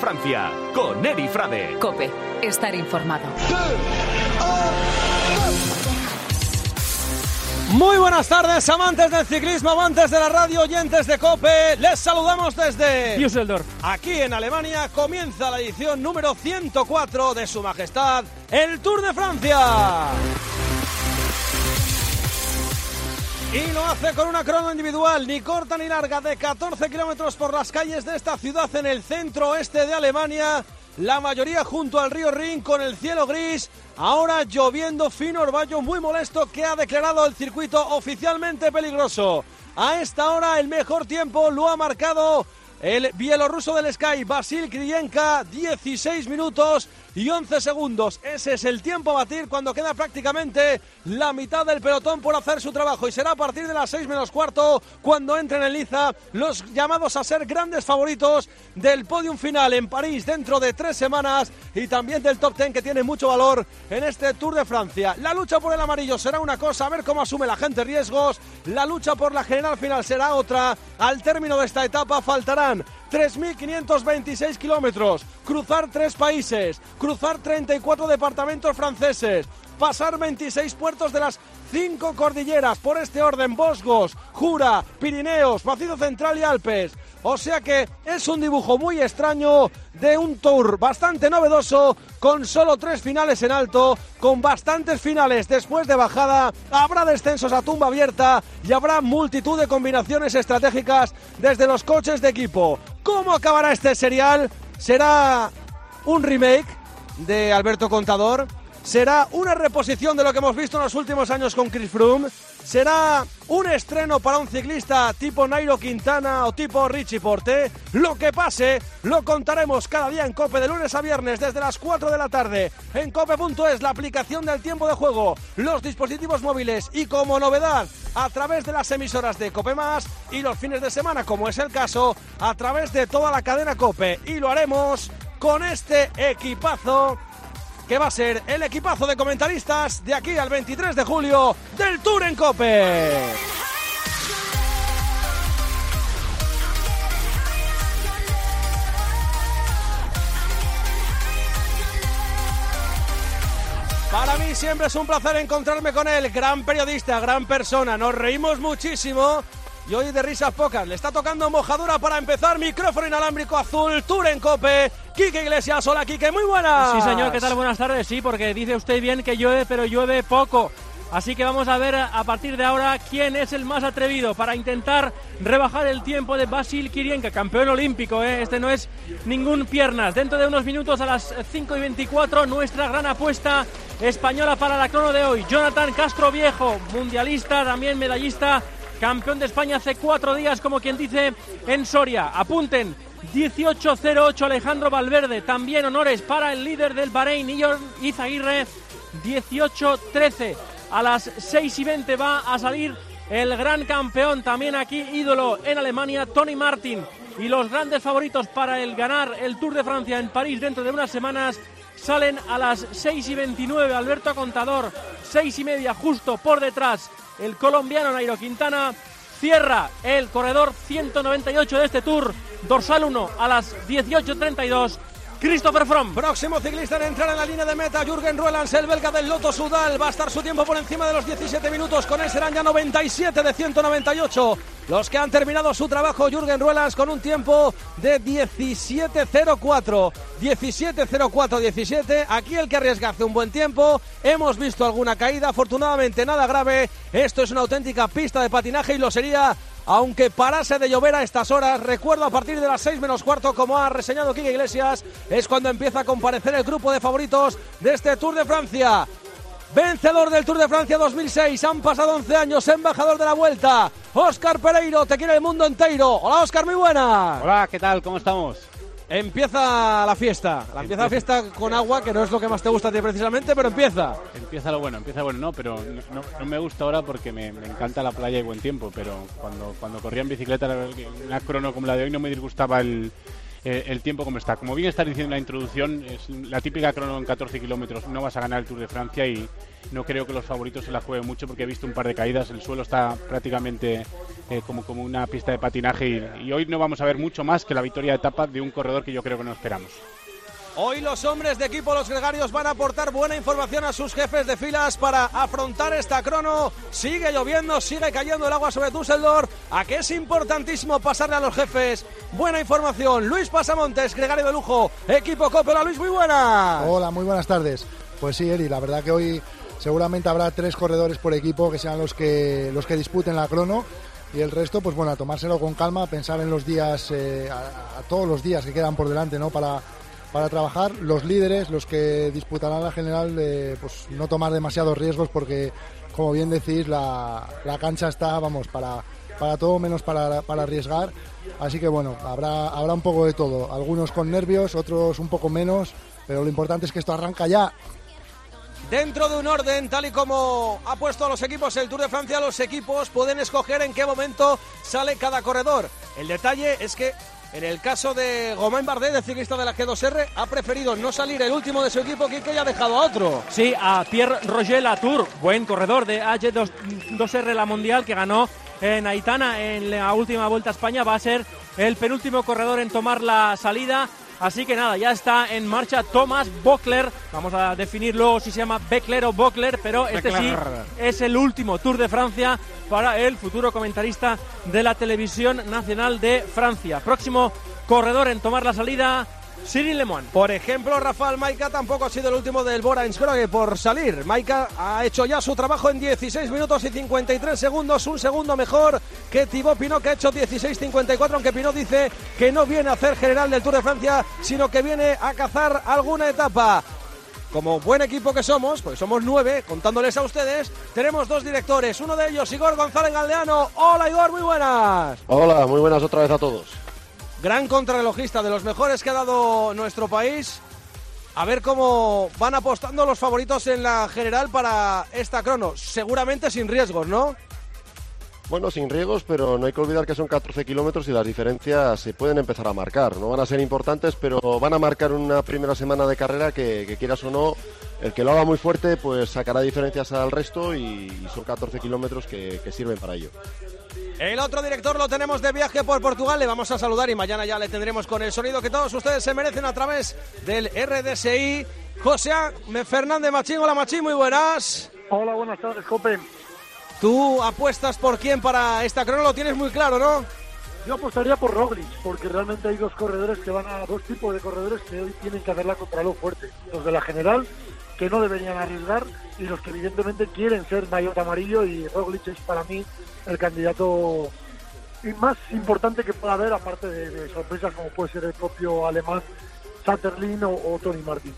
Francia, con Eri Frade. COPE, estar informado. Muy buenas tardes, amantes del ciclismo, amantes de la radio, oyentes de COPE. Les saludamos desde Düsseldorf. Aquí en Alemania comienza la edición número 104 de Su Majestad, el Tour de Francia. Y lo hace con una crono individual, ni corta ni larga, de 14 kilómetros por las calles de esta ciudad en el centro oeste de Alemania. La mayoría junto al río Rin con el cielo gris. Ahora lloviendo fino, orvallo muy molesto que ha declarado el circuito oficialmente peligroso. A esta hora el mejor tiempo lo ha marcado el bielorruso del Sky, Vasil Krienka, 16 minutos y 11 segundos. Ese es el tiempo a batir cuando queda prácticamente la mitad del pelotón por hacer su trabajo. Y será a partir de las 6 menos cuarto cuando entren en liza los llamados a ser grandes favoritos del podium final en París dentro de 3 semanas y también del top 10 que tiene mucho valor en este Tour de Francia. La lucha por el amarillo será una cosa, a ver cómo asume la gente riesgos. La lucha por la general final será otra. Al término de esta etapa faltarán 3.526 kilómetros, cruzar 3 países, cruzar 34 departamentos franceses, pasar 26 puertos de las 5 cordilleras, por este orden: Vosgos, Jura, Pirineos, Macizo Central y Alpes. O sea que es un dibujo muy extraño de un Tour bastante novedoso, con solo 3 finales en alto, con bastantes finales después de bajada. Habrá descensos a tumba abierta y habrá multitud de combinaciones estratégicas desde los coches de equipo. ¿Cómo acabará este serial? ¿Será un remake de Alberto Contador? ¿Será una reposición de lo que hemos visto en los últimos años con Chris Froome? ¿Será un estreno para un ciclista tipo Nairo Quintana o tipo Richie Porte? Lo que pase, lo contaremos cada día en COPE de lunes a viernes desde las 4 de la tarde. En COPE.es, la aplicación del tiempo de juego, los dispositivos móviles y, como novedad, a través de las emisoras de COPE+, y los fines de semana, como es el caso, a través de toda la cadena COPE. Y lo haremos con este equipazo que va a ser el equipazo de comentaristas de aquí al 23 de julio del Tour en COPE. Para mí siempre es un placer encontrarme con él, gran periodista, gran persona, nos reímos muchísimo. Y hoy de risas pocas, le está tocando mojadura para empezar, micrófono inalámbrico azul, Tour en COPE, Quique Iglesias. Hola Quique, muy buenas. Sí señor, ¿qué tal? Buenas tardes. Sí, porque dice usted bien que llueve, pero llueve poco. Así que vamos a ver a partir de ahora quién es el más atrevido para intentar rebajar el tiempo de Vasil Krienka, campeón olímpico, ¿eh? Este no es ningún piernas. Dentro de unos minutos a las 5:24, nuestra gran apuesta española para la crono de hoy, Jonathan Castroviejo, mundialista, también medallista, campeón de España hace 4 días, como quien dice, en Soria. Apunten, 18:08 Alejandro Valverde. También honores para el líder del Bahrein, Ion Izaguirre. 18:13. A las 6:20 va a salir el gran campeón, también aquí ídolo en Alemania, Tony Martin. Y los grandes favoritos para el ganar el Tour de Francia en París dentro de unas semanas salen a las 6:29. Alberto Contador, 6:30, justo por detrás el colombiano Nairo Quintana. Cierra el corredor 198 de este Tour, dorsal 1, a las 18:32. Christopher Froome. Próximo ciclista en entrar en la línea de meta, Jürgen Roelands, el belga del Lotto Soudal. Va a estar su tiempo por encima de los 17 minutos. Con él serán ya 97 de 198 los que han terminado su trabajo. Jürgen Roelands con un tiempo de 17:04. 17:04-17. Aquí el que arriesga hace un buen tiempo. Hemos visto alguna caída, afortunadamente nada grave. Esto es una auténtica pista de patinaje y lo sería aunque parase de llover a estas horas. Recuerdo, a partir de las 6 menos cuarto, como ha reseñado Quique Iglesias, es cuando empieza a comparecer el grupo de favoritos de este Tour de Francia. Vencedor del Tour de Francia 2006, han pasado 11 años, embajador de la Vuelta, Óscar Pereiro, te quiere el mundo entero. Hola Óscar, muy buena. Hola, ¿qué tal? ¿Cómo estamos? Empieza la fiesta, empieza la fiesta con agua, que no es lo que más te gusta a ti precisamente, pero empieza. Empieza lo bueno, no, pero no me gusta ahora porque me encanta la playa y buen tiempo, pero cuando corría en bicicleta, una crono como la de hoy, no me disgustaba el el tiempo como está. Como bien está diciendo en la introducción, es la típica crono en 14 kilómetros. No vas a ganar el Tour de Francia y no creo que los favoritos se la jueguen mucho porque he visto un par de caídas. El suelo está prácticamente como una pista de patinaje y hoy no vamos a ver mucho más que la victoria de etapa de un corredor que yo creo que no esperamos. Hoy los hombres de equipo, los gregarios, van a aportar buena información a sus jefes de filas para afrontar esta crono. Sigue lloviendo, sigue cayendo el agua sobre Düsseldorf. ¿A qué es importantísimo pasarle a los jefes buena información? Luis Pasamontes, gregario de lujo, equipo COPE. Hola Luis, muy buenas. Hola, muy buenas tardes. Pues sí, Eri, la verdad que hoy seguramente habrá 3 corredores por equipo que sean los que disputen la crono. Y el resto, pues bueno, a tomárselo con calma, pensar en los días, a todos los días que quedan por delante, ¿no? Para trabajar. Los líderes, los que disputarán la general, pues no tomar demasiados riesgos porque, como bien decís, la cancha está, vamos, para todo menos para arriesgar. Así que bueno, habrá un poco de todo. Algunos con nervios, otros un poco menos, pero lo importante es que esto arranca ya. Dentro de un orden, tal y como ha puesto a los equipos el Tour de Francia, los equipos pueden escoger en qué momento sale cada corredor. El detalle es que en el caso de Romain Bardet, el ciclista de la G2R, ha preferido no salir el último de su equipo que haya dejado a otro. Sí, a Pierre-Roger Latour, buen corredor de AG2R, la Mundial, que ganó en Aitana en la última Vuelta a España. Va a ser el penúltimo corredor en tomar la salida. Así que nada, ya está en marcha Thomas Voeckler. Vamos a definir luego si se llama Beckler o Voeckler, pero este sí es el último Tour de Francia para el futuro comentarista de la televisión nacional de Francia. Próximo corredor en tomar la salida, Cyril Lemoine. Por ejemplo, Rafael Majka tampoco ha sido el último del Bora-Hansgrohe por salir. Majka ha hecho ya su trabajo en 16 minutos y 53 segundos, un segundo mejor que Thibaut Pinot, que ha hecho 16.54, aunque Pinot dice que no viene a hacer general del Tour de Francia, sino que viene a cazar alguna etapa. Como buen equipo que somos, pues somos 9, contándoles a ustedes, tenemos 2 directores, uno de ellos, Igor González Galdeano. Hola Igor, muy buenas. Hola, muy buenas otra vez a todos. Gran contrarrelojista, de los mejores que ha dado nuestro país. A ver cómo van apostando los favoritos en la general para esta crono. Seguramente sin riesgos, ¿no? Bueno, sin riesgos, pero no hay que olvidar que son 14 kilómetros y las diferencias se pueden empezar a marcar. No van a ser importantes, pero van a marcar una primera semana de carrera que quieras o no, el que lo haga muy fuerte pues sacará diferencias al resto y son 14 kilómetros que sirven para ello. El otro director lo tenemos de viaje por Portugal, le vamos a saludar y mañana ya le tendremos con el sonido que todos ustedes se merecen a través del RDSI. José Fernández Machín, hola Machín, muy buenas. Hola, buenas tardes, Cope. ¿Tú apuestas por quién para esta crono? Lo tienes muy claro, ¿no? Yo apostaría por Roglic, porque realmente hay 2 corredores que van a 2 tipos de corredores que hoy tienen que hacer la contrarreloj fuerte. Los de la general, que no deberían arriesgar, y los que evidentemente quieren ser maillot amarillo, y Roglic es para mí el candidato más importante que pueda haber, aparte de sorpresas como puede ser el propio alemán Satterlin o Tony Martin.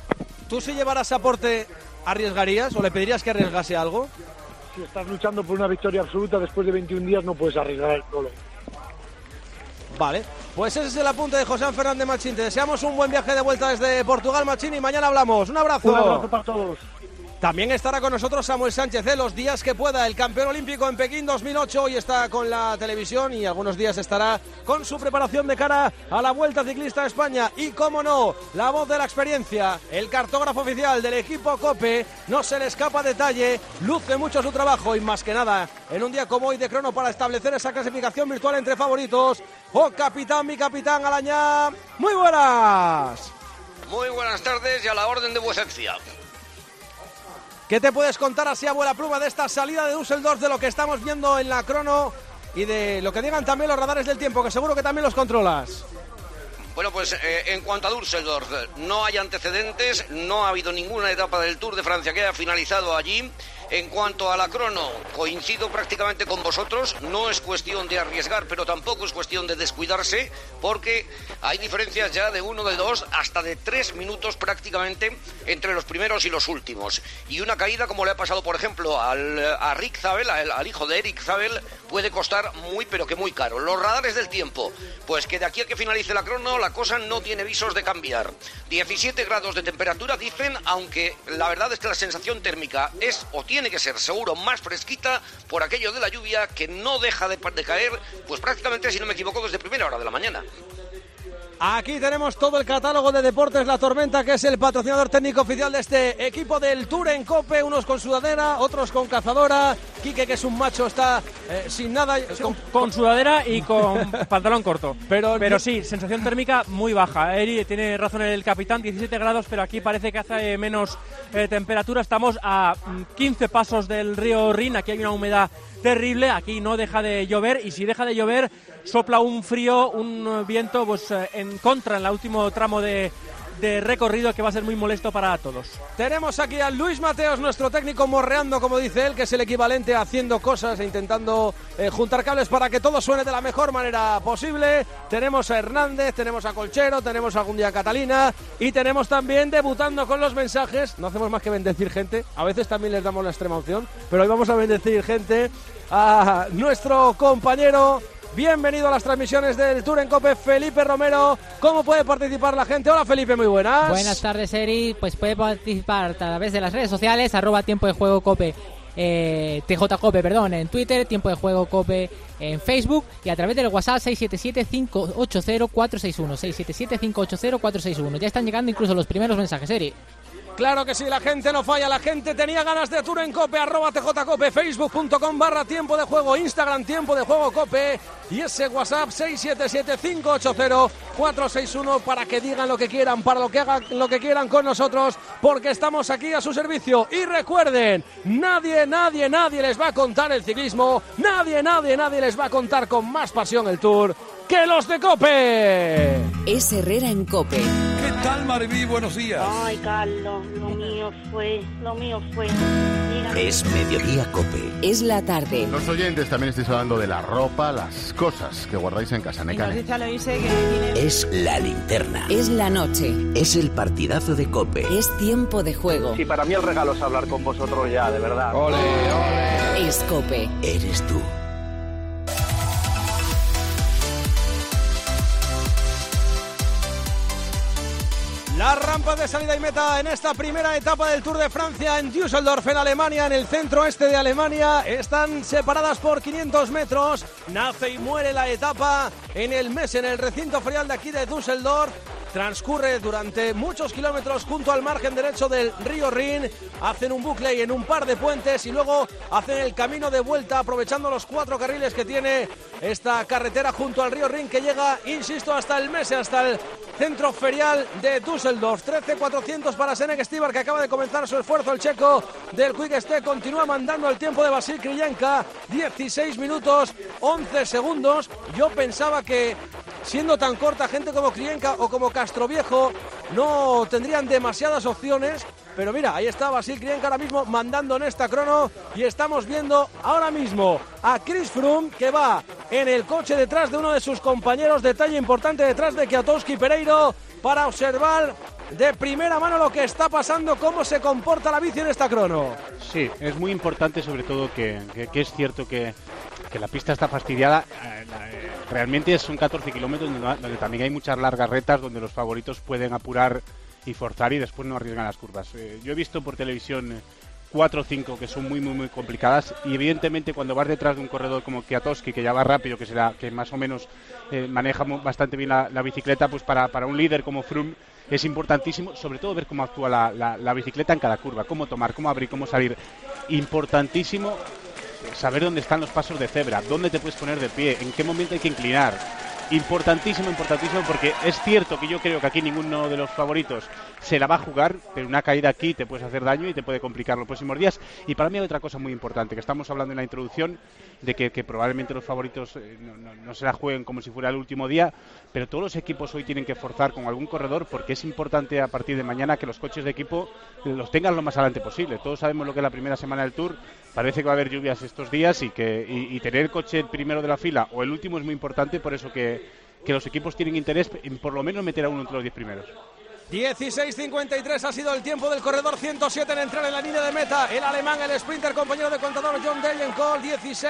¿Tú si llevaras aporte arriesgarías o le pedirías que arriesgase algo? Si estás luchando por una victoria absoluta después de 21 días no puedes arriesgar el prólogo. Vale, pues ese es el apunte de José Fernández Machín. Te deseamos un buen viaje de vuelta desde Portugal, Machín, y mañana hablamos. Un abrazo. Un abrazo para todos. También estará con nosotros Samuel Sánchez, los días que pueda, el campeón olímpico en Pekín 2008. Hoy está con la televisión y algunos días estará con su preparación de cara a la Vuelta Ciclista de España. Y cómo no, la voz de la experiencia, el cartógrafo oficial del equipo COPE, no se le escapa detalle, luce mucho su trabajo y más que nada, en un día como hoy de crono para establecer esa clasificación virtual entre favoritos. ¡Oh, capitán, mi capitán Alañá! ¡Muy buenas! Muy buenas tardes y a la orden de vuecencia. ¿Qué te puedes contar así a vuela pluma de esta salida de Düsseldorf, de lo que estamos viendo en la crono y de lo que digan también los radares del tiempo, que seguro que también los controlas? Bueno, pues en cuanto a Düsseldorf, no hay antecedentes, no ha habido ninguna etapa del Tour de Francia que haya finalizado allí. En cuanto a la crono, coincido prácticamente con vosotros, no es cuestión de arriesgar, pero tampoco es cuestión de descuidarse, porque hay diferencias ya de 1, de 2, hasta de 3 minutos prácticamente entre los primeros y los últimos. Y una caída como le ha pasado, por ejemplo, a Rick Zabel, al hijo de Eric Zabel, puede costar muy, pero que muy caro. Los radares del tiempo, pues que de aquí a que finalice la crono, la cosa no tiene visos de cambiar. 17 grados de temperatura, dicen, aunque la verdad es que la sensación térmica es o tiene que ser seguro más fresquita por aquello de la lluvia que no deja de caer, pues prácticamente, si no me equivoco, desde primera hora de la mañana. Aquí tenemos todo el catálogo de Deportes La Tormenta, que es el patrocinador técnico oficial de este equipo del Tour en COPE. Unos con sudadera, otros con cazadora. Quique, que es un macho, está sin nada. Con sudadera y con pantalón corto. Pero sí, sensación térmica muy baja. Eri, tiene razón el capitán, 17 grados, pero aquí parece que hace menos temperatura. Estamos a 15 pasos del río Rin. Aquí hay una humedad terrible. Aquí no deja de llover, y si deja de llover sopla un frío, un viento pues en contra en el último tramo de recorrido, que va a ser muy molesto para todos. Tenemos aquí a Luis Mateos, nuestro técnico, morreando, como dice él, que es el equivalente a haciendo cosas e intentando juntar cables para que todo suene de la mejor manera posible. Tenemos a Hernández, tenemos a Colchero, tenemos algún día a Catalina, y tenemos también, debutando con los mensajes, no hacemos más que bendecir gente, a veces también les damos la extrema opción, pero hoy vamos a bendecir gente, a nuestro compañero. Bienvenido a las transmisiones del Tour en COPE, Felipe Romero. ¿Cómo puede participar la gente? Hola, Felipe, muy buenas. Buenas tardes, Eri. Pues puede participar a través de las redes sociales, @tiempo de juego COPE, TJ COPE, perdón, en Twitter, Tiempo de Juego COPE en Facebook, y a través del WhatsApp 677-580-461, 677-580-461. Ya están llegando incluso los primeros mensajes, Eri. Claro que sí, la gente no falla, la gente tenía ganas de Tour en COPE, @TJCOPE, Facebook.com/Tiempo de Juego, Instagram Tiempo de Juego COPE, y ese WhatsApp 677-580-461 para que digan lo que quieran, para lo que hagan lo que quieran con nosotros, porque estamos aquí a su servicio. Y recuerden, nadie les va a contar el ciclismo, nadie les va a contar con más pasión el Tour que los de COPE. Es Herrera en COPE. ¿Qué tal, Maribí? Buenos días. Ay, Carlos, lo mío fue. Dígame. Es Mediodía COPE. Es la tarde. Los oyentes también estáis hablando de la ropa, las cosas que guardáis en casa. Es la linterna. Es la noche. Es el partidazo de COPE. Es Tiempo de Juego. Sí, para mí el regalo es hablar con vosotros ya, de verdad. Ole, ole. Es COPE. Eres tú. La rampa de salida y meta en esta primera etapa del Tour de Francia en Düsseldorf, en Alemania, en el centro este de Alemania. Están separadas por 500 metros. Nace y muere la etapa en el recinto ferial de aquí de Düsseldorf. Transcurre durante muchos kilómetros junto al margen derecho del río Rin. Hacen un bucle y en un par de puentes, y luego hacen el camino de vuelta aprovechando los 4 carriles que tiene esta carretera junto al río Rin, que llega, insisto, hasta el centro ferial de Düsseldorf. 13.400 para Senek Stibar, que acaba de comenzar su esfuerzo. El checo del Quick Step continúa mandando el tiempo de Vasil Kriyenka, 16 minutos 11 segundos. Yo pensaba que, siendo tan corta, gente como Kriyenka o como Castroviejo no tendrían demasiadas opciones, pero mira, ahí está Vasil Kriyenka ahora mismo mandando en esta crono, y estamos viendo ahora mismo a Chris Froome, que va en el coche detrás de uno de sus compañeros, detalle importante, detrás de Kwiatkowski Pereiro, para observar de primera mano lo que está pasando, cómo se comporta la bici en esta crono. Sí, es muy importante, sobre todo que es cierto que la pista está fastidiada. Realmente son 14 kilómetros donde también hay muchas largas retas, donde los favoritos pueden apurar y forzar y después no arriesgan las curvas. Yo he visto por televisión 4 o 5 que son muy complicadas, y evidentemente cuando vas detrás de un corredor como Kwiatkowski, que ya va rápido, que más o menos maneja bastante bien la bicicleta, pues para un líder como Froome es importantísimo, sobre todo ver cómo actúa la bicicleta en cada curva, cómo tomar, cómo abrir, cómo salir. Importantísimo saber dónde están los pasos de cebra, dónde te puedes poner de pie, en qué momento hay que inclinar. Importantísimo, porque es cierto que yo creo que aquí ninguno de los favoritos se la va a jugar, pero una caída aquí te puedes hacer daño y te puede complicar los próximos días. Y para mí hay otra cosa muy importante, que estamos hablando en la introducción, de que probablemente los favoritos no se la jueguen como si fuera el último día, pero todos los equipos hoy tienen que forzar con algún corredor, porque es importante a partir de mañana que los coches de equipo los tengan lo más adelante posible. Todos sabemos lo que es la primera semana del Tour, parece que va a haber lluvias estos días, y tener el coche el primero de la fila o el último es muy importante, por eso que los equipos tienen interés en por lo menos meter a uno entre los 10 primeros. 16.53 ha sido el tiempo del corredor 107 en entrar en la línea de meta. El alemán, el sprinter, compañero de contador John Degenkolb,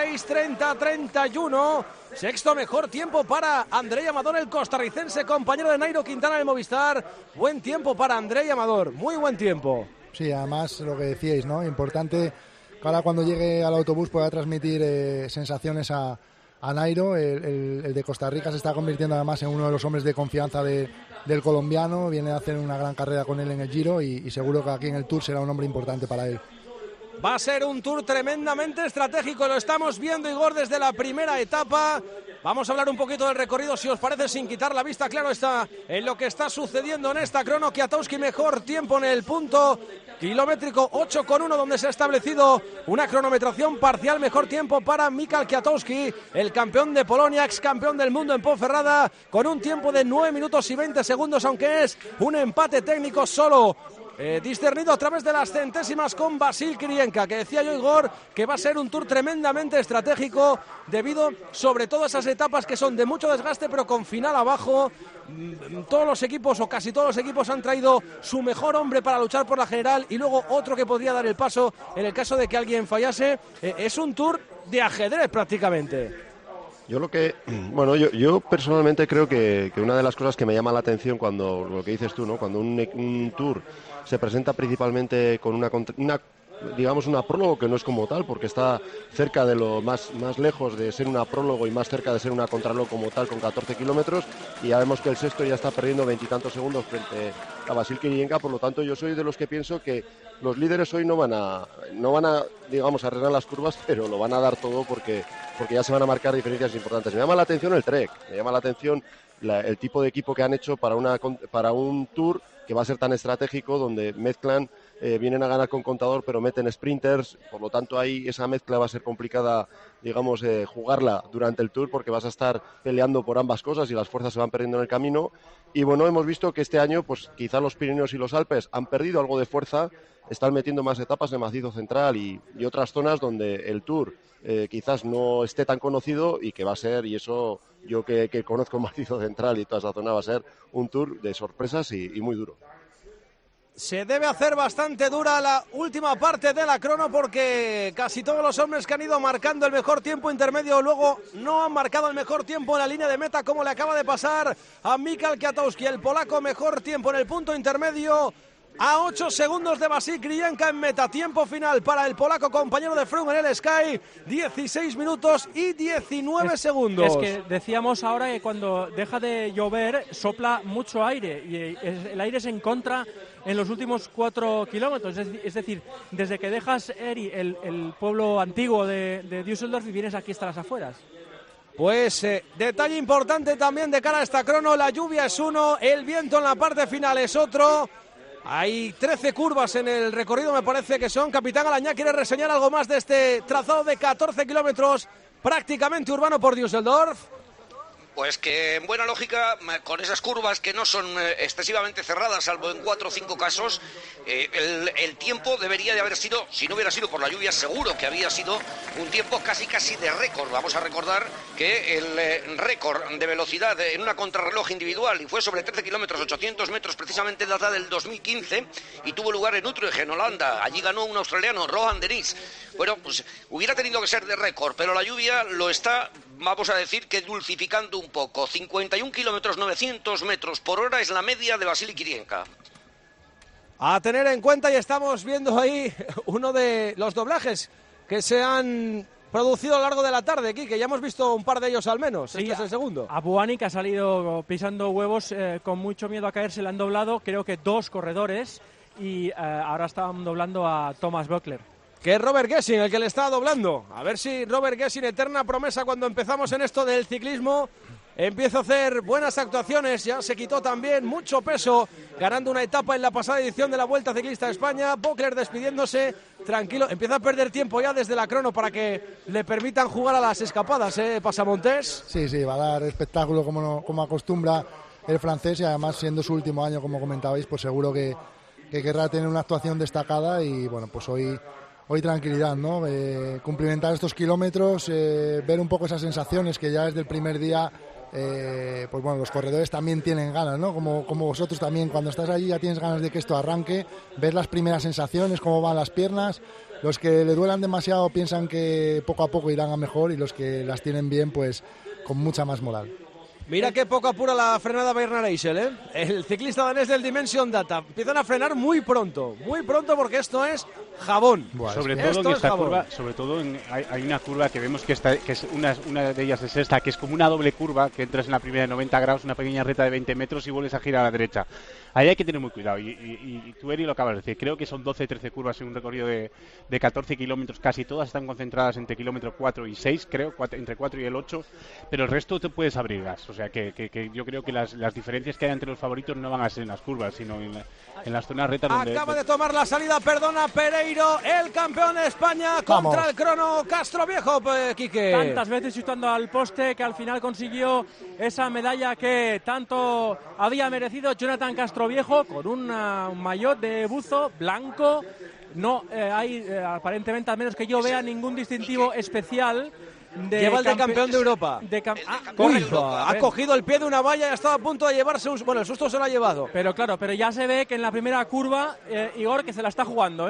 16.30-31. Sexto mejor tiempo para Andrei Amador, el costarricense, compañero de Nairo Quintana de Movistar. Buen tiempo para Andrei Amador, muy buen tiempo. Sí, además lo que decíais, ¿no? Importante que ahora cuando llegue al autobús pueda transmitir sensaciones a a Nairo, el de Costa Rica, se está convirtiendo además en uno de los hombres de confianza del colombiano, viene a hacer una gran carrera con él en el Giro y seguro que aquí en el Tour será un hombre importante para él. Va a ser un Tour tremendamente estratégico, lo estamos viendo, Igor, desde la primera etapa. Vamos a hablar un poquito del recorrido, si os parece, sin quitar la vista, claro está, en lo que está sucediendo en esta crono. Kwiatkowski mejor tiempo en el punto kilométrico 8,1, donde se ha establecido una cronometración parcial. Mejor tiempo para Michał Kwiatkowski, el campeón de Polonia, ex campeón del mundo en Ponferrada, con un tiempo de 9 minutos y 20 segundos, aunque es un empate técnico solo discernido a través de las centésimas con Vasil Kirienka, que decía yo, Igor, que va a ser un Tour tremendamente estratégico debido sobre todo a esas etapas que son de mucho desgaste pero con final abajo. Todos los equipos o casi todos los equipos han traído su mejor hombre para luchar por la general y luego otro que podría dar el paso en el caso de que alguien fallase. Es un Tour de ajedrez prácticamente. Yo personalmente creo que una de las cosas que me llama la atención cuando, lo que dices tú, ¿no? Cuando un Tour se presenta principalmente con una prólogo que no es como tal, porque está cerca de lo más lejos de ser una prólogo y más cerca de ser una contrarreloj como tal, con 14 kilómetros, y ya vemos que el sexto ya está perdiendo 20 y tantos segundos frente a Vasil Kirienka. Por lo tanto, yo soy de los que pienso que los líderes hoy no van a arreglar las curvas, pero lo van a dar todo porque ya se van a marcar diferencias importantes. Me llama la atención el Trek, me llama la atención el tipo de equipo que han hecho para un Tour que va a ser tan estratégico, donde mezclan, vienen a ganar con contador, pero meten sprinters. Por lo tanto, ahí esa mezcla va a ser complicada, jugarla durante el Tour, porque vas a estar peleando por ambas cosas y las fuerzas se van perdiendo en el camino. Y bueno, hemos visto que este año, pues quizá los Pirineos y los Alpes han perdido algo de fuerza, están metiendo más etapas de macizo central y otras zonas donde el Tour quizás no esté tan conocido, y que va a ser, y eso yo que conozco macizo central y toda esa zona, va a ser un Tour de sorpresas y muy duro. Se debe hacer bastante dura la última parte de la crono, porque casi todos los hombres que han ido marcando el mejor tiempo intermedio luego no han marcado el mejor tiempo en la línea de meta, como le acaba de pasar a Michał Kwiatkowski, el polaco. Mejor tiempo en el punto intermedio a 8 segundos de Vasil Kirienka en meta. Tiempo final para el polaco, compañero de Froome en el Sky, 16 minutos y 19 segundos. Es que decíamos ahora que cuando deja de llover sopla mucho aire, y el aire es en contra en los últimos 4 kilómetros. Es decir, desde que dejas Eri, el pueblo antiguo de Düsseldorf, y vienes aquí hasta las afueras. Pues detalle importante también de cara a esta crono: la lluvia es uno, el viento en la parte final es otro. Hay 13 curvas en el recorrido, me parece que son. Capitán Alañá, ¿quiere reseñar algo más de este trazado de 14 kilómetros prácticamente urbano por Düsseldorf? Pues que en buena lógica, con esas curvas que no son excesivamente cerradas, salvo en 4 o 5 casos, el tiempo debería de haber sido, si no hubiera sido por la lluvia, seguro que había sido un tiempo casi de récord. Vamos a recordar que el récord de velocidad en una contrarreloj individual, y fue sobre 13 kilómetros, 800 metros, precisamente data del 2015, y tuvo lugar en Utrecht, en Holanda. Allí ganó un australiano, Rohan Dennis. Bueno, pues hubiera tenido que ser de récord, pero la lluvia lo está, vamos a decir, que dulcificando un poco. 51 kilómetros, 900 metros por hora es la media de Vasil Kirienka. A tener en cuenta, y estamos viendo ahí uno de los doblajes que se han producido a lo largo de la tarde aquí, que ya hemos visto un par de ellos al menos. Sí, este es el segundo. A Buani, que ha salido pisando huevos con mucho miedo a caerse, le han doblado, creo que 2 corredores, y ahora están doblando a Thomas Böckler. Que es Robert Gesing el que le está doblando. A ver si Robert Gesing, eterna promesa cuando empezamos en esto del ciclismo, empieza a hacer buenas actuaciones. Ya se quitó también mucho peso ganando una etapa en la pasada edición de la Vuelta Ciclista de España. Böckler despidiéndose tranquilo. Empieza a perder tiempo ya desde la crono para que le permitan jugar a las escapadas, Pasamontés. Sí, va a dar espectáculo como acostumbra el francés, y además, siendo su último año, como comentabais, pues seguro que querrá tener una actuación destacada. Y bueno, pues hoy tranquilidad, ¿no? Cumplimentar estos kilómetros, ver un poco esas sensaciones que ya desde el primer día, pues bueno, los corredores también tienen ganas, ¿no? Como vosotros también, cuando estás allí ya tienes ganas de que esto arranque, ver las primeras sensaciones, cómo van las piernas. Los que le duelan demasiado piensan que poco a poco irán a mejor, y los que las tienen bien, pues con mucha más moral. Mira qué poco apura la frenada Bernhard Eichel, ¿eh? El ciclista danés del Dimension Data. Empiezan a frenar muy pronto porque esto es jabón. Sobre todo en esta curva, hay una curva que vemos que es una de ellas es esta, que es como una doble curva, que entras en la primera de 90 grados, una pequeña recta de 20 metros y vuelves a girar a la derecha. Ahí hay que tener muy cuidado, y tú, Eri, lo acabas de decir. Creo que son 12-13 curvas en un recorrido de 14 kilómetros, casi todas están concentradas entre kilómetro 4 y 6, creo, entre 4 y el 8, pero el resto te puedes abrir gas. O sea que yo creo que las diferencias que hay entre los favoritos no van a ser en las curvas, sino en las zonas rectas donde... Acaba de tomar la salida, perdona, Pereiro, el campeón de España contra el crono Castroviejo, Quique. Tantas veces chutando al poste que al final consiguió esa medalla que tanto había merecido Jonathan Castroviejo con un maillot de buzo blanco. No hay aparentemente, al menos que yo vea, ningún distintivo especial. Lleva el de campeón de Europa. Ha cogido el pie de una valla y ha estado a punto de llevarse un... Bueno, el susto se lo ha llevado. Pero claro, ya se ve que en la primera curva, Igor, que se la está jugando, ¿eh?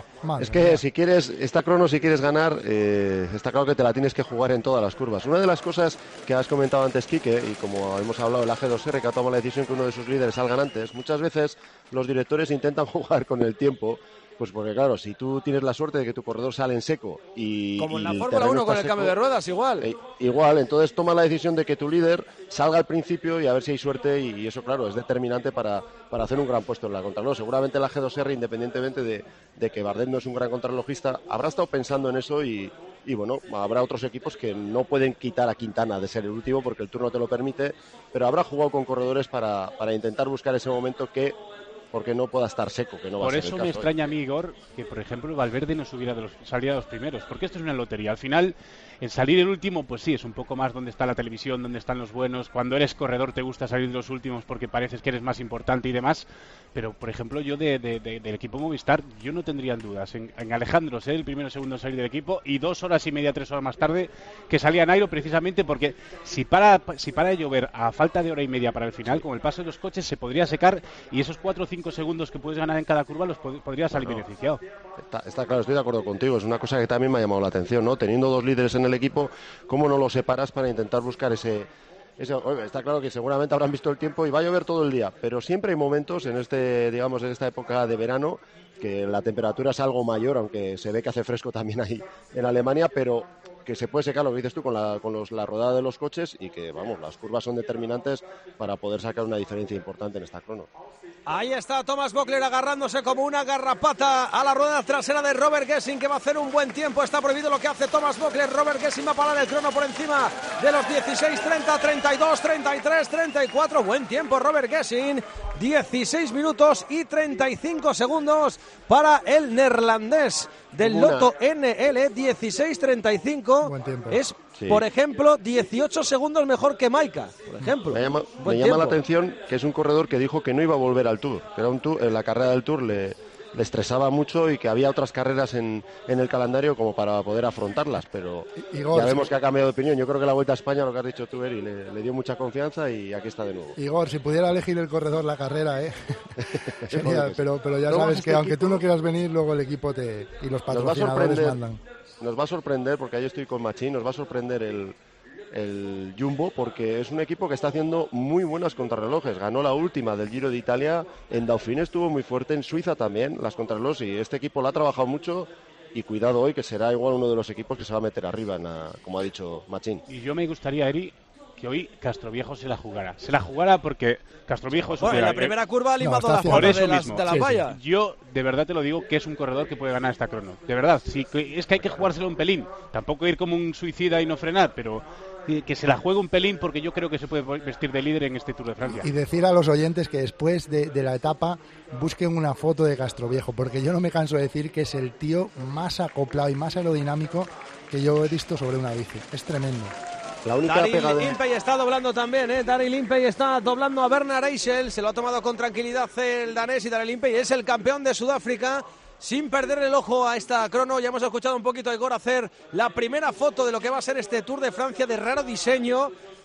Es que si quieres, esta crono, si quieres ganar, está claro que te la tienes que jugar en todas las curvas. Una de las cosas que has comentado antes, Quique, y como hemos hablado, el AG2R, que ha tomado la decisión que uno de sus líderes salgan antes, muchas veces los directores intentan jugar con el tiempo. Pues porque claro, si tú tienes la suerte de que tu corredor sale en seco y... Como en la Fórmula 1 con el cambio de ruedas, igual. Igual, entonces toma la decisión de que tu líder salga al principio y a ver si hay suerte, y eso, claro, es determinante para hacer un gran puesto en la contrarreloj. Seguramente la G2R, independientemente de que Bardet no es un gran contrarrelojista, habrá estado pensando en eso y bueno, habrá otros equipos que no pueden quitar a Quintana de ser el último porque el turno te lo permite, pero habrá jugado con corredores para intentar buscar ese momento porque no pueda estar seco, que no va a ser el caso. Por eso me extraña a mí, Igor, que por ejemplo Valverde no saliera de los primeros, porque esto es una lotería. Al final, el salir el último, pues sí, es un poco más donde está la televisión, donde están los buenos. Cuando eres corredor te gusta salir de los últimos porque pareces que eres más importante y demás. Pero, por ejemplo, yo del equipo Movistar, yo no tendría dudas en Alejandro ser el primero o segundo en salir del equipo, y 2 horas y media, 3 horas más tarde que salía Nairo, precisamente porque si para de llover a falta de hora y media para el final, con el paso de los coches se podría secar, y esos 4 o 5 segundos que puedes ganar en cada curva los podría salir beneficiado. Está claro, estoy de acuerdo contigo. Es una cosa que también me ha llamado la atención, ¿no? Teniendo 2 líderes en el equipo, ¿cómo no los separas para intentar buscar ese... Está claro que seguramente habrán visto el tiempo y va a llover todo el día, pero siempre hay momentos en esta época de verano que la temperatura es algo mayor, aunque se ve que hace fresco también ahí en Alemania, pero que se puede secar, lo que dices tú, con la rodada de los coches, y que, vamos, las curvas son determinantes para poder sacar una diferencia importante en esta crono. Ahí está Thomas Voeckler agarrándose como una garrapata a la rueda trasera de Robert Gesing, que va a hacer un buen tiempo. Está prohibido lo que hace Thomas Voeckler. Robert Gesing va a parar el crono por encima de los 16:30, 32, 33, 34. Buen tiempo, Robert Gesing. 16 minutos y 35 segundos para el neerlandés del Lotto NL. 16:35. Buen tiempo. Es, sí, por ejemplo, 18 segundos mejor que Maika, por ejemplo. Me llama la atención que es un corredor que dijo que no iba a volver al Tour, que era un Tour, en la carrera del Tour le estresaba mucho y que había otras carreras en el calendario como para poder afrontarlas, pero Igor, ya vemos que ha cambiado de opinión. Yo creo que la Vuelta a España, lo que has dicho tú, Eri, le dio mucha confianza y aquí está de nuevo. Igor, si pudiera elegir el corredor la carrera, sería, pero ya sabes que aunque tú no quieras venir, luego el equipo y los patrocinadores mandan. Nos va a sorprender, porque ahí estoy con Machín, nos va a sorprender el Jumbo, porque es un equipo que está haciendo muy buenas contrarrelojes. Ganó la última del Giro de Italia, en Dauphiné estuvo muy fuerte, en Suiza también, las contrarrelojes, y este equipo la ha trabajado mucho, y cuidado hoy, que será igual uno de los equipos que se va a meter arriba, como ha dicho Machín. Y yo me gustaría, Eri, que hoy Castroviejo se la jugara porque Castroviejo es un... Bueno, en la primera curva ha limado la foto de las vallas. Yo de verdad te lo digo, que es un corredor que puede ganar esta crono, de verdad. Sí, es que hay que jugárselo un pelín, tampoco ir como un suicida y no frenar, pero que se la juegue un pelín, porque yo creo que se puede vestir de líder en este Tour de Francia. Y decir a los oyentes que después de la etapa busquen una foto de Castroviejo, porque yo no me canso de decir que es el tío más acoplado y más aerodinámico que yo he visto sobre una bici. Es tremendo. La única Daryl Impey está doblando también, Daryl Impey está doblando a Bernhard Eichel, se lo ha tomado con tranquilidad el danés, y Daryl Impey es el campeón de Sudáfrica, sin perder el ojo a esta crono. Ya hemos escuchado un poquito a Igor hacer la primera foto de lo que va a ser este Tour de Francia de raro diseño,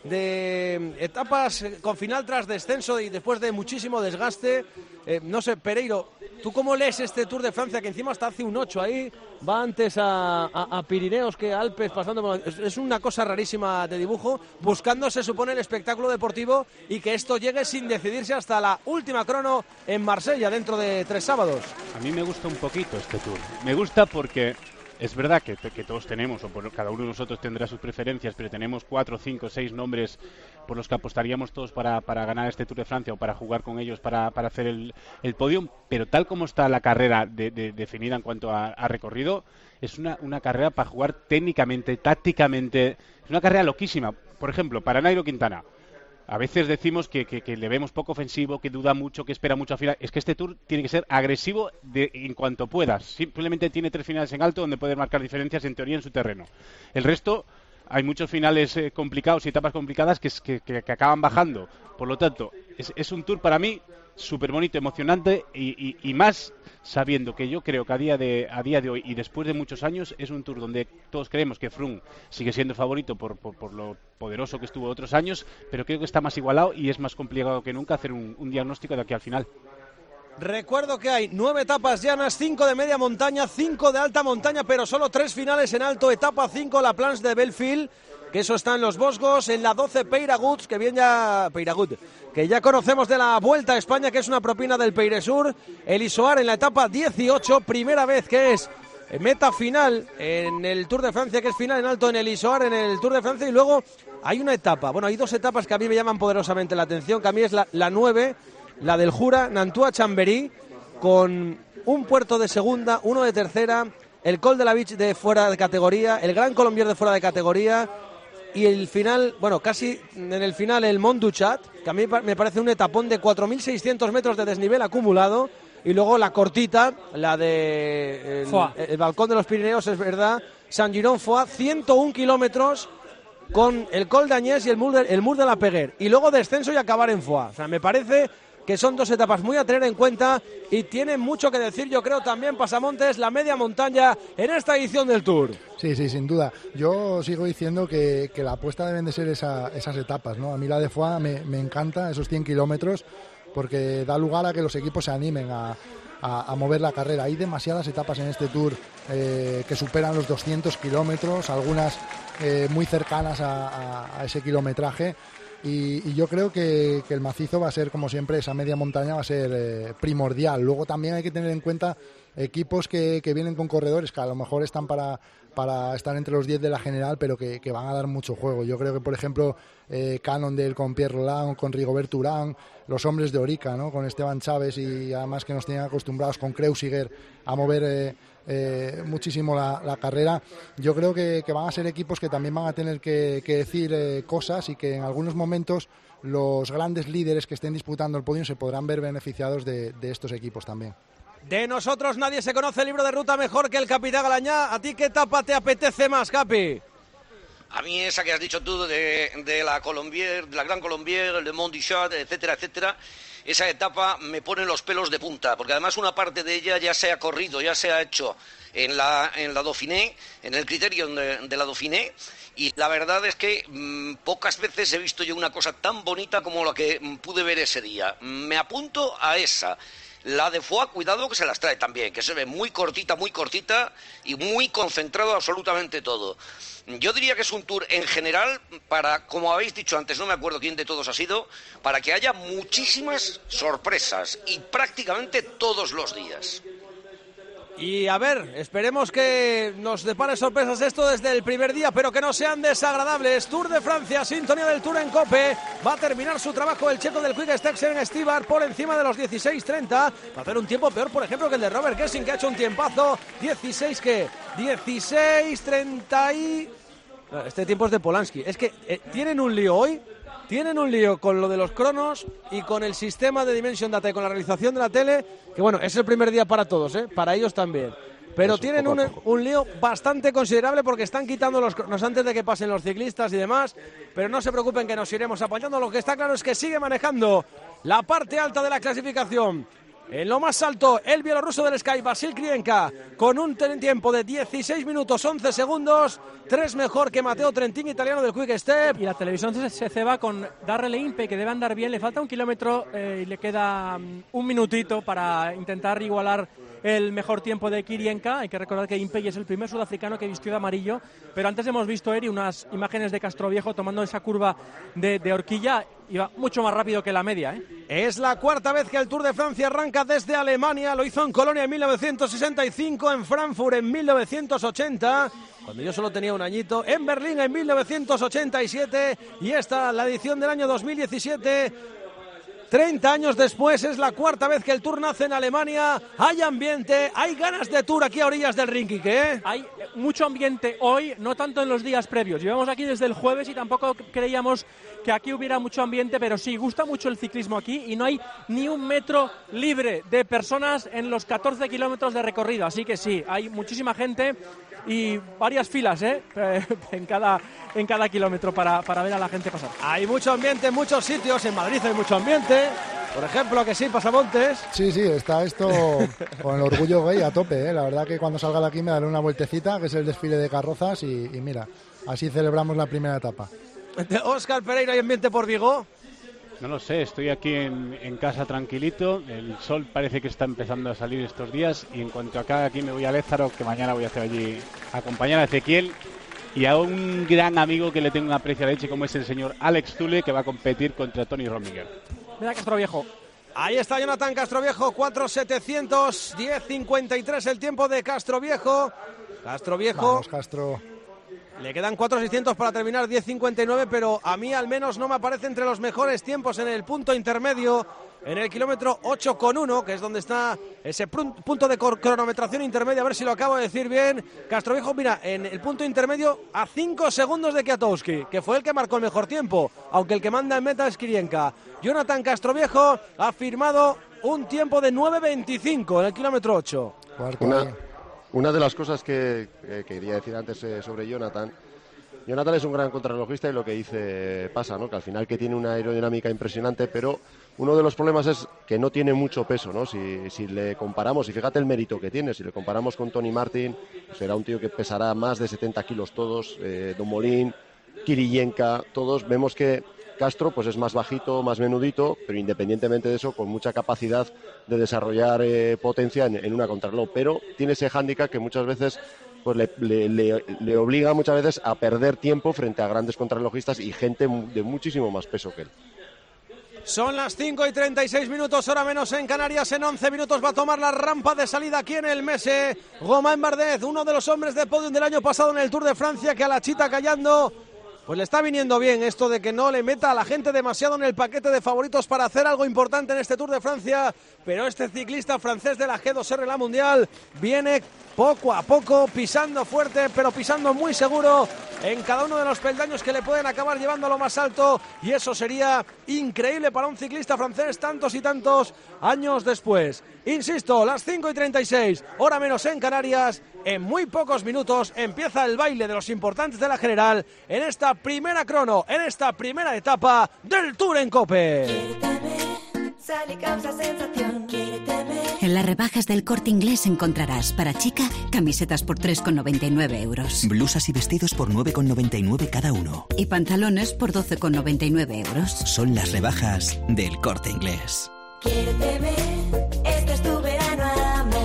de etapas con final tras descenso y después de muchísimo desgaste. No sé, Pereiro, ¿Tú cómo lees este Tour de Francia, que encima hasta hace un 8 ahí, va antes a Pirineos que Alpes, pasando por... Es una cosa rarísima de dibujo, buscando, se supone, el espectáculo deportivo y que esto llegue sin decidirse hasta la última crono en Marsella, dentro de 3 sábados. A mí me gusta un poquito este Tour. Me gusta porque... Es verdad que todos tenemos, cada uno de nosotros tendrá sus preferencias, pero tenemos 4, 5, 6 nombres por los que apostaríamos todos para ganar este Tour de Francia o para jugar con ellos, para hacer el podio. Pero tal como está la carrera definida en cuanto a recorrido, es una carrera para jugar técnicamente, tácticamente. Es una carrera loquísima. Por ejemplo, para Nairo Quintana. A veces decimos que le vemos poco ofensivo, que duda mucho, que espera mucho al final. Es que este Tour tiene que ser agresivo en cuanto puedas. Simplemente tiene 3 finales en alto donde puede marcar diferencias, en teoría, en su terreno. El resto, hay muchos finales complicados y etapas complicadas que acaban bajando. Por lo tanto, es un Tour para mí súper bonito, emocionante y más sabiendo que yo creo que a día de hoy y después de muchos años es un Tour donde todos creemos que Froome sigue siendo favorito por lo poderoso que estuvo otros años, pero creo que está más igualado y es más complicado que nunca hacer un diagnóstico de aquí al final. Recuerdo que hay 9 etapas llanas, 5 de media montaña, 5 de alta montaña, pero solo 3 finales en alto. Etapa 5, la Planche de Belfield, que eso está en los Vosgos. En la 12, Peyragut, que ya conocemos de la Vuelta a España, que es una propina del Peyresur. El Isoar en la etapa 18, primera vez que es meta final en el Tour de Francia, que es final en alto en el Isoar, en el Tour de Francia. Y luego hay una etapa, hay 2 etapas que a mí me llaman poderosamente la atención, que a mí es la 9, la del Jura, Nantua-Chambéry, con un puerto de segunda, uno de tercera, el Col de la Biche de fuera de categoría, el Gran Colombier de fuera de categoría y el final, casi en el final el Mont du Chat, que a mí me parece un etapón de 4.600 metros de desnivel acumulado, y luego la cortita, la de el Balcón de los Pirineos, es verdad, Saint-Giron-Foix, 101 kilómetros con el Col d'Agnès y el Mur de la Peguer, y luego descenso y acabar en Foix. O sea, me parece que son 2 etapas muy a tener en cuenta y tienen mucho que decir, yo creo, también Pasamontes, la media montaña en esta edición del Tour. Sí, sin duda. Yo sigo diciendo que la apuesta deben de ser esas etapas, ¿no? A mí la de Foix me encanta, esos 100 kilómetros, porque da lugar a que los equipos se animen a mover la carrera. Hay demasiadas etapas en este Tour que superan los 200 kilómetros, algunas muy cercanas a ese kilometraje. Y yo creo que el macizo va a ser, como siempre, esa media montaña va a ser primordial. Luego también hay que tener en cuenta equipos que vienen con corredores que a lo mejor están para estar entre los 10 de la general, pero que van a dar mucho juego. Yo creo que, por ejemplo, Cannondale con Pierre Roland, con Rigobert Urán, los hombres de Orica, ¿no? Con Esteban Chávez y además que nos tienen acostumbrados con Kreuziger a mover muchísimo la carrera. Yo creo que van a ser equipos que también van a tener que decir cosas y que en algunos momentos los grandes líderes que estén disputando el podio se podrán ver beneficiados de estos equipos también. De nosotros nadie se conoce el libro de ruta mejor que el Capitán Galañá. ¿A ti qué etapa te apetece más, Capi? A mí esa que has dicho tú de la Colombier, de la Gran Colombier, el de Mont du Chat, etcétera, etcétera, esa etapa me pone los pelos de punta, porque además una parte de ella ya se ha corrido, ya se ha hecho en la Dauphiné, en el criterium de la Dauphiné, y la verdad es que pocas veces he visto yo una cosa tan bonita como la que pude ver ese día. Me apunto a esa. La de Foix, cuidado que se las trae también, que se ve muy cortita y muy concentrado absolutamente todo. Yo diría que es un Tour en general para, como habéis dicho antes, no me acuerdo quién de todos ha sido, para que haya muchísimas sorpresas y prácticamente todos los días. Y a ver, esperemos que nos depare sorpresas esto desde el primer día, pero que no sean desagradables. Tour de Francia, sintonía del Tour en COPE. Va a terminar su trabajo el checo del Quick Step en Stibar por encima de los 16.30. Va a hacer un tiempo peor, por ejemplo, que el de Robert Kessing, que ha hecho un tiempazo. 16.30 y... Este tiempo es de Polanski. Es que tienen un lío hoy. Tienen un lío con lo de los cronos y con el sistema de Dimension Data y con la realización de la tele, que bueno, es el primer día para todos, para ellos también. Pero eso, tienen un lío bastante considerable porque están quitando los cronos antes de que pasen los ciclistas y demás, pero no se preocupen que nos iremos apañando. Lo que está claro es que sigue manejando la parte alta de la clasificación En lo más alto, el bielorruso del Sky, Vasil Krienka, con un tiempo de 16 minutos 11 segundos, 3 mejor que Matteo Trentin, italiano del Quick Step. Y la televisión se ceba con Darrell Impe, que debe andar bien, le falta 1 kilómetro y le queda un minutito para intentar igualar el mejor tiempo de Krienka. Hay que recordar que Impey es el primer sudafricano que vistió de amarillo, pero antes hemos visto, Eri, unas imágenes de Castroviejo tomando esa curva de horquilla. Iba mucho más rápido que la media, ¿eh? Es la cuarta vez que el Tour de Francia arranca desde Alemania. Lo hizo en Colonia en 1965, en Frankfurt en 1980, cuando yo solo tenía un añito, en Berlín en 1987 y esta, la edición del año 2017. 30 años después es la cuarta vez que el Tour nace en Alemania. Hay ambiente, hay ganas de Tour aquí a orillas del ring, ¿eh? Hay mucho ambiente hoy, no tanto en los días previos. Llevamos aquí desde el jueves y tampoco creíamos que aquí hubiera mucho ambiente, pero sí, gusta mucho el ciclismo aquí y no hay ni un metro libre de personas en los 14 kilómetros de recorrido. Así que sí, hay muchísima gente y varias filas en cada kilómetro para ver a la gente pasar. Hay mucho ambiente en muchos sitios, en Madrid hay mucho ambiente, por ejemplo, que sí, Pasamontes. Sí, está esto con el orgullo gay a tope, La verdad que cuando salga de aquí me daré una vueltecita, que es el desfile de carrozas y mira, así celebramos la primera etapa. Óscar Pereira, ¿hay ambiente por Vigo? No lo sé, estoy aquí en casa tranquilito, el sol parece que está empezando a salir estos días y en cuanto acabe aquí me voy a Lézaro, que mañana voy a hacer allí a acompañar a Ezequiel y a un gran amigo que le tengo una aprecio a leche como es el señor Alex Zule, que va a competir contra Tony Rominger. Mira Castroviejo. Ahí está Jonathan Castroviejo, 4.700, 10.53 el tiempo de Castroviejo. Vamos, Castro. Le quedan 4.600 para terminar, 10.59, pero a mí al menos no me aparece entre los mejores tiempos en el punto intermedio, en el kilómetro 8,1, que es donde está ese punto de cronometración intermedia, a ver si lo acabo de decir bien. Castroviejo, mira, en el punto intermedio a 5 segundos de Kwiatkowski, que fue el que marcó el mejor tiempo, aunque el que manda en meta es Krienka. Jonathan Castroviejo ha firmado un tiempo de 9.25 en el kilómetro 8. Una de las cosas que quería decir antes sobre Jonathan es un gran contrarrelojista y lo que dice pasa, ¿no? Que al final que tiene una aerodinámica impresionante, pero uno de los problemas es que no tiene mucho peso, ¿no? Si le comparamos, y fíjate el mérito que tiene, si le comparamos con Tony Martin, será un tío que pesará más de 70 kilos todos, Dumoulin, Kirienka, todos, vemos que Castro pues es más bajito, más menudito, pero independientemente de eso, con mucha capacidad de desarrollar potencia en una contrarreloj, pero tiene ese hándicap que muchas veces pues le obliga muchas veces a perder tiempo frente a grandes contrarrelojistas y gente de muchísimo más peso que él. Son las 5:36 minutos, hora menos en Canarias. En 11 minutos va a tomar la rampa de salida aquí en el Mese. Romain Bardet, uno de los hombres de podium del año pasado en el Tour de Francia, que a la chita callando pues le está viniendo bien esto de que no le meta a la gente demasiado en el paquete de favoritos para hacer algo importante en este Tour de Francia, pero este ciclista francés de la G2R, la Mundial, viene poco a poco, pisando fuerte, pero pisando muy seguro en cada uno de los peldaños que le pueden acabar llevando a lo más alto, y eso sería increíble para un ciclista francés tantos y tantos años después. Insisto, las 5:36, hora menos en Canarias. En muy pocos minutos empieza el baile de los importantes de la general en esta primera crono, en esta primera etapa del Tour en COPE. En las rebajas del Corte Inglés encontrarás para chica camisetas por 3,99 euros. Blusas y vestidos por 9,99 cada uno. Y pantalones por 12,99 euros. Son las rebajas del Corte Inglés. Quiérete, este es tu verano, amor.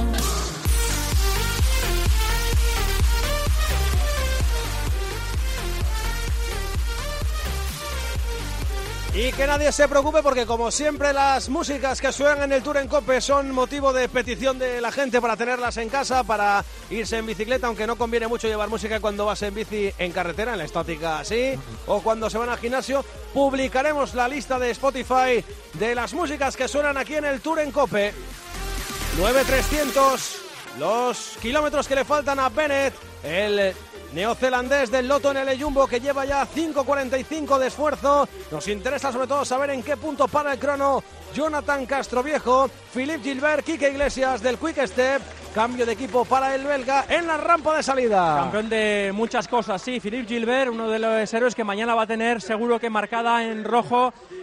Y que nadie se preocupe porque como siempre las músicas que suenan en el Tour en COPE son motivo de petición de la gente para tenerlas en casa, para irse en bicicleta, aunque no conviene mucho llevar música cuando vas en bici en carretera, en la estática así, o cuando se van al gimnasio. Publicaremos la lista de Spotify de las músicas que suenan aquí en el Tour en COPE. 9.300, los kilómetros que le faltan a Bennett, el neozelandés del Lotto en el Jumbo, que lleva ya 5.45 de esfuerzo. Nos interesa sobre todo saber en qué punto para el crono Jonathan Castroviejo, Philippe Gilbert, Quique Iglesias del Quick Step. Cambio de equipo para el belga en la rampa de salida. Campeón de muchas cosas, sí, Philippe Gilbert, uno de los héroes que mañana va a tener seguro que marcada en rojo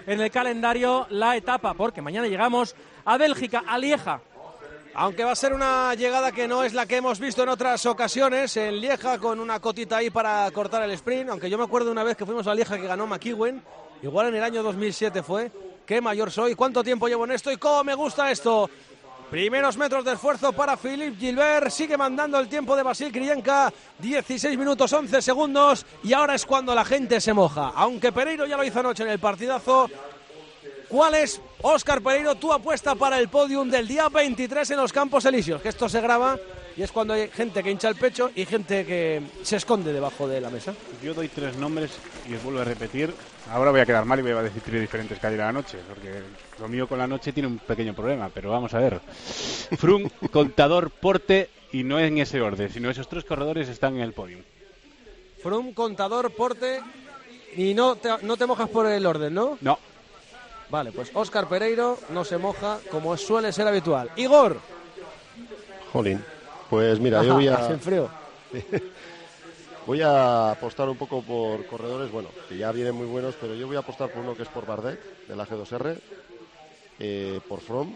en el calendario la etapa, porque mañana llegamos a Bélgica, a Lieja. Aunque va a ser una llegada que no es la que hemos visto en otras ocasiones, en Lieja con una cotita ahí para cortar el sprint, aunque yo me acuerdo una vez que fuimos a Lieja que ganó McEwen, igual en el año 2007 fue. Qué mayor soy, cuánto tiempo llevo en esto y cómo me gusta esto. Primeros metros de esfuerzo para Philippe Gilbert, sigue mandando el tiempo de Vasil Kirienka, 16 minutos 11 segundos y ahora es cuando la gente se moja, aunque Pereiro ya lo hizo anoche en el partidazo. ¿Cuál es, Óscar Pereiro, tu apuesta para el podium del día 23 en los Campos Elíseos? Que esto se graba y es cuando hay gente que hincha el pecho y gente que se esconde debajo de la mesa. Yo doy 3 nombres y os vuelvo a repetir. Ahora voy a quedar mal y voy a decir 3 diferentes que hay de la noche, porque lo mío con la noche tiene un pequeño problema, pero vamos a ver. Froome, Contador, Porte, y no en ese orden, sino esos 3 corredores están en el podium. Froome, Contador, Porte, y no te mojas por el orden, ¿no? No. Vale, pues Óscar Pereiro no se moja como suele ser habitual. Igor. Jolín, pues mira, yo voy a... Se enfrió. Voy a apostar un poco por corredores, bueno, que ya vienen muy buenos, pero yo voy a apostar por uno que es por Bardet, de la G2R, por Froome,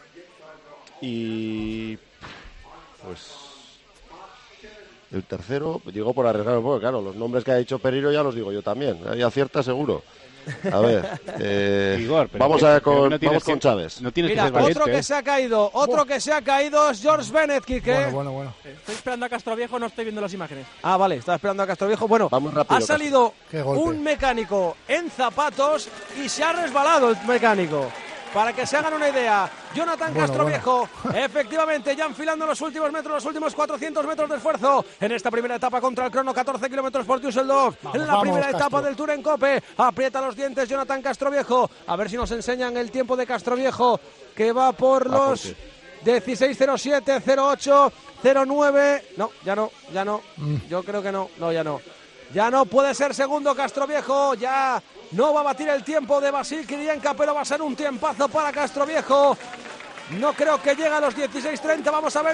y pues el tercero, digo por arriesgar un poco, claro, los nombres que ha dicho Pereiro ya los digo yo también, ahí acierta seguro. A ver, Igor, vamos con Chávez. No tienes Mira, que ser valiente, otro que se ha caído, que se ha caído es George Bennett, Quique. Bueno. Estoy esperando a Castroviejo, no estoy viendo las imágenes. Ah, vale, estaba esperando a Castroviejo. Bueno, vamos rápido, ha salido un mecánico en zapatos y se ha resbalado el mecánico. Para que se hagan una idea, Jonathan Castroviejo, efectivamente, ya enfilando los últimos metros, los últimos 400 metros de esfuerzo en esta primera etapa contra el crono, 14 kilómetros por Düsseldorf, en la primera etapa del Tour en Cope. Aprieta los dientes Jonathan Castroviejo, a ver si nos enseñan el tiempo de Castroviejo, que va por los 16:07, 08, 09. No, ya no. Yo creo que no, ya no. Ya no puede ser segundo Castroviejo, ya no va a batir el tiempo de Vasil Kirienka, pero va a ser un tiempazo para Castroviejo. No creo que llegue a los 16:30, vamos a ver,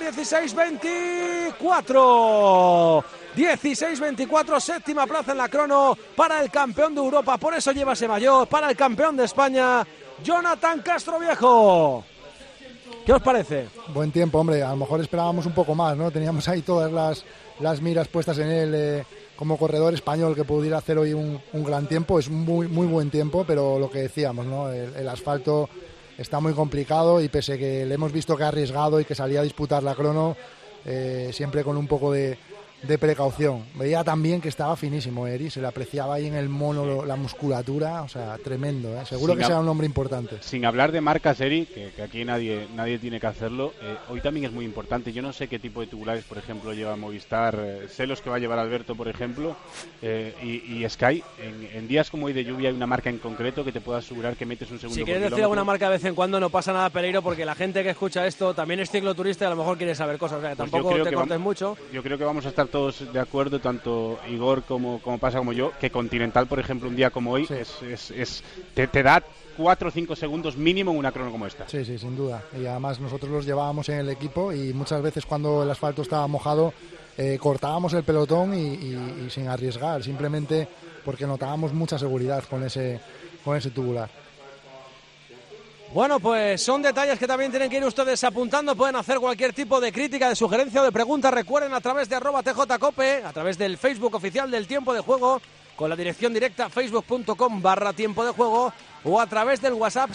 16:24. 16:24, séptima plaza en la crono para el campeón de Europa, por eso lleva ese maillot, para el campeón de España, Jonathan Castroviejo. ¿Qué os parece? Buen tiempo, hombre, a lo mejor esperábamos un poco más, ¿no? Teníamos ahí todas las miras puestas en él como corredor español que pudiera hacer hoy un gran tiempo. Es muy buen tiempo, pero lo que decíamos, ¿no? El asfalto está muy complicado y pese que le hemos visto que ha arriesgado y que salía a disputar la crono, siempre con un poco de precaución. Veía también que estaba finísimo Eri, se le apreciaba ahí en el mono la musculatura, o sea, tremendo, ¿eh? Seguro que será un hombre importante. Sin hablar de marcas, Eri, que aquí nadie tiene que hacerlo, hoy también es muy importante. Yo no sé qué tipo de tubulares, por ejemplo, lleva Movistar, sé los que va a llevar Alberto, por ejemplo, y Sky. En días como hoy de lluvia hay una marca en concreto que te pueda asegurar que metes un segundo. Si quieres decir alguna marca de vez en cuando, no pasa nada, Pereiro, porque la gente que escucha esto también es cicloturista y a lo mejor quiere saber cosas, o sea, pues tampoco te cortes mucho. Yo creo que vamos a estar todos de acuerdo, tanto Igor como pasa como yo, que Continental, por ejemplo, un día como hoy te da 4 o 5 segundos mínimo en una crono como esta. Sí, sin duda. Y además nosotros los llevábamos en el equipo y muchas veces cuando el asfalto estaba mojado cortábamos el pelotón y sin arriesgar, simplemente porque notábamos mucha seguridad con ese tubular. Bueno, pues son detalles que también tienen que ir ustedes apuntando. Pueden hacer cualquier tipo de crítica, de sugerencia o de pregunta. Recuerden a través de @tjcope, a través del Facebook oficial del Tiempo de Juego, con la dirección directa facebook.com/tiempo de juego, o a través del WhatsApp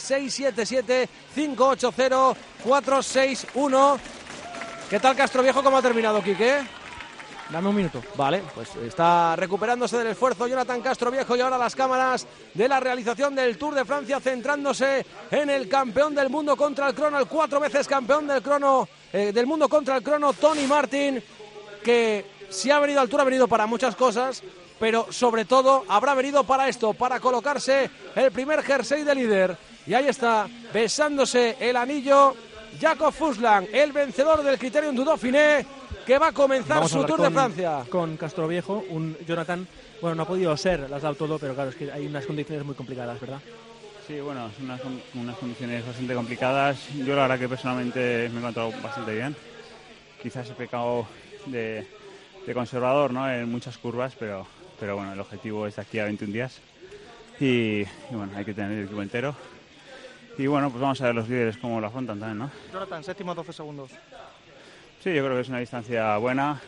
677-580-461. ¿Qué tal Castroviejo? ¿Cómo ha terminado, Quique? Dame un minuto. Vale, pues está recuperándose del esfuerzo Jonathan Castroviejo y ahora las cámaras de la realización del Tour de Francia centrándose en el campeón del mundo contra el crono, el 4 veces campeón del mundo contra el crono, Tony Martin, que si ha venido al Tour ha venido para muchas cosas, pero sobre todo habrá venido para esto, para colocarse el primer jersey de líder. Y ahí está, besándose el anillo, Jakob Fuglsang, el vencedor del Criterium du Dauphiné, que va a comenzar su Tour de Francia. Con Castroviejo, un Jonathan, bueno, no ha podido ser, las ha dado todo, pero claro, es que hay unas condiciones muy complicadas, ¿verdad? Sí, bueno, son unas condiciones bastante complicadas. Yo la verdad que personalmente me he encontrado bastante bien. Quizás he pecado de conservador, ¿no?, en muchas curvas, pero bueno, el objetivo es de aquí a 21 días. y bueno, hay que tener el equipo entero. Y bueno, pues vamos a ver los líderes cómo lo afrontan también, ¿no? Jonathan, séptimo, 12 segundos. Sí, yo creo que es una distancia buena.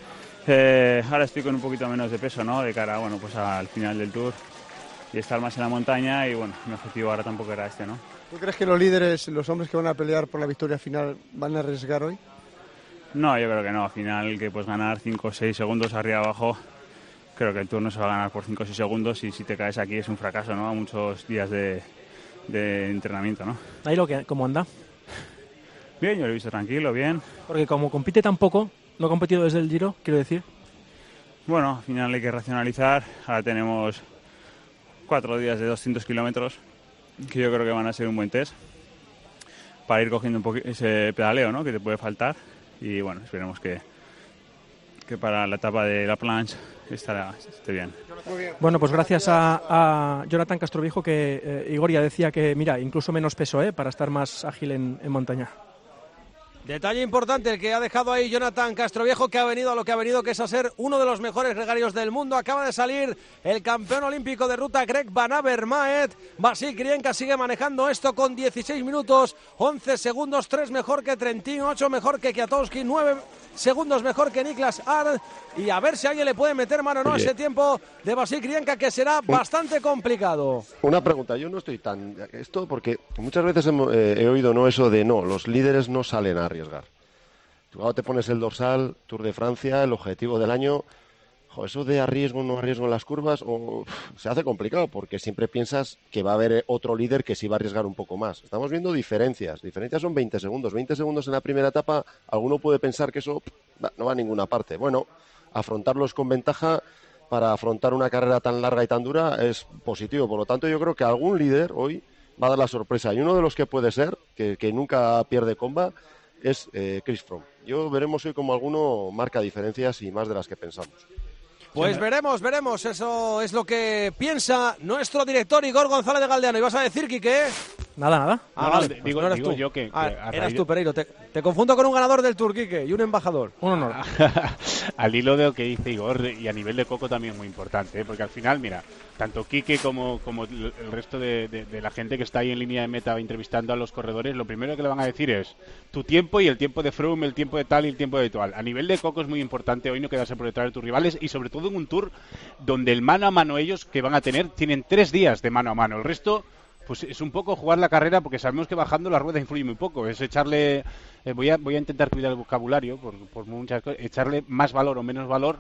Ahora estoy con un poquito menos de peso, ¿no? De cara, bueno, pues al final del Tour y estar más en la montaña, y bueno, mi objetivo ahora tampoco era este, ¿no? ¿Tú crees que los líderes, los hombres que van a pelear por la victoria final, van a arriesgar hoy? No, yo creo que no. Al final, que puedes ganar 5 o 6 segundos arriba abajo, creo que el Tour no se va a ganar por 5 o 6 segundos, y si te caes aquí es un fracaso, ¿no? A muchos días de entrenamiento, ¿no? Ahí ¿cómo anda? Bien, yo lo he visto tranquilo, bien. Porque como compite tan poco, no ha competido desde el Giro, quiero decir. Bueno, al final hay que racionalizar. Ahora tenemos 4 días de 200 kilómetros, que yo creo que van a ser un buen test para ir cogiendo un poquito ese pedaleo, ¿no? Que te puede faltar. Y bueno, esperemos que para la etapa de la planche esté bien. Bueno, pues gracias a Jonathan Castroviejo, que Igor ya decía que, mira, incluso menos peso, para estar más ágil en montaña. Detalle importante el que ha dejado ahí Jonathan Castroviejo, que ha venido a lo que ha venido, que es a ser uno de los mejores gregarios del mundo. Acaba de salir el campeón olímpico de ruta Greg Van Avermaet. Vasil Kirienka sigue manejando esto con 16 minutos, 11 segundos, 3 mejor que Trentin, 8 mejor que Kwiatkowski, 9 segundos mejor que Niklas Ard. Y a ver si alguien le puede meter mano o no a ese tiempo de Vasil Kirienka, que será bastante complicado. Una pregunta, yo no estoy tan... Esto porque muchas veces he oído eso de los líderes no salen a arriesgar. Tú cuando te pones el dorsal, Tour de Francia, el objetivo del año, eso de arriesgo o no arriesgo en las curvas, se hace complicado, porque siempre piensas que va a haber otro líder que sí va a arriesgar un poco más. Estamos viendo diferencias son 20 segundos. 20 segundos en la primera etapa, alguno puede pensar que eso no va a ninguna parte. Bueno, afrontarlos con ventaja para afrontar una carrera tan larga y tan dura es positivo. Por lo tanto, yo creo que algún líder hoy va a dar la sorpresa. Y uno de los que puede ser, que nunca pierde comba, es Chris Froome. Veremos hoy cómo alguno marca diferencias y más de las que pensamos. Pues veremos, eso es lo que piensa nuestro director Igor González de Galdeano. ¿Y vas a decir, Quique? Nada. Vale, digo, no eras digo tú. yo que eras tú, Pereiro. Te confundo con un ganador del Tour, Quique, y un embajador. Un honor. Al hilo de lo que dice Igor, y a nivel de Coco también muy importante, porque al final, mira, tanto Quique como el resto de la gente que está ahí en línea de meta entrevistando a los corredores, lo primero que le van a decir es tu tiempo y el tiempo de Froome, el tiempo de tal y el tiempo de tal. A nivel de Coco es muy importante hoy no quedarse por detrás de tus rivales, y sobre todo en un Tour donde el mano a mano ellos que van a tener, tienen 3 días de mano a mano. El resto, pues es un poco jugar la carrera, porque sabemos que bajando la rueda influye muy poco. Es echarle, voy a intentar cuidar el vocabulario por muchas cosas, echarle más valor o menos valor,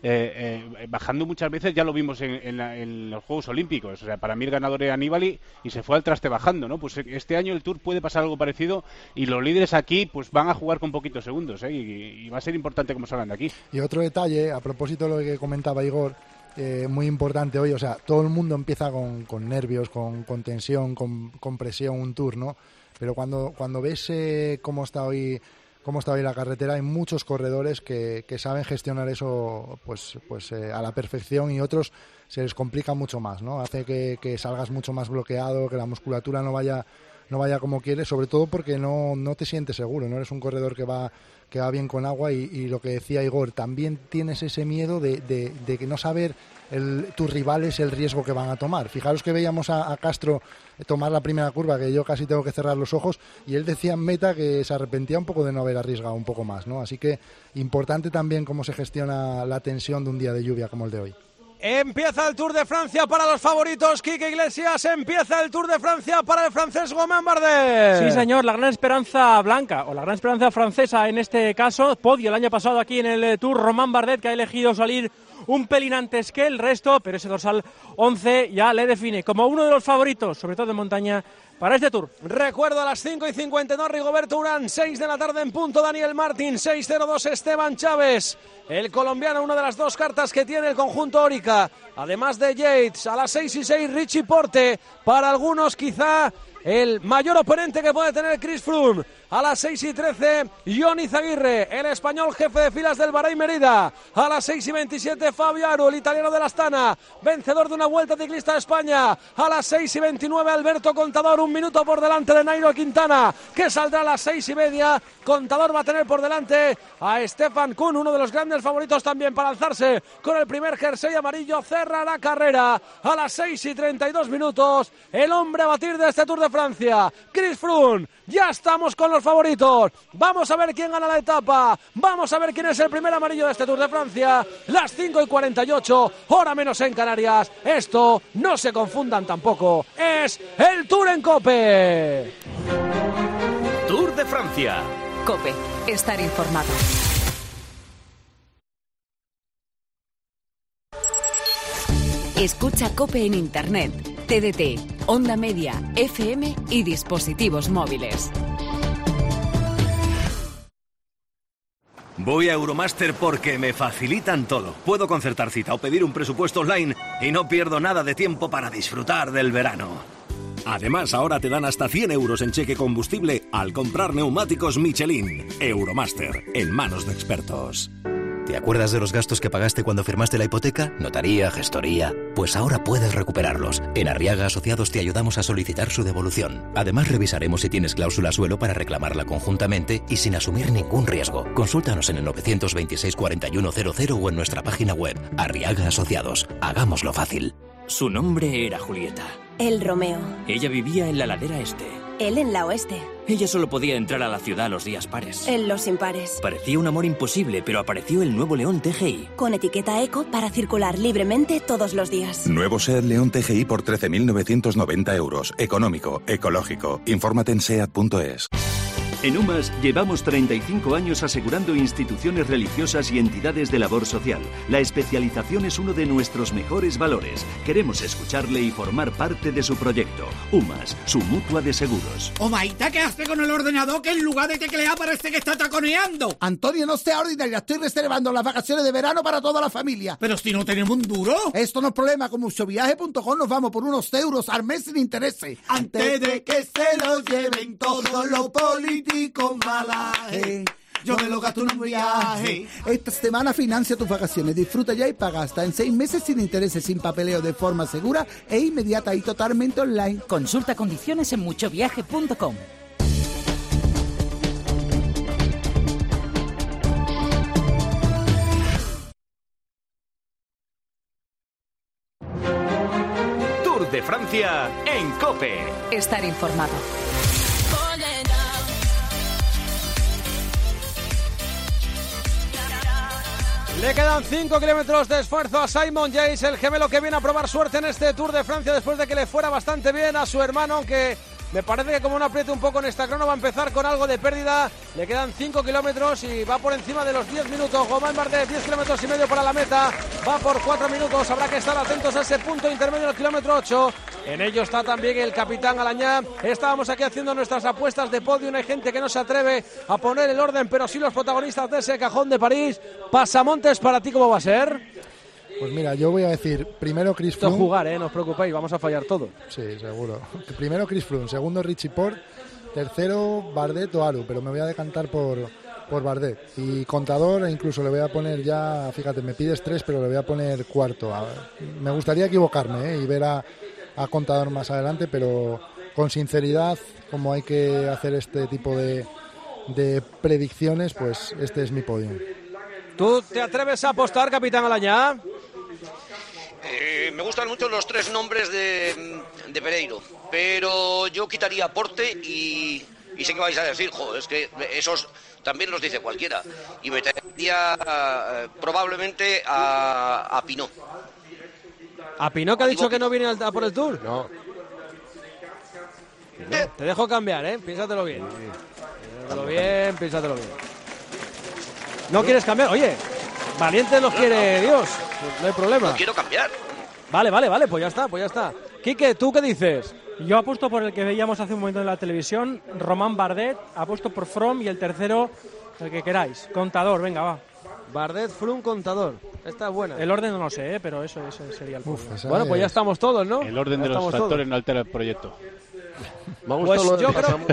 bajando muchas veces. Ya lo vimos en los Juegos Olímpicos. O sea, para mí el ganador era Nibali y se fue al traste bajando, ¿no? Pues este año el Tour puede pasar algo parecido, y los líderes aquí pues van a jugar con poquitos segundos, y va a ser importante cómo salgan de aquí. Y otro detalle, a propósito de lo que comentaba Igor, muy importante hoy, o sea, todo el mundo empieza con nervios, con tensión, con presión, un Tour, ¿no? Pero cuando ves cómo está hoy la carretera, hay muchos corredores que saben gestionar eso pues a la perfección, y otros se les complica mucho más, ¿no? Hace que salgas mucho más bloqueado, que la musculatura no vaya como quieres, sobre todo porque no te sientes seguro, no eres un corredor que va bien con agua, y lo que decía Igor, también tienes ese miedo de que no saber tus rivales el riesgo que van a tomar. Fijaros que veíamos a Castro tomar la primera curva, que yo casi tengo que cerrar los ojos, y él decía en meta que se arrepentía un poco de no haber arriesgado un poco más, ¿no? Así que importante también cómo se gestiona la tensión de un día de lluvia como el de hoy. Empieza el Tour de Francia para los favoritos, Quique Iglesias. Empieza el Tour de Francia para el francés Romain Bardet. Sí, señor, la gran esperanza blanca, o la gran esperanza francesa en este caso. Podio el año pasado aquí en el Tour, Romain Bardet, que ha elegido salir un pelín antes que el resto, pero ese dorsal 11 ya le define como uno de los favoritos, sobre todo en montaña, para este Tour. Recuerdo, a las 5:52 Rigoberto Urán, 6 de la tarde en punto Daniel Martín, 6:02 Esteban Chávez, el colombiano, una de las 2 cartas que tiene el conjunto Orica, además de Yates. A las 6:06 Richie Porte, para algunos quizá el mayor oponente que puede tener Chris Froome. A las 6:13, Jon Izagirre, el español jefe de filas del Bahrein Merida. A las 6:27, Fabio Aru, el italiano de la Astana, vencedor de una Vuelta Ciclista de España. A las 6:29, Alberto Contador, 1 minuto por delante de Nairo Quintana, que saldrá a las 6:30. Contador va a tener por delante a Stefan Kuhn, uno de los grandes favoritos también para alzarse con el primer jersey amarillo. Cerra la carrera a las 6:32 minutos. El hombre a batir de este Tour de Francia, Chris Froome. Ya estamos con los favoritos. Vamos a ver quién gana la etapa. Vamos a ver quién es el primer amarillo de este Tour de Francia. Las 5:48, hora menos en Canarias. Esto, no se confundan tampoco, es el Tour en COPE. Tour de Francia. COPE, estar informado. Escucha COPE en Internet, TDT, Onda Media, FM y dispositivos móviles. Voy a Euromaster porque me facilitan todo. Puedo concertar cita o pedir un presupuesto online y no pierdo nada de tiempo para disfrutar del verano. Además, ahora te dan hasta 100 euros en cheque combustible al comprar neumáticos Michelin. Euromaster, en manos de expertos. ¿Te acuerdas de los gastos que pagaste cuando firmaste la hipoteca? Notaría, gestoría. Pues ahora puedes recuperarlos. En Arriaga Asociados te ayudamos a solicitar su devolución. Además, revisaremos si tienes cláusula suelo para reclamarla conjuntamente y sin asumir ningún riesgo. Consúltanos en el 926 4100 o en nuestra página web. Arriaga Asociados. Hagámoslo fácil. Su nombre era Julieta. El Romeo. Ella vivía en la ladera este. Él en la oeste. Ella solo podía entrar a la ciudad los días pares. Él los impares. Parecía un amor imposible, pero apareció el nuevo León TGI. Con etiqueta eco para circular libremente todos los días. Nuevo SEAT León TGI por 13.990 euros. Económico, ecológico. Infórmate en SEAT.es. En UMAS llevamos 35 años asegurando instituciones religiosas y entidades de labor social. La especialización es uno de nuestros mejores valores. Queremos escucharle y formar parte de su proyecto. UMAS, su mutua de seguros. Omaita, ¿qué hace con el ordenador que en lugar de teclear parece que está taconeando? Antonio, no sea ordinaria. Estoy reservando las vacaciones de verano para toda la familia. Pero si no tenemos un duro. Esto no es problema. Con muchoviaje.com nos vamos por unos euros al mes sin intereses. Antes de que se lo lleven todos los políticos malaje, yo me lo gasto en un viaje. Esta semana financia tus vacaciones, disfruta ya y paga hasta en 6 meses sin intereses, sin papeleo, de forma segura e inmediata y totalmente online. Consulta condiciones en muchoviaje.com. Tour de Francia en COPE. Estar informado. Le quedan 5 kilómetros de esfuerzo a Simon Yates, el gemelo que viene a probar suerte en este Tour de Francia después de que le fuera bastante bien a su hermano, aunque me parece que como no apriete un poco en esta crono va a empezar con algo de pérdida. Le quedan 5 kilómetros y va por encima de los 10 minutos. Romain Bardet, 10 kilómetros y medio para la meta, va por 4 minutos. Habrá que estar atentos a ese punto intermedio del kilómetro 8. En ello está también el capitán Alañá. Estábamos aquí haciendo nuestras apuestas de podio. Hay gente que no se atreve a poner el orden, pero sí los protagonistas de ese cajón de París. Pasamontes, ¿para ti cómo va a ser? Pues mira, yo voy a decir primero Chris Froome. Esto es jugar, no os preocupéis, vamos a fallar todo. Sí, seguro. Primero Chris Froome, segundo Richie Porte, tercero Bardet o Aru, pero me voy a decantar por Bardet. Y Contador, incluso le voy a poner ya, fíjate, me pides 3, pero le voy a poner cuarto. Me gustaría equivocarme y ver a Contador más adelante, pero con sinceridad, como hay que hacer este tipo de predicciones, pues este es mi podio. ¿Tú te atreves a apostar, capitán Alañá? Me gustan mucho los 3 nombres de Pereiro, pero yo quitaría Porte y sé que vais a decir, joder, es que esos también los dice cualquiera, y metería probablemente a Pinot. ¿A Pinot que ha dicho que no viene a por el Tour? No. Te dejo cambiar, piénsatelo bien. Piénsatelo bien. ¿No quieres cambiar? Oye, valiente los quiere Dios, no hay problema. No quiero cambiar. Vale, pues ya está. Quique, ¿tú qué dices? Yo apuesto por el que veíamos hace un momento en la televisión, Romain Bardet, apuesto por Froome y el tercero, el que queráis, Contador, venga, va. Bardet, Froome, Contador. Esta es buena. El orden no lo sé, pero eso sería el podio. Bueno, pues ya estamos todos, ¿no? El orden de los factores no altera el proyecto. Me ha gustado lo de yo pasamos.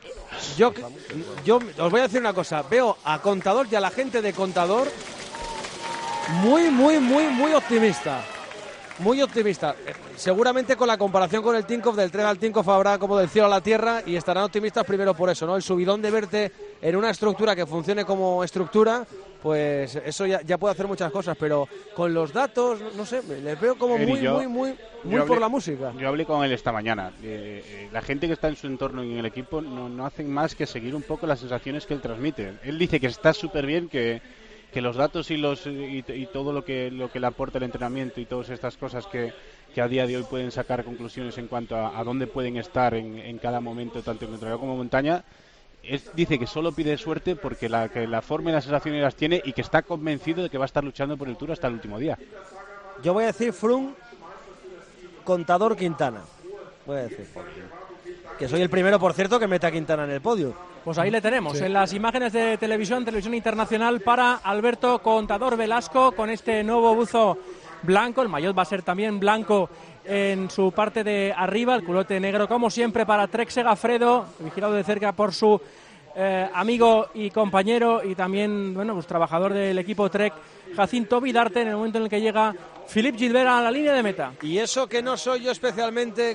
yo os voy a decir una cosa. Veo a Contador y a la gente de Contador muy optimista. Muy optimista. Seguramente con la comparación con el Tinkoff, del tren al Tinkoff habrá como del cielo a la tierra y estarán optimistas primero por eso, ¿no? El subidón de verte en una estructura que funcione como estructura, pues eso ya puede hacer muchas cosas, pero con los datos, no sé, les veo como muy por la música. Yo hablé con él esta mañana. La gente que está en su entorno y en el equipo no hacen más que seguir un poco las sensaciones que él transmite. Él dice que está súper bien, que los datos y todo lo que le aporta el entrenamiento y todas estas cosas que a día de hoy pueden sacar conclusiones en cuanto a dónde pueden estar en cada momento, tanto en contrario como montaña. Dice que solo pide suerte porque la forma y las sensaciones las tiene y que está convencido de que va a estar luchando por el Tour hasta el último día. Yo voy a decir Froome, Contador, Quintana. Voy a decir que soy el primero, por cierto, que mete a Quintana en el podio. Pues ahí le tenemos, en las imágenes de televisión internacional para Alberto Contador Velasco con este nuevo buzo blanco. El maillot va a ser también blanco en su parte de arriba, el culote negro como siempre para Trek Segafredo, vigilado de cerca por su amigo y compañero y también, pues trabajador del equipo Trek, Jacinto Vidarte, en el momento en el que llega Philippe Gilbert a la línea de meta. Y eso que no soy yo especialmente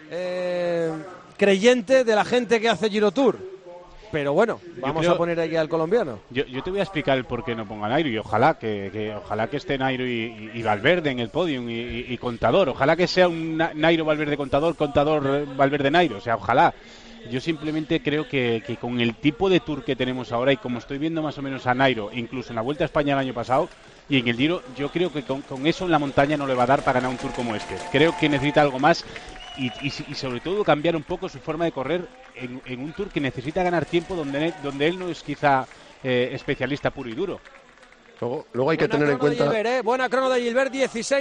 creyente de la gente que hace Giro Tour. Pero bueno, vamos a poner aquí al colombiano. Yo te voy a explicar el por qué no ponga Nairo y ojalá que esté Nairo y Valverde en el podium y Contador. Ojalá que sea un Nairo Valverde Contador Valverde Nairo. O sea, ojalá. Yo simplemente creo que con el tipo de Tour que tenemos ahora y como estoy viendo más o menos a Nairo, incluso en la Vuelta a España el año pasado y en el Giro, yo creo que con eso en la montaña no le va a dar para ganar un Tour como este. Creo que necesita algo más. Y sobre todo cambiar un poco su forma de correr en un Tour que necesita ganar tiempo donde él no es quizá especialista puro y duro. Luego hay que tener en cuenta... Buena crono de Gilbert,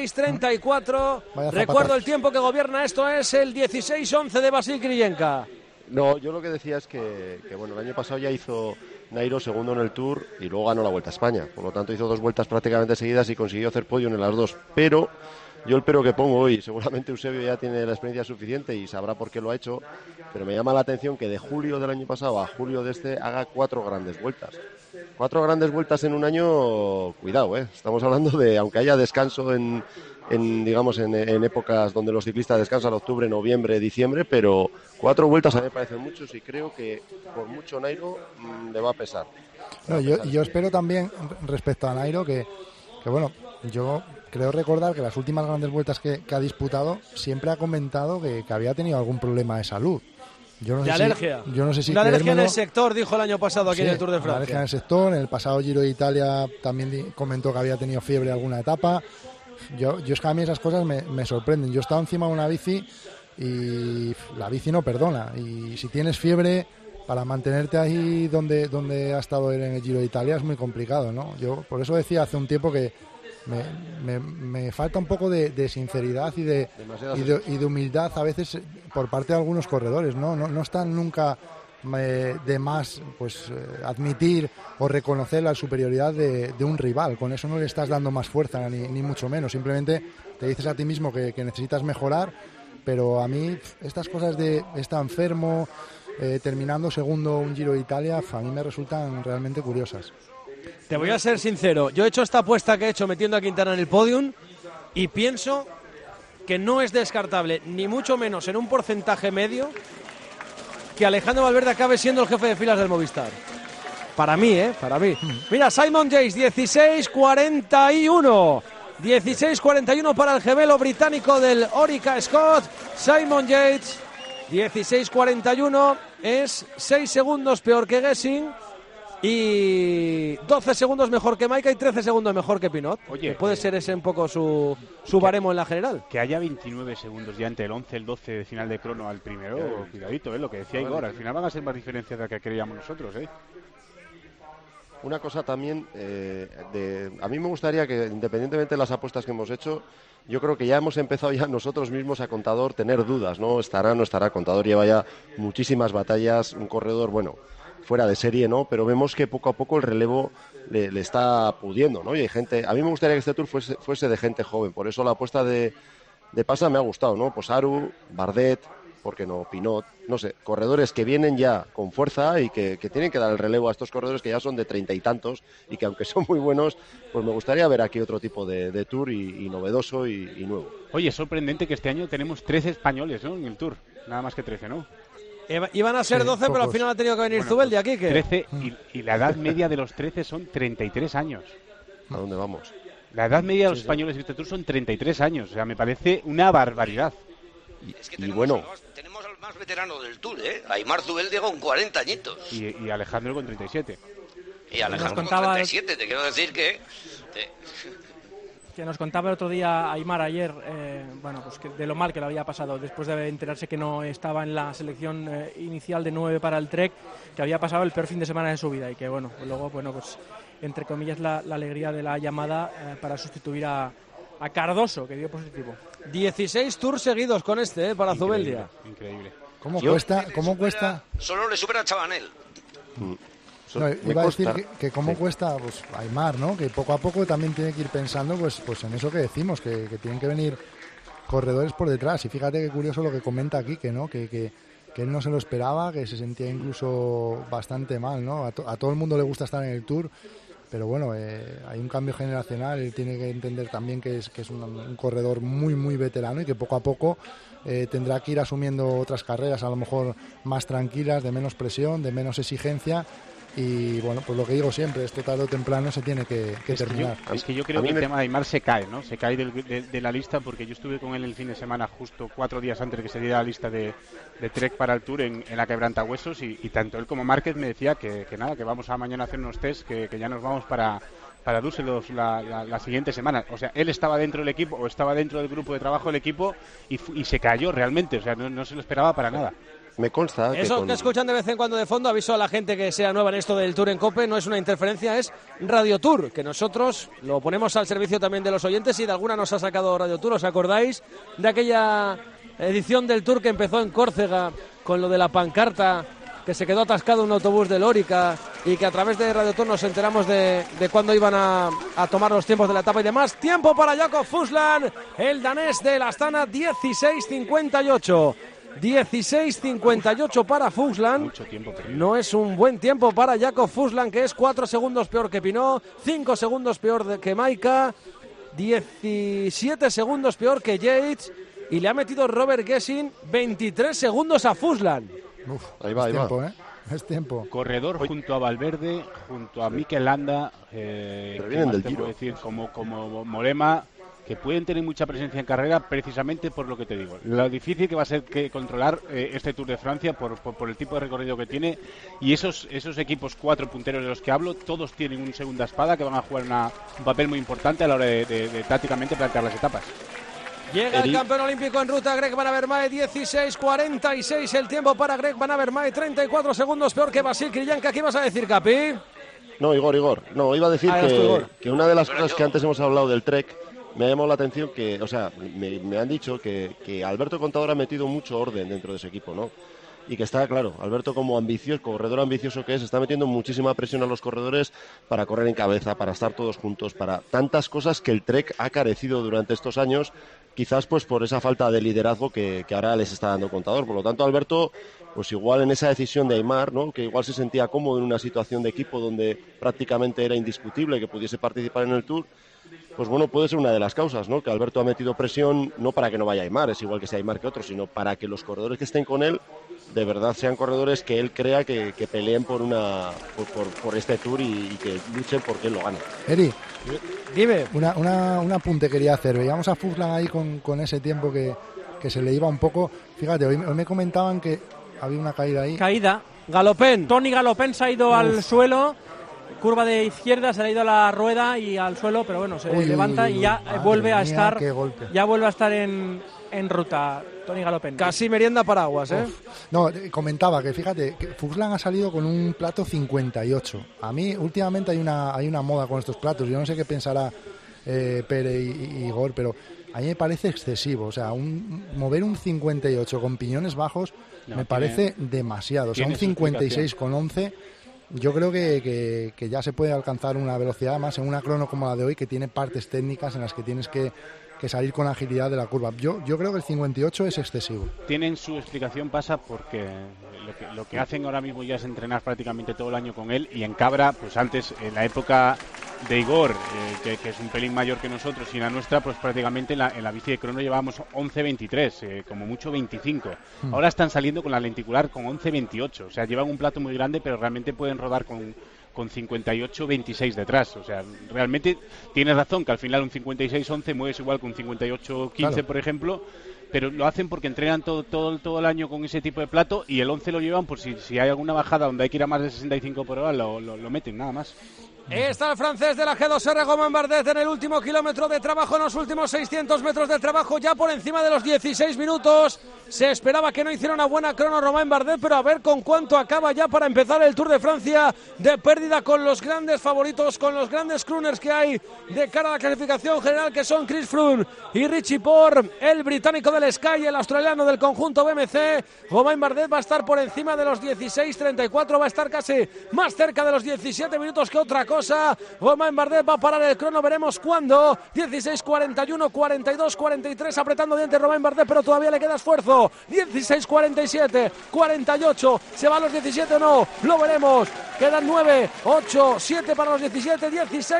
16:34. Recuerdo el tiempo que gobierna esto es el 16:11 de Vasil Kriyenka. No, yo lo que decía es que bueno, el año pasado ya hizo Nairo segundo en el Tour y luego ganó la Vuelta a España. Por lo tanto hizo 2 vueltas prácticamente seguidas y consiguió hacer podio en las 2. Pero... yo el pero que pongo hoy, seguramente Eusebio ya tiene la experiencia suficiente y sabrá por qué lo ha hecho, pero me llama la atención que de julio del año pasado a julio de este haga 4 grandes vueltas. 4 grandes vueltas en un año, cuidado, estamos hablando de, aunque haya descanso en épocas donde los ciclistas descansan, octubre, noviembre, diciembre, pero 4 vueltas a mí me parecen muchos y creo que por mucho Nairo le va a pesar. No, yo espero también respecto a Nairo que bueno, yo creo recordar que las últimas grandes vueltas que ha disputado siempre ha comentado que había tenido algún problema de salud. Yo no sé alergia. Yo no sé si una alergia en el sector, dijo el año pasado aquí en el Tour de Francia. Alergia en el sector, en el pasado Giro de Italia también comentó que había tenido fiebre alguna etapa. Yo es que a mí esas cosas me sorprenden. Yo he estado encima de una bici y la bici no perdona. Y si tienes fiebre, para mantenerte ahí donde ha estado él en el Giro de Italia es muy complicado, ¿no? Yo por eso decía hace un tiempo que me falta un poco de sinceridad y de humildad a veces por parte de algunos corredores, no están nunca de más admitir o reconocer la superioridad de un rival. Con eso no le estás dando más fuerza ni mucho menos, simplemente te dices a ti mismo que necesitas mejorar, pero a mí estas cosas de está enfermo, terminando segundo un Giro de Italia, a mí me resultan realmente curiosas. Te voy a ser sincero, yo he hecho esta apuesta que he hecho metiendo a Quintana en el podium y pienso que no es descartable, ni mucho menos en un porcentaje medio, que Alejandro Valverde acabe siendo el jefe de filas del Movistar. Para mí, para mí. Mira, Simon Yates, 16:41. 16:41 para el gemelo británico del Orica Scott. Simon Yates, 16:41, es 6 segundos peor que Gesing. Y 12 segundos mejor que Maika y 13 segundos mejor que Pinot. Oye, puede ser ese un poco su baremo en la general. Que haya 29 segundos ya entre el 11 y el 12 de final de crono al primero, cuidadito, lo que decía Igor, al final van a ser más diferencias de las que creíamos nosotros, Una cosa también, a mí me gustaría que, independientemente de las apuestas que hemos hecho, yo creo que ya hemos empezado ya nosotros mismos a Contador tener dudas, ¿no? Estará, no estará. Contador lleva ya muchísimas batallas, un corredor, fuera de serie, ¿no? Pero vemos que poco a poco el relevo le está pudiendo, ¿no? Y hay gente... A mí me gustaría que este Tour fuese de gente joven, por eso la apuesta de Pasa me ha gustado, ¿no? Pues Aru, Bardet, ¿por qué no Pinot? No sé, corredores que vienen ya con fuerza y que tienen que dar el relevo a estos corredores que ya son de 30 y tantos y que aunque son muy buenos, pues me gustaría ver aquí otro tipo de Tour y novedoso y nuevo. Oye, es sorprendente que este año tenemos 13 españoles, ¿no?, en el Tour, nada más que 13, ¿no? Iban a ser 12, pero al final ha tenido que venir Zubeldi aquí. 13, y la edad media de los 13 son 33 años. ¿A dónde vamos? La edad media de los españoles en este Tour son 33 años, o sea, me parece una barbaridad. Es que tenemos al más veterano del Tour, Aimar Zubeldi con 40 añitos. Y Alejandro con 37. Y Alejandro con 37, te quiero decir que nos contaba el otro día Aimar ayer, pues que de lo mal que le había pasado después de enterarse que no estaba en la selección inicial de 9 para el Trek, que había pasado el peor fin de semana de su vida y que luego pues entre comillas la alegría de la llamada para sustituir a Cardoso, que dio positivo. 16 tours seguidos con para Zubeldia. Increíble. ¿Cómo cuesta? Solo le supera a Chabanel. No, iba a decir que cómo cuesta pues Aimar, ¿no? Que poco a poco también tiene que ir pensando pues en eso que decimos, que tienen que venir corredores por detrás. Y fíjate qué curioso lo que comenta aquí, que él no se lo esperaba, que se sentía incluso bastante mal, ¿no? A todo el mundo le gusta estar en el Tour, pero bueno, hay un cambio generacional. Él tiene que entender también que es un corredor muy, muy veterano y que poco a poco tendrá que ir asumiendo otras carreras, a lo mejor más tranquilas, de menos presión, de menos exigencia. Y bueno, pues lo que digo siempre, esto tarde o temprano se tiene que terminar. Es que yo creo que el tema de Aimar se cae, ¿no? Se cae de la lista, porque yo estuve con él el fin de semana justo 4 días antes de que se diera la lista de Trek para el Tour en la Quebrantahuesos y tanto él como Márquez me decía que vamos a mañana a hacer unos test, que ya nos vamos para Düsseldorf la siguiente semana. O sea, él estaba dentro del equipo o estaba dentro del grupo de trabajo del equipo y se cayó realmente, o sea, no se lo esperaba para nada. Me consta eso que escuchan de vez en cuando de fondo, aviso a la gente que sea nueva en esto del Tour en COPE, no es una interferencia, es Radio Tour, que nosotros lo ponemos al servicio también de los oyentes y de alguna nos ha sacado Radio Tour. ¿Os acordáis de aquella edición del Tour que empezó en Córcega con lo de la pancarta, que se quedó atascado un autobús de Lórica y que a través de Radio Tour nos enteramos de cuándo iban a tomar los tiempos de la etapa y demás? Tiempo para Jakob Fuglsang, el danés de la Astana, 16:58. 16:58 para Fuglsang. No es un buen tiempo para Jakob Fuglsang, que es 4 segundos peor que Pinot, 5 segundos peor que Maika, 17 segundos peor que Yates, y le ha metido Robert Gesing 23 segundos a Fuglsang. Ahí va. Es tiempo. Corredor junto a Valverde, junto a Mikel Landa, vienen del tiro. Decir, como Mollema, que pueden tener mucha presencia en carrera precisamente por lo que te digo. Lo difícil que va a ser controlar este Tour de Francia por el tipo de recorrido que tiene, y esos equipos 4 punteros de los que hablo, todos tienen un segunda espada que van a jugar un papel muy importante a la hora de tácticamente plantear las etapas. Llega el campeón olímpico en ruta, Greg Van Avermaet, 16:46 el tiempo para Greg Van Avermaet, 34 segundos peor que Vasil Kriyanka. ¿Qué ibas a decir, Capi? No, Igor. No, iba a decir que una de las cosas que antes hemos hablado del Trek me ha llamado la atención que, o sea, me han dicho que Alberto Contador ha metido mucho orden dentro de ese equipo, ¿no? Y que está, claro, Alberto como corredor ambicioso que es, está metiendo muchísima presión a los corredores para correr en cabeza, para estar todos juntos, para tantas cosas que el Trek ha carecido durante estos años, quizás pues por esa falta de liderazgo que ahora les está dando Contador. Por lo tanto, Alberto, pues igual en esa decisión de Aimar, ¿no?, que igual se sentía cómodo en una situación de equipo donde prácticamente era indiscutible que pudiese participar en el Tour, pues bueno, puede ser una de las causas, ¿no?, que Alberto ha metido presión no para que no vaya Aimar, es igual que sea Aimar que otro, sino para que los corredores que estén con él de verdad sean corredores que él crea que peleen por este Tour y que luchen porque él lo gane. Eri, dime. Un apunte quería hacer. Veíamos a Fuglsang ahí con ese tiempo que se le iba un poco. Fíjate, hoy me comentaban que había una caída ahí. Caída. Galopén. Tony Galopén se ha ido al suelo. Curva de izquierda, se le ha ido a la rueda y al suelo, pero bueno, se levanta y ya vuelve a estar. Ya vuelve a estar en ruta. Tony Galopén. Casi merienda paraguas, ¿eh? No, comentaba que fíjate, que Fuglsang ha salido con un plato 58. A mí últimamente hay una moda con estos platos. Yo no sé qué pensará Pere y Igor, pero a mí me parece excesivo. O sea, mover un 58 con piñones bajos me parece demasiado. O sea, un 56 con 11... Yo creo que ya se puede alcanzar una velocidad más en una crono como la de hoy, que tiene partes técnicas en las que tienes que salir con agilidad de la curva. Yo creo que el 58 es excesivo. Tienen su explicación, pasa porque lo que hacen ahora mismo ya es entrenar prácticamente todo el año con él, y en Cabra, pues antes, en la época de Igor, que es un pelín mayor que nosotros, y en la nuestra, pues prácticamente en la bici de crono llevábamos 11.23, como mucho 25. Ahora están saliendo con la lenticular con 11.28, o sea, llevan un plato muy grande, pero realmente pueden rodar con 58-26 detrás. O sea, realmente tienes razón que al final un 56-11 mueves igual que un 58-15, claro, por ejemplo, pero lo hacen porque entrenan todo el año con ese tipo de plato, y el 11 lo llevan por si hay alguna bajada donde hay que ir a más de 65 por hora, lo meten, nada más. Está el francés de la G2R, Romain Bardet, en el último kilómetro de trabajo, en los últimos 600 metros de trabajo, ya por encima de los 16 minutos. Se esperaba que no hiciera una buena crono Romain Bardet, pero a ver con cuánto acaba ya para empezar el Tour de Francia de pérdida, con los grandes favoritos, con los grandes crooners que hay de cara a la clasificación general, que son Chris Froome y Richie Porte, el británico del Sky, el australiano del conjunto BMC. Romain Bardet va a estar por encima de los 16:34, va a estar casi más cerca de los 17 minutos que otra cosa. Romain Bardet va a parar el crono, veremos cuándo. 16:41, 42, 43, apretando dientes Romain Bardet, pero todavía le queda esfuerzo. 16:47, 48, ¿se va a los 17 o no? Lo veremos. Quedan 9, 8, 7 para los 17,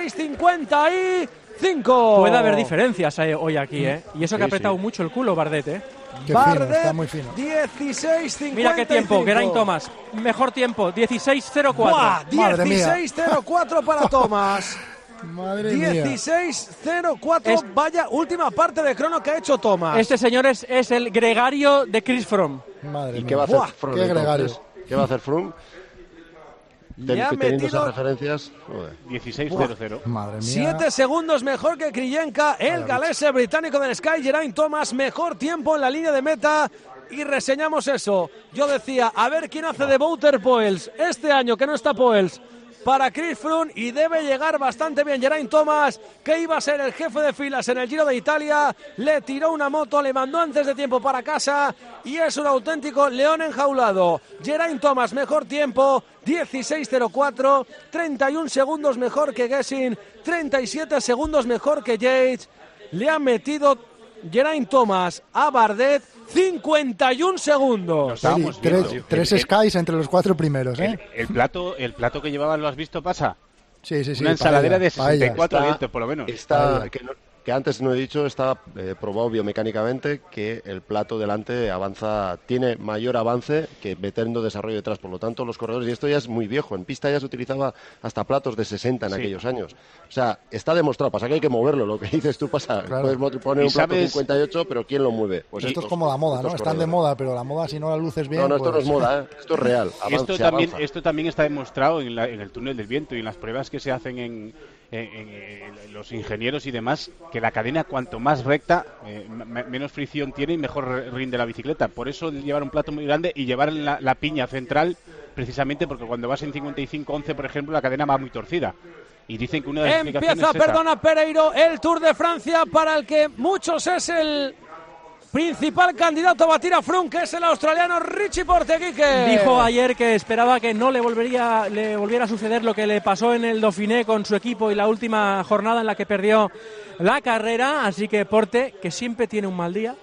16:55. Puede haber diferencias hoy aquí, y eso que ha apretado mucho el culo Bardet, Qué fino, está muy fino. 16:55. Mira qué tiempo, Geraint Thomas. Mejor tiempo, 16:04. 16:04 para Thomas. Madre mía. 16:04, vaya última parte de crono que ha hecho Thomas. Este señor es el gregario de Chris Froome. Madre ¿Y mía. qué va a hacer Froome? Qué gregario. ¿Qué va a hacer Froome? Teniendo esas referencias, 16:00. Madre mía. 7 segundos mejor que Kriyenka, el galés británico del Sky. Geraint Thomas, mejor tiempo en la línea de meta. Y reseñamos eso. Yo decía, a ver quién hace de Wouter Poels este año, que no está Poels, para Chris Froome, y debe llegar bastante bien Geraint Thomas, que iba a ser el jefe de filas en el Giro de Italia. Le tiró una moto, le mandó antes de tiempo para casa, y es un auténtico león enjaulado. Geraint Thomas, mejor tiempo, 16:04, 31 segundos mejor que Gessin, 37 segundos mejor que Yates. Le ha metido Geraint Thomas a Bardet 51 segundos. Tres Skies entre los 4 primeros, El plato que llevaban, ¿lo has visto, pasa? Sí. Una ensaladera de 64 dientes, por lo menos. Que antes no he dicho, está probado biomecánicamente que el plato delante tiene mayor avance que metiendo desarrollo detrás. Por lo tanto, los corredores, y esto ya es muy viejo, en pista ya se utilizaba hasta platos de 60 en aquellos años. O sea, está demostrado, pasa que hay que moverlo, lo que dices tú, pasa. Claro. Puedes poner un plato 58, pero ¿quién lo mueve? Pues esto es como la moda, ¿no? Están de moda, pero la moda, si no la luces bien... No, esto no es moda, esto es real. Esto también está demostrado en el túnel del viento y en las pruebas que se hacen en los ingenieros y demás, que la cadena cuanto más recta, menos fricción tiene y mejor rinde la bicicleta. Por eso llevar un plato muy grande y llevar la piña central, precisamente porque cuando vas en 55-11, por ejemplo, la cadena va muy torcida. Y dicen que una de las explicaciones es esa. Pereiro, el Tour de Francia, para el que muchos es el principal candidato a batir a Froome, que es el australiano Richie Porte. Dijo ayer que esperaba que no le volviera a suceder lo que le pasó en el Dauphiné con su equipo y la última jornada en la que perdió la carrera. Así que Porte, que siempre tiene un mal día,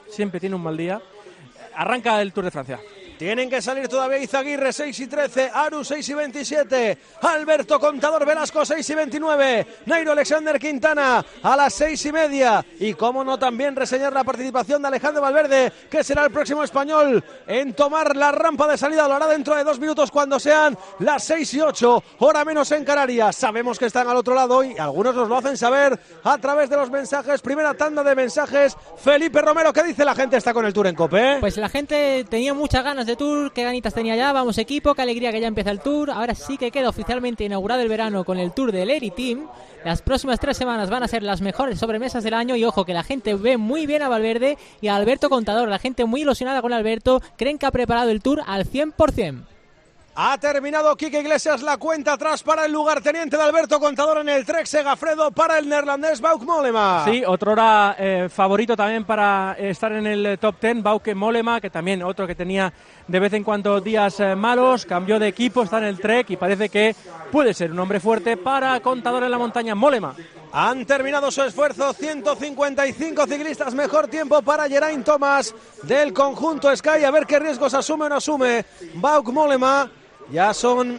arranca el Tour de Francia. Tienen que salir todavía Izaguirre, 6:13, Aru, 6:27, Alberto Contador Velasco, 6:29, Nairo Alexander Quintana a las 6:30. Y cómo no también reseñar la participación de Alejandro Valverde, que será el próximo español en tomar la rampa de salida. Lo hará dentro de 2 minutos cuando sean las 6:08, hora menos en Canarias. Sabemos que están al otro lado y algunos nos lo hacen saber a través de los mensajes. Primera tanda de mensajes. Felipe Romero, ¿qué dice la gente? Está con el Tour en COPE. Pues la gente tenía muchas ganas de Tour, qué ganitas tenía ya, vamos equipo, qué alegría que ya empieza el Tour. Ahora sí que queda oficialmente inaugurado el verano con el Tour del Eri Team. Las próximas 3 semanas van a ser las mejores sobremesas del año y ojo que la gente ve muy bien a Valverde y a Alberto Contador, la gente muy ilusionada con Alberto, creen que ha preparado el Tour al 100%. Ha terminado Quique Iglesias la cuenta atrás para el lugarteniente de Alberto Contador en el Trek Segafredo para el neerlandés Bauke Mollema. Sí, otrora favorito también para estar en el top 10, Bauke Mollema, que también otro que tenía de vez en cuando días malos, cambió de equipo, está en el Trek y parece que puede ser un hombre fuerte para Contador en la montaña. Mollema. Han terminado su esfuerzo 155 ciclistas, mejor tiempo para Geraint Thomas del conjunto Sky. A ver qué riesgos asume o no asume Bauke Mollema. Ya son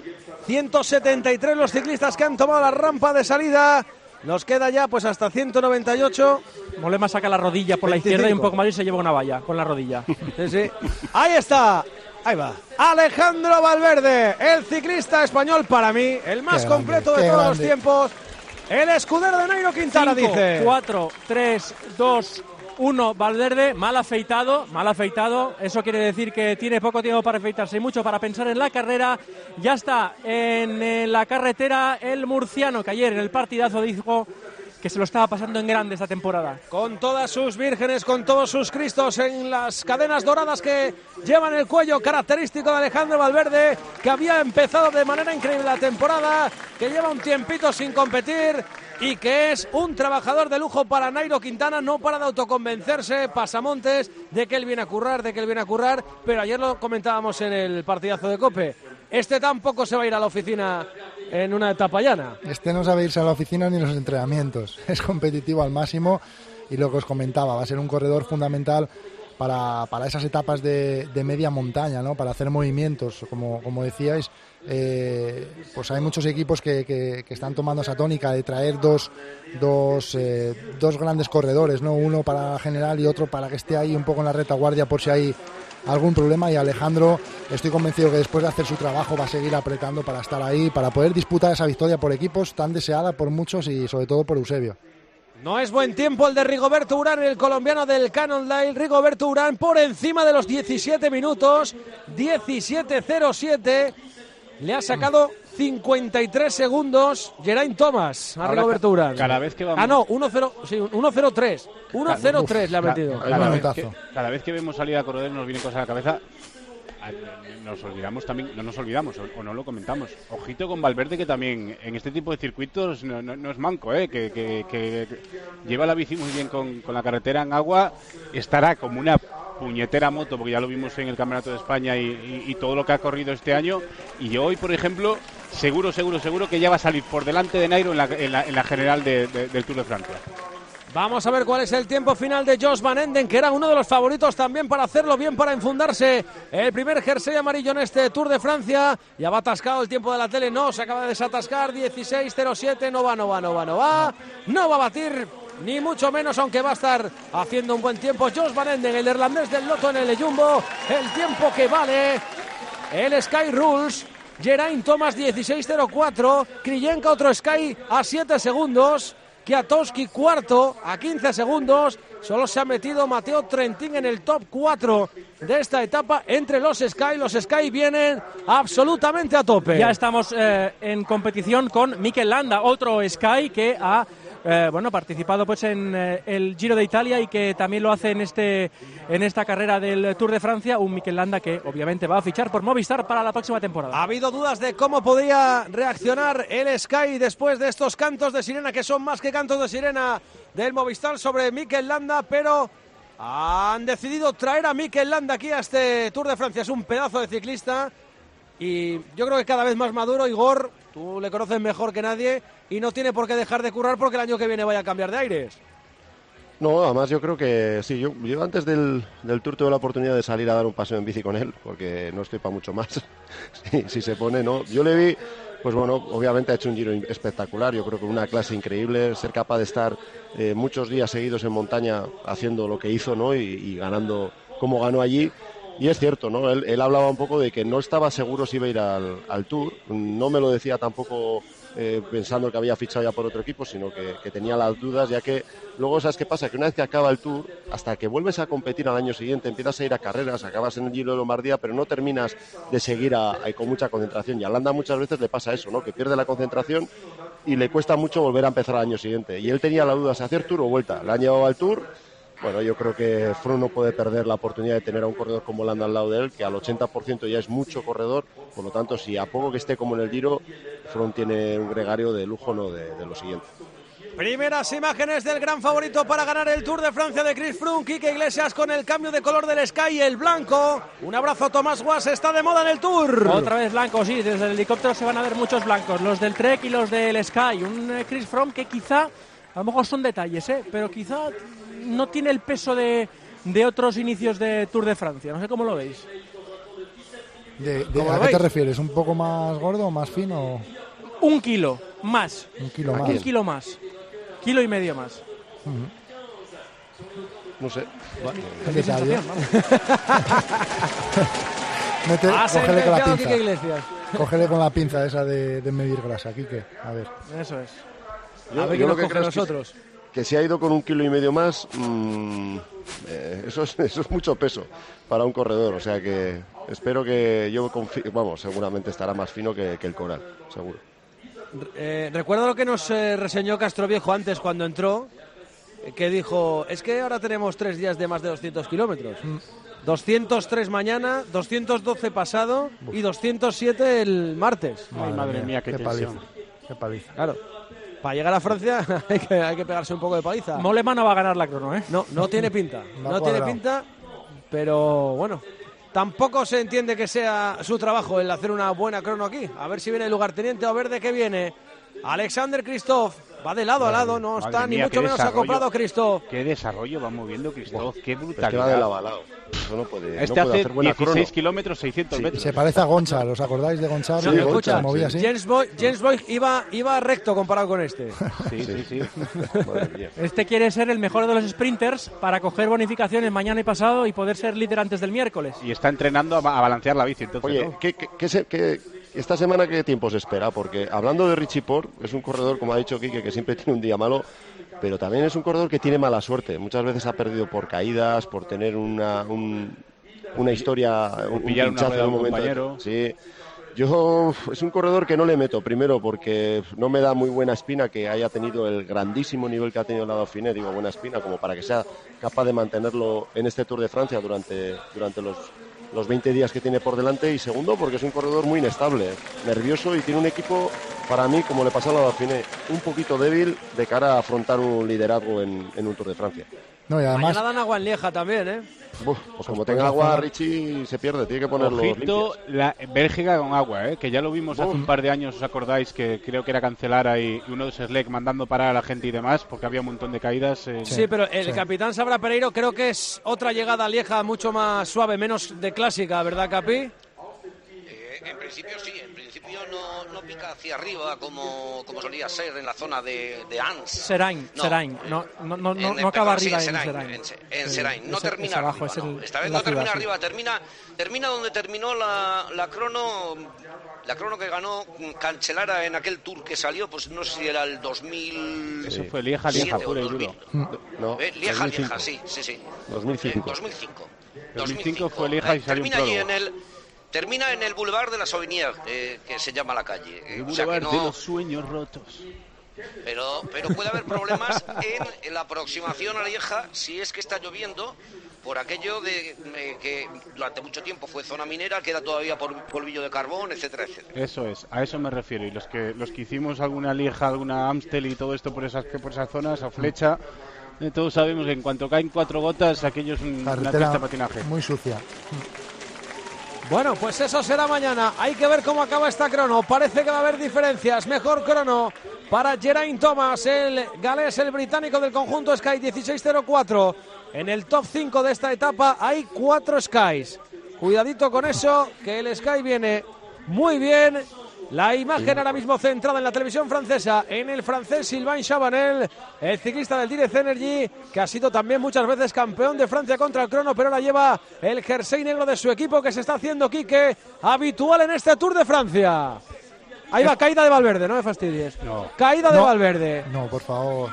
173 los ciclistas que han tomado la rampa de salida. Nos queda ya pues hasta 198. Mollema saca la rodilla por 25. La izquierda y un poco más y se lleva una valla con la rodilla. Sí. Ahí está. Ahí va. Alejandro Valverde, el ciclista español para mí, el más completo de todos los tiempos. El escudero de Nairo Quintana. 5, dice 4, 3, 2, 1, Valverde, mal afeitado. Eso quiere decir que tiene poco tiempo para afeitarse y mucho para pensar en la carrera. Ya está en la carretera el murciano, que ayer en el partidazo dijo que se lo estaba pasando en grande esta temporada. Con todas sus vírgenes, con todos sus cristos en las cadenas doradas que llevan el cuello característico de Alejandro Valverde, que había empezado de manera increíble la temporada, que lleva un tiempito sin competir y que es un trabajador de lujo para Nairo Quintana. No para de autoconvencerse, pasamontes, de que él viene a currar, pero ayer lo comentábamos en el partidazo de COPE. Este tampoco se va a ir a la oficina en una etapa llana. Este no sabe irse a la oficina ni en los entrenamientos. Es competitivo al máximo y lo que os comentaba, va a ser un corredor fundamental para esas etapas de media montaña, ¿no? Para hacer movimientos, como decíais. Pues hay muchos equipos que están tomando esa tónica de traer dos grandes corredores, ¿no? Uno para la general y otro para que esté ahí un poco en la retaguardia por si hay algún problema, y Alejandro, estoy convencido que después de hacer su trabajo va a seguir apretando para estar ahí, para poder disputar esa victoria por equipos tan deseada por muchos y sobre todo por Eusebio. No es buen tiempo el de Rigoberto Urán, el colombiano del Cannondale. Rigoberto Urán por encima de los 17 minutos, 17:07. Le ha sacado 53 segundos Geraint Thomas a Rigoberto Urán. Cada vez que vamos... 1:03. 1:03 le ha metido. Cada vez que vemos salir a corredores nos vienen cosas a la cabeza. Nos olvidamos también, no nos olvidamos o no lo comentamos. Ojito con Valverde, que también en este tipo de circuitos no es manco, que lleva la bici muy bien con la carretera en agua. Estará como una puñetera moto, porque ya lo vimos en el Campeonato de España y todo lo que ha corrido este año. Y hoy, por ejemplo, seguro que ya va a salir por delante de Nairo en la general del Tour de Francia. Vamos a ver cuál es el tiempo final de Jos Van Enden, que era uno de los favoritos también para hacerlo bien, para enfundarse el primer jersey amarillo en este Tour de Francia. Ya va atascado el tiempo de la tele, no, se acaba de desatascar, 16:07, no va a batir ni mucho menos, aunque va a estar haciendo un buen tiempo. Jos Van Enden, el irlandés del Lotto en el Jumbo, el tiempo que vale el Sky Rules. Geraint Thomas 16:04, Kriyenka otro Sky a 7 segundos, Kwiatkowski cuarto a 15 segundos. Solo se ha metido Matteo Trentin en el top 4 de esta etapa entre los Sky. Los Sky vienen absolutamente a tope. Ya estamos en competición con Mikel Landa, otro Sky que ha participado pues en el Giro de Italia y que también lo hace en esta carrera del Tour de Francia. Un Mikel Landa que obviamente va a fichar por Movistar para la próxima temporada. Ha habido dudas de cómo podría reaccionar el Sky después de estos cantos de sirena, que son más que cantos de sirena del Movistar sobre Mikel Landa, pero han decidido traer a Mikel Landa aquí a este Tour de Francia. Es un pedazo de ciclista y yo creo que cada vez más maduro. Igor, tú le conoces mejor que nadie y no tiene por qué dejar de currar porque el año que viene vaya a cambiar de aires. No, además yo creo que sí, yo antes del Tour tuve la oportunidad de salir a dar un paseo en bici con él, porque no estoy para mucho más, si se pone, ¿no? Yo le vi, pues bueno, obviamente ha hecho un Giro espectacular, yo creo que una clase increíble, ser capaz de estar muchos días seguidos en montaña haciendo lo que hizo, ¿no? Y ganando como ganó allí. Y es cierto, ¿no? Él hablaba un poco de que no estaba seguro si iba a ir al Tour, no me lo decía tampoco pensando que había fichado ya por otro equipo, sino que tenía las dudas, ya que luego, ¿sabes qué pasa? Que una vez que acaba el Tour, hasta que vuelves a competir al año siguiente, empiezas a ir a carreras, acabas en el Giro de Lombardía, pero no terminas de seguir con mucha concentración. Y a Landa muchas veces le pasa eso, ¿no? Que pierde la concentración y le cuesta mucho volver a empezar al año siguiente. Y él tenía la duda si hacer Tour o vuelta. Le han llevado al Tour. Bueno, yo creo que Froome no puede perder la oportunidad de tener a un corredor como Landa al lado de él, que al 80% ya es mucho corredor. Por lo tanto, si a poco que esté como en el Giro, Froome tiene un gregario de lujo, ¿no? de lo siguiente. Primeras imágenes del gran favorito para ganar el Tour de Francia de Chris Froome, Quique Iglesias, con el cambio de color del Sky, el blanco. Un abrazo a Tomás Guas, está de moda en el Tour. Otra vez blanco, sí, desde el helicóptero se van a ver muchos blancos, los del Trek y los del Sky. Un Chris Froome que quizá A lo mejor son detalles, pero quizá no tiene el peso de otros inicios de Tour de Francia. No sé cómo lo veis. ¿A qué te refieres? ¿Un poco más gordo o más fino? 1 kilo más. 1 kilo más. 1 kilo más. 1,5 kilos más. No sé. ¿Qué detalle? Cógele con la pinza. Cógele con la pinza esa de medir grasa, Quique. A ver. Eso es. A ver qué nos coge nosotros. Que se ha ido con 1,5 kilos más, eso es mucho peso para un corredor. O sea que espero que yo confío, seguramente estará más fino que el Coral, seguro. Recuerdo lo que nos reseñó Castroviejo antes cuando entró, que dijo, es que ahora tenemos 3 días de más de 200 kilómetros. 203 mañana, 212 pasado y 207 el martes. Madre mía, qué paliza. Qué paliza. Claro. Para llegar a Francia hay que pegarse un poco de paliza. Mollema no va a ganar la crono, ¿eh? No tiene pinta. No tiene pinta, pero bueno. Tampoco se entiende que sea su trabajo el hacer una buena crono aquí. A ver si viene el lugarteniente o a ver de qué viene. Alexander Kristoff va de lado a lado, no está ni mucho menos acoplado Kristoff. Qué desarrollo va moviendo Kristoff, qué brutalidad. Es que va de lado a lado. Eso no puede, este no puede hace hacer buena 16 crono. kilómetros, 600 metros. Se parece a Gonchar, ¿os acordáis de Gonchar? Sí, escucha, James Boyd iba recto comparado con este. Sí. Este quiere ser el mejor de los sprinters para coger bonificaciones mañana y pasado y poder ser líder antes del miércoles. Y está entrenando a balancear la bici. Entonces, oye, ¿no? ¿qué esta semana qué tiempo se espera? Porque hablando de Richie Porte, es un corredor, como ha dicho Quique, que siempre tiene un día malo, pero también es un corredor que tiene mala suerte. Muchas veces ha perdido por caídas, por tener una historia, un pinchazo en un momento. Compañero. Sí. Yo es un corredor que no le meto, primero porque no me da muy buena espina que haya tenido el grandísimo nivel que ha tenido el Dauphiné, digo buena espina, como para que sea capaz de mantenerlo en este Tour de Francia durante los 20 días que tiene por delante, y segundo porque es un corredor muy inestable, nervioso, y tiene un equipo, para mí, como le pasó a la Dauphiné, un poquito débil de cara a afrontar un liderazgo en un Tour de Francia. No, y además... Mañana dan agua en Lieja también, ¿eh? Pues como tenga agua, Richie se pierde, tiene que ponerlo ojito, Bélgica con agua, que ya lo vimos hace un par de años, ¿os acordáis? Que creo que era Cancelara y uno de Selec mandando parar a la gente y demás, porque había un montón de caídas. Sí, pero el capitán Sabra Pereiro creo que es otra llegada a Lieja mucho más suave, menos de clásica, ¿verdad, Capi? En principio sí, en principio no pica hacia arriba como solía ser en la zona de Ans. Seraing, no acaba arriba en Seraing. En Seraing, no termina arriba, no. Esta vez no termina arriba, termina donde terminó la crono que ganó Cancellara en aquel Tour que salió, pues no sé si era el 2000. Eso fue Lieja pura y duro. No, Lieja, sí. 2005. 2005 fue Lieja y salió un prólogo. Termina en el Boulevard de la Sauvignier, que se llama la calle. El Boulevard de los sueños rotos. Pero puede haber problemas en la aproximación a Lieja si es que está lloviendo, por aquello de que durante mucho tiempo fue zona minera, queda todavía por polvillo de carbón, etcétera, etcétera. Eso es, a eso me refiero. Y los que hicimos alguna Lieja, alguna Amstel y todo esto por esas zonas, a Flecha, todos sabemos que en cuanto caen 4 gotas, aquello es una pista de patinaje. Muy sucia. Bueno, pues eso será mañana. Hay que ver cómo acaba esta crono. Parece que va a haber diferencias. Mejor crono para Geraint Thomas, el galés, el británico del conjunto Sky, 16.04. En el top 5 de esta etapa hay 4 Skys. Cuidadito con eso, que el Sky viene muy bien. La imagen ahora mismo centrada en la televisión francesa, en el francés Sylvain Chabanel, el ciclista del Direct Energy, que ha sido también muchas veces campeón de Francia contra el crono, pero ahora lleva el jersey negro de su equipo, que se está haciendo, Quique, habitual en este Tour de Francia. Ahí va, caída de Valverde, no me fastidies. No. Caída de Valverde. No, por favor.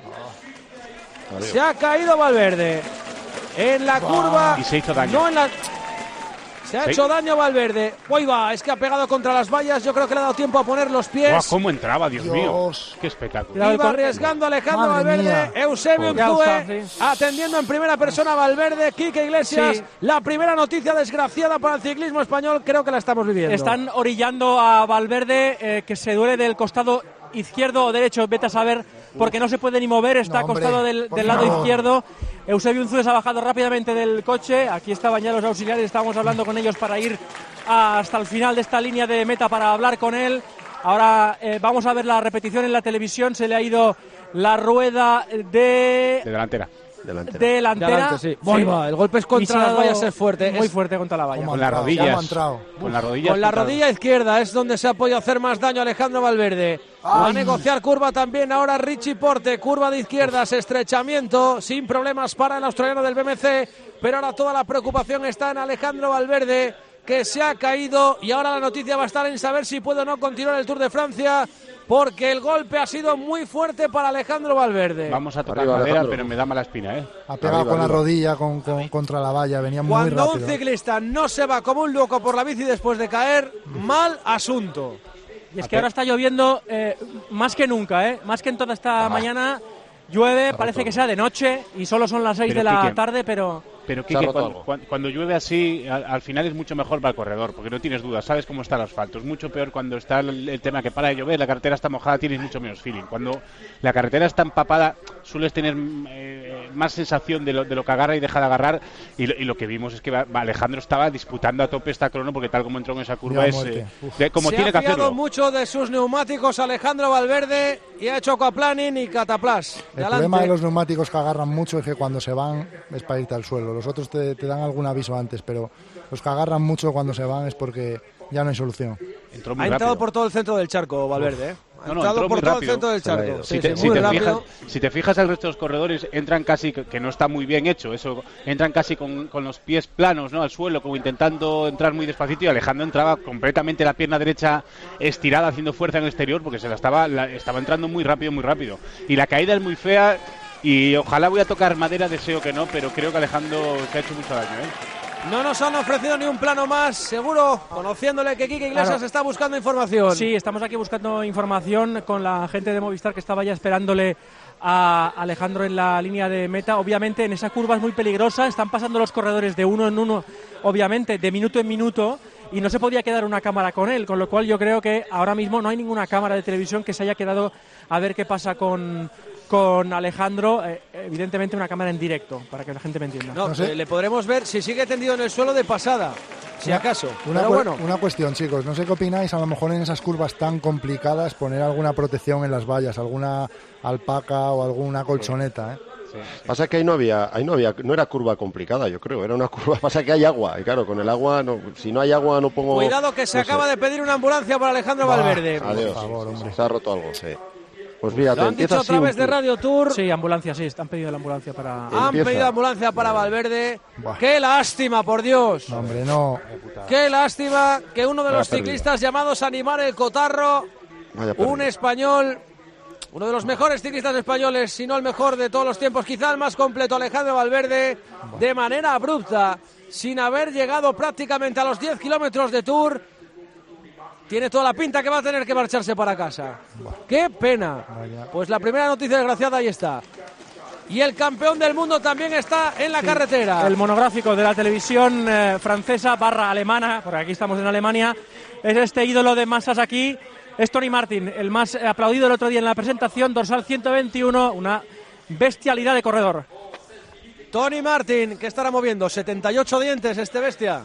Se ha caído Valverde en la curva. Y se hizo daño. No en la... Se ha hecho daño Valverde. Uy, va, es que ha pegado contra las vallas. Yo creo que le ha dado tiempo a poner los pies. ¡Guau, cómo entraba, Dios mío! ¡Qué espectáculo! Iba arriesgando Alejandro Valverde. Eusebio Unzue atendiendo en primera persona a Valverde. Quique Iglesias, la primera noticia desgraciada para el ciclismo español. Creo que la estamos viviendo. Están orillando a Valverde, que se duele del costado izquierdo o derecho, vete a saber, porque no se puede ni mover, está acostado del lado izquierdo. Eusebio Unzue se ha bajado rápidamente del coche, aquí estaban ya los auxiliares, estábamos hablando con ellos para ir hasta el final de esta línea de meta para hablar con él. Ahora vamos a ver la repetición en la televisión, se le ha ido la rueda de delantera. Delante, sí. El golpe es contra las vallas, es fuerte. Muy fuerte contra la valla. Con las rodillas. Con la rodilla izquierda es donde se ha podido hacer más daño Alejandro Valverde. Va a negociar curva también ahora Richie Porte. Curva de izquierdas, estrechamiento, sin problemas para el australiano del BMC. Pero ahora toda la preocupación está en Alejandro Valverde, que se ha caído. Y ahora la noticia va a estar en saber si puede o no continuar el Tour de Francia, porque el golpe ha sido muy fuerte para Alejandro Valverde. Vamos a tocar madera, pero me da mala espina, Ha pegado con la rodilla contra la valla, venía muy rápido. Cuando un ciclista no se va como un loco por la bici después de caer, mal asunto. Y es que ahora está lloviendo más que nunca, más que en toda esta mañana. Llueve, parece que sea de noche y solo son las 6 de la tarde, pero Quique, cuando llueve así, al final es mucho mejor para el corredor, porque no tienes dudas, sabes cómo está el asfalto. Es mucho peor cuando está el tema que para de llover, la carretera está mojada, tienes mucho menos feeling. Cuando la carretera está empapada, sueles tener más sensación de lo que agarra y deja de agarrar. Y lo que vimos es que Alejandro estaba disputando a tope esta crono, porque tal como entró en esa curva como tiene que hacerlo. Se ha fiado mucho de sus neumáticos Alejandro Valverde y ha hecho aquaplaning y cataplas. El problema de los neumáticos que agarran mucho es que cuando se van es para irte al suelo. Los otros te dan algún aviso antes, pero los que agarran mucho cuando se van es porque ya no hay solución. Ha entrado por todo el centro del charco Valverde, Ha entrado por todo el centro del charco. Si te fijas, el resto de los corredores entran casi, que no está muy bien hecho, entran casi con los pies planos, ¿no?, al suelo, como intentando entrar muy despacito, y Alejandro entraba completamente la pierna derecha estirada, haciendo fuerza en el exterior, porque estaba entrando muy rápido. Y la caída es muy fea, y ojalá, voy a tocar madera, deseo que no, pero creo que Alejandro se ha hecho mucho daño, No nos han ofrecido ni un plano más, seguro, conociéndole que Quique Iglesias está buscando información. Sí, estamos aquí buscando información con la gente de Movistar, que estaba ya esperándole a Alejandro en la línea de meta. Obviamente en esa curva es muy peligrosa, están pasando los corredores de uno en uno, obviamente de minuto en minuto, y no se podía quedar una cámara con él, con lo cual yo creo que ahora mismo no hay ninguna cámara de televisión que se haya quedado a ver qué pasa con Alejandro, evidentemente una cámara en directo, para que la gente me entienda. No sé. Le podremos ver si sigue tendido en el suelo de pasada, si acaso. Una cuestión, chicos, no sé qué opináis, a lo mejor en esas curvas tan complicadas poner alguna protección en las vallas, alguna alpaca o alguna colchoneta, Pasa que ahí no era curva complicada, yo creo, era una curva, pasa que hay agua, y claro, con el agua, si no hay agua no pongo... Cuidado que se acaba de pedir una ambulancia para Alejandro Valverde. Adiós, por favor, hombre. Se ha roto algo, Pues fíjate, lo han dicho a través de Radio Tour. Sí, ambulancia, han pedido la ambulancia para... Han pedido ambulancia para Valverde. ¡Qué lástima, por Dios! No, hombre, no. ¡Qué lástima que uno de los ciclistas llamados Animar el Cotarro, un español, uno de los mejores ciclistas españoles, si no el mejor de todos los tiempos, quizá el más completo, Alejandro Valverde, de manera abrupta, sin haber llegado prácticamente a los 10 kilómetros de Tour, tiene toda la pinta que va a tener que marcharse para casa. ¡Qué pena! Pues la primera noticia desgraciada ahí está. Y el campeón del mundo también está en la carretera. El monográfico de la televisión francesa / alemana, porque aquí estamos en Alemania, es este ídolo de masas aquí, es Tony Martin, el más aplaudido el otro día en la presentación, dorsal 121, una bestialidad de corredor. Tony Martin, ¿qué estará moviendo? 78 dientes este bestia.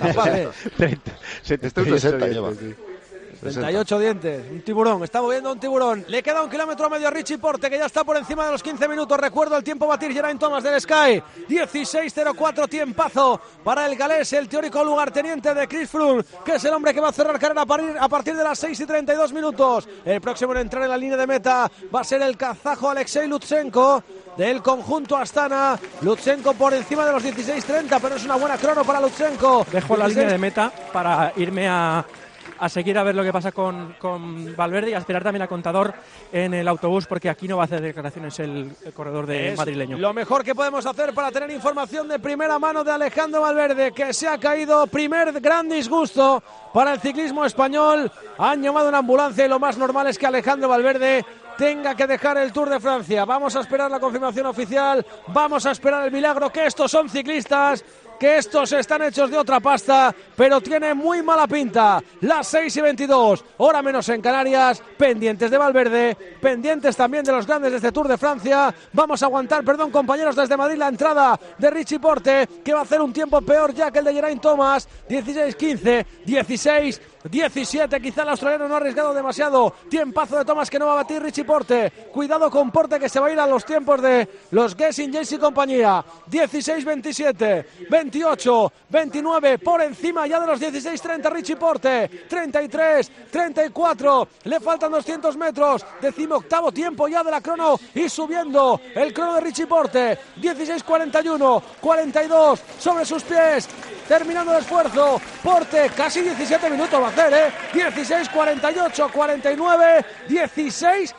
60 lleva. 78 dientes, un tiburón, está moviendo un tiburón. Le queda 1,5 kilómetros a Richie Porte, que ya está por encima de los 15 minutos. Recuerdo el tiempo batir Geraint Thomas del Sky, 16:04, tiempazo para el galés, el teórico lugarteniente de Chris Froome, que es el hombre que va a cerrar carrera a partir de las 6:32 minutos. El próximo en entrar en la línea de meta va a ser el kazajo Alexei Lutsenko, del conjunto Astana. Lutsenko por encima de los 16:30, pero es una buena crono para Lutsenko. Dejo la línea de meta para irme a seguir a ver lo que pasa con Valverde y a esperar también al contador en el autobús, porque aquí no va a hacer declaraciones el corredor madrileño. Lo mejor que podemos hacer para tener información de primera mano de Alejandro Valverde, que se ha caído. Primer gran disgusto para el ciclismo español. Han llamado una ambulancia y lo más normal es que Alejandro Valverde tenga que dejar el Tour de Francia. Vamos a esperar la confirmación oficial, vamos a esperar el milagro, que estos son ciclistas, que estos están hechos de otra pasta, pero tiene muy mala pinta. Las 6:22, hora menos en Canarias, pendientes de Valverde, pendientes también de los grandes de este Tour de Francia. Vamos a aguantar, compañeros, desde Madrid la entrada de Richie Porte, que va a hacer un tiempo peor ya que el de Geraint Thomas, 16:15, 16 17, quizá el australiano no ha arriesgado demasiado. Tiempazo de Thomas que no va a batir Richie Porte. Cuidado con Porte que se va a ir a los tiempos de los Gessin, James y compañía. 16, 27, 28, 29, por encima ya de los 16, 30 Richie Porte. 33, 34, le faltan 200 metros. 18º tiempo ya de la crono y subiendo el crono de Richie Porte. 16, 41, 42 sobre sus pies. Terminando el esfuerzo, Porte, casi 17 minutos va a hacer, 16, 48, 49, 16,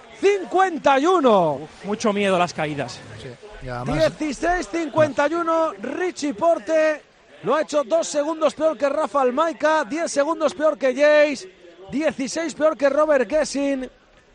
51. Mucho miedo a las caídas. Sí. Además... 16, 51, Richie Porte lo ha hecho 2 segundos peor que Rafa Almaica, 10 segundos peor que Jace, 16 peor que Robert Gessin,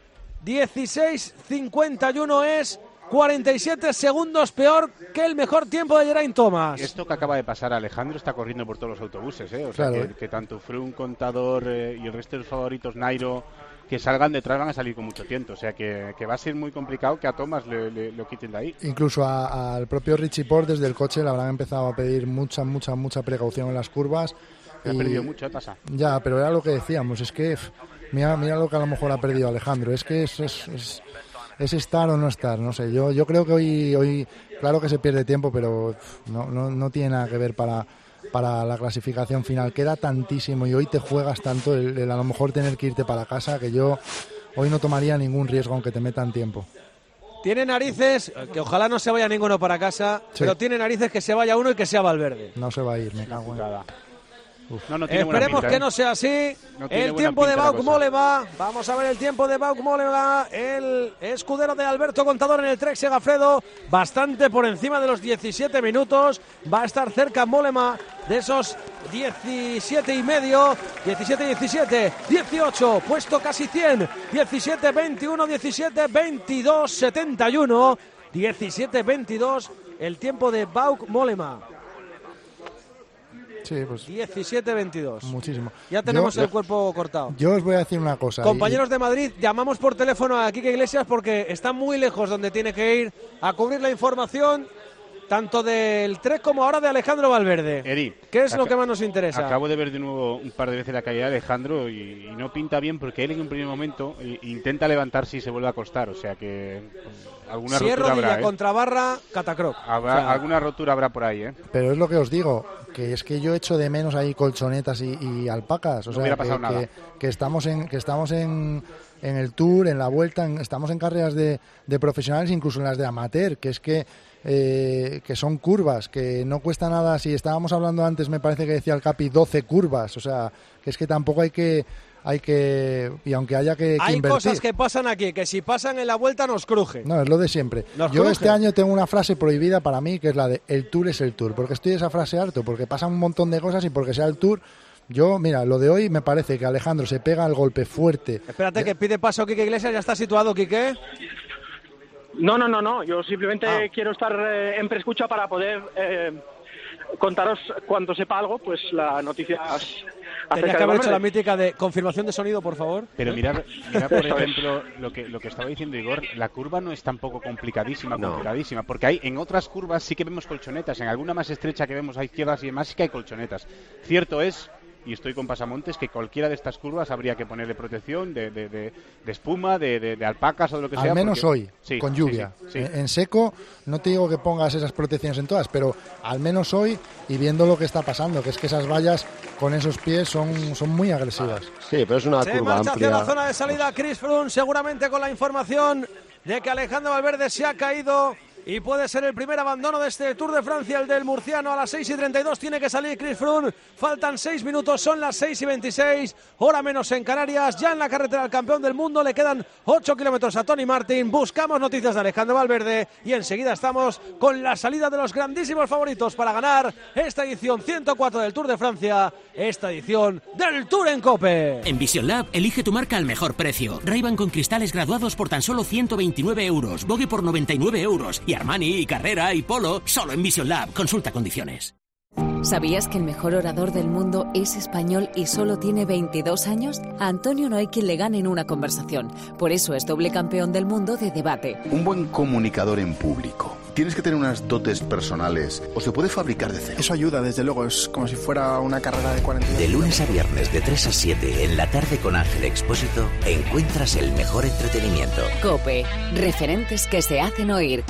16, 51 es 47 segundos peor que el mejor tiempo de Geraint Thomas. Esto que acaba de pasar, Alejandro está corriendo por todos los autobuses, O sea, claro. que tanto Froome, Contador y el resto de los favoritos, Nairo, que salgan detrás van a salir con mucho tiento. O sea, que va a ser muy complicado que a Thomas lo quiten de ahí. Incluso al propio Richie Porte desde el coche le habrán empezado a pedir mucha precaución en las curvas. Ha perdido mucho, pasa. Ya, pero era lo que decíamos, es que mira lo que a lo mejor ha perdido Alejandro, es que es estar o no estar, no sé, yo creo que hoy claro que se pierde tiempo, pero no tiene nada que ver para la clasificación final, queda tantísimo y hoy te juegas tanto el a lo mejor tener que irte para casa, que yo hoy no tomaría ningún riesgo aunque te metan tiempo. Tiene narices, que ojalá no se vaya ninguno para casa, sí. Pero tiene narices que se vaya uno y que sea Valverde. No se va a ir, me cago en nada. Esperemos que no sea así. El tiempo de Bauke Mollema. Vamos a ver el tiempo de Bauke Mollema. El escudero de Alberto Contador en el Trek Segafredo. Bastante por encima de los 17 minutos. Va a estar cerca Mollema de esos 17 y medio. 17, 18. Puesto casi 100. 17, 21, 17, 22, 71. 17, 22. El tiempo de Bauke Mollema. Sí, pues 17-22. Muchísimo. Ya tenemos el cuerpo cortado. Yo os voy a decir una cosa. Compañeros de Madrid, llamamos por teléfono a Quique Iglesias porque está muy lejos donde tiene que ir a cubrir la información tanto del Trek como ahora de Alejandro Valverde. Eri, ¿qué es lo que más nos interesa? Acabo de ver de nuevo un par de veces la caída de Alejandro y no pinta bien porque él en un primer momento intenta levantarse y se vuelve a acostar. O sea que alguna rotura habrá. Contra barra, catacroc. Alguna rotura habrá por ahí, Pero es lo que os digo, que es que yo echo de menos ahí colchonetas y alpacas. O sea, que estamos en el Tour, en la Vuelta, estamos en carreras de profesionales, incluso en las de amateur, que es que son curvas, que no cuesta nada. Si estábamos hablando antes, me parece que decía el Capi 12 curvas, o sea, que es que tampoco hay que y aunque haya que invertir. Hay cosas que pasan aquí, que si pasan en la Vuelta nos cruje. No, es lo de siempre. Yo este año tengo una frase prohibida para mí, que es la de el Tour es el Tour, porque estoy de esa frase harto, porque pasan un montón de cosas y porque sea el Tour. Yo, mira, lo de hoy me parece que Alejandro se pega el golpe fuerte. Espérate que pide paso Quique Iglesias, ya está situado, Quique. No, yo simplemente quiero estar en preescucha para poder contaros cuando sepa algo, pues la noticia. Tenía que haber hecho la mítica de confirmación de sonido, por favor. Pero mirad por ejemplo, lo que estaba diciendo Igor, la curva no es tampoco complicadísima, porque hay en otras curvas sí que vemos colchonetas, en alguna más estrecha que vemos a izquierdas y demás sí que hay colchonetas. Cierto es, y estoy con Pasamontes, que cualquiera de estas curvas habría que ponerle protección de espuma, de alpacas o de lo que sea. Al menos hoy, sí, con lluvia. Sí. En seco, no te digo que pongas esas protecciones en todas, pero al menos hoy, y viendo lo que está pasando, que es que esas vallas con esos pies son muy agresivas. Sí, pero es una curva marcha amplia. hacia la zona de salida Chris Froome, seguramente con la información de que Alejandro Valverde se ha caído y puede ser el primer abandono de este Tour de Francia, el del murciano. A las 6:32 tiene que salir Chris Froome. Faltan 6 minutos, son las 6:26, hora menos en Canarias. Ya en la carretera al campeón del mundo le quedan 8 kilómetros a Tony Martin. Buscamos noticias de Alejandro Valverde y enseguida estamos con la salida de los grandísimos favoritos para ganar esta edición 104 del Tour de Francia, esta edición del Tour en COPE. En Vision Lab, elige tu marca al mejor precio. Ray-Ban con cristales graduados por tan solo 129 euros, Vogue por 99 euros y Armani, y Carrera y Polo, solo en Vision Lab. Consulta condiciones. ¿Sabías que el mejor orador del mundo es español y solo tiene 22 años? A Antonio no hay quien le gane en una conversación. Por eso es doble campeón del mundo de debate. Un buen comunicador en público ¿Tienes que tener unas dotes personales o se puede fabricar de cero? Eso ayuda, desde luego, es como si fuera una carrera de 42. De lunes a viernes de 3 a 7 en la tarde con Ángel Expósito encuentras el mejor entretenimiento. COPE, referentes que se hacen oír.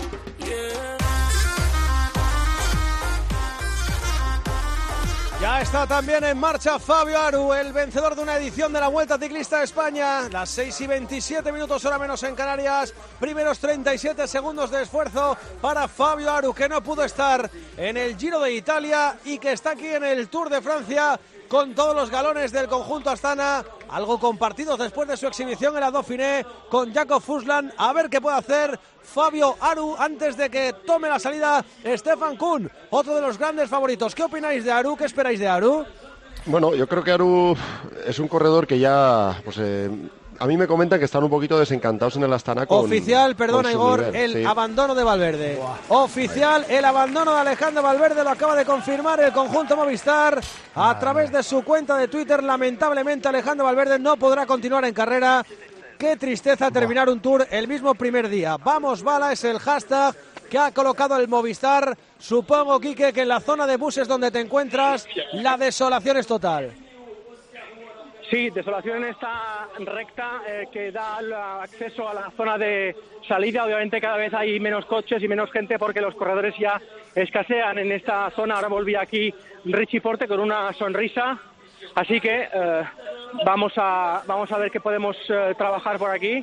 Ya está también en marcha Fabio Aru, el vencedor de una edición de la Vuelta Ciclista de España. Las 6:27 minutos, hora menos en Canarias. Primeros 37 segundos de esfuerzo para Fabio Aru, que no pudo estar en el Giro de Italia y que está aquí en el Tour de Francia con todos los galones del conjunto Astana, algo compartidos después de su exhibición en la Dauphiné con Jakob Fuglsang. A ver qué puede hacer Fabio Aru antes de que tome la salida Stefan Kuhn, otro de los grandes favoritos. ¿Qué opináis de Aru? ¿Qué esperáis de Aru? Bueno, yo creo que Aru es un corredor que ya, pues a mí me comentan que están un poquito desencantados en el Astana con oficial, perdona Igor, nivel, el sí. abandono de Valverde. Oficial, el abandono de Alejandro Valverde, lo acaba de confirmar el conjunto Movistar a través de su cuenta de Twitter. Lamentablemente Alejandro Valverde no podrá continuar en carrera. Qué tristeza terminar un Tour el mismo primer día. Vamos Bala es el hashtag que ha colocado el Movistar. Supongo, Quique, que en la zona de buses donde te encuentras la desolación es total. Sí, desolación en esta recta que da acceso a la zona de salida. Obviamente cada vez hay menos coches y menos gente porque los corredores ya escasean en esta zona. Ahora volví aquí Richie Porte con una sonrisa. Así que vamos a ver qué podemos trabajar por aquí.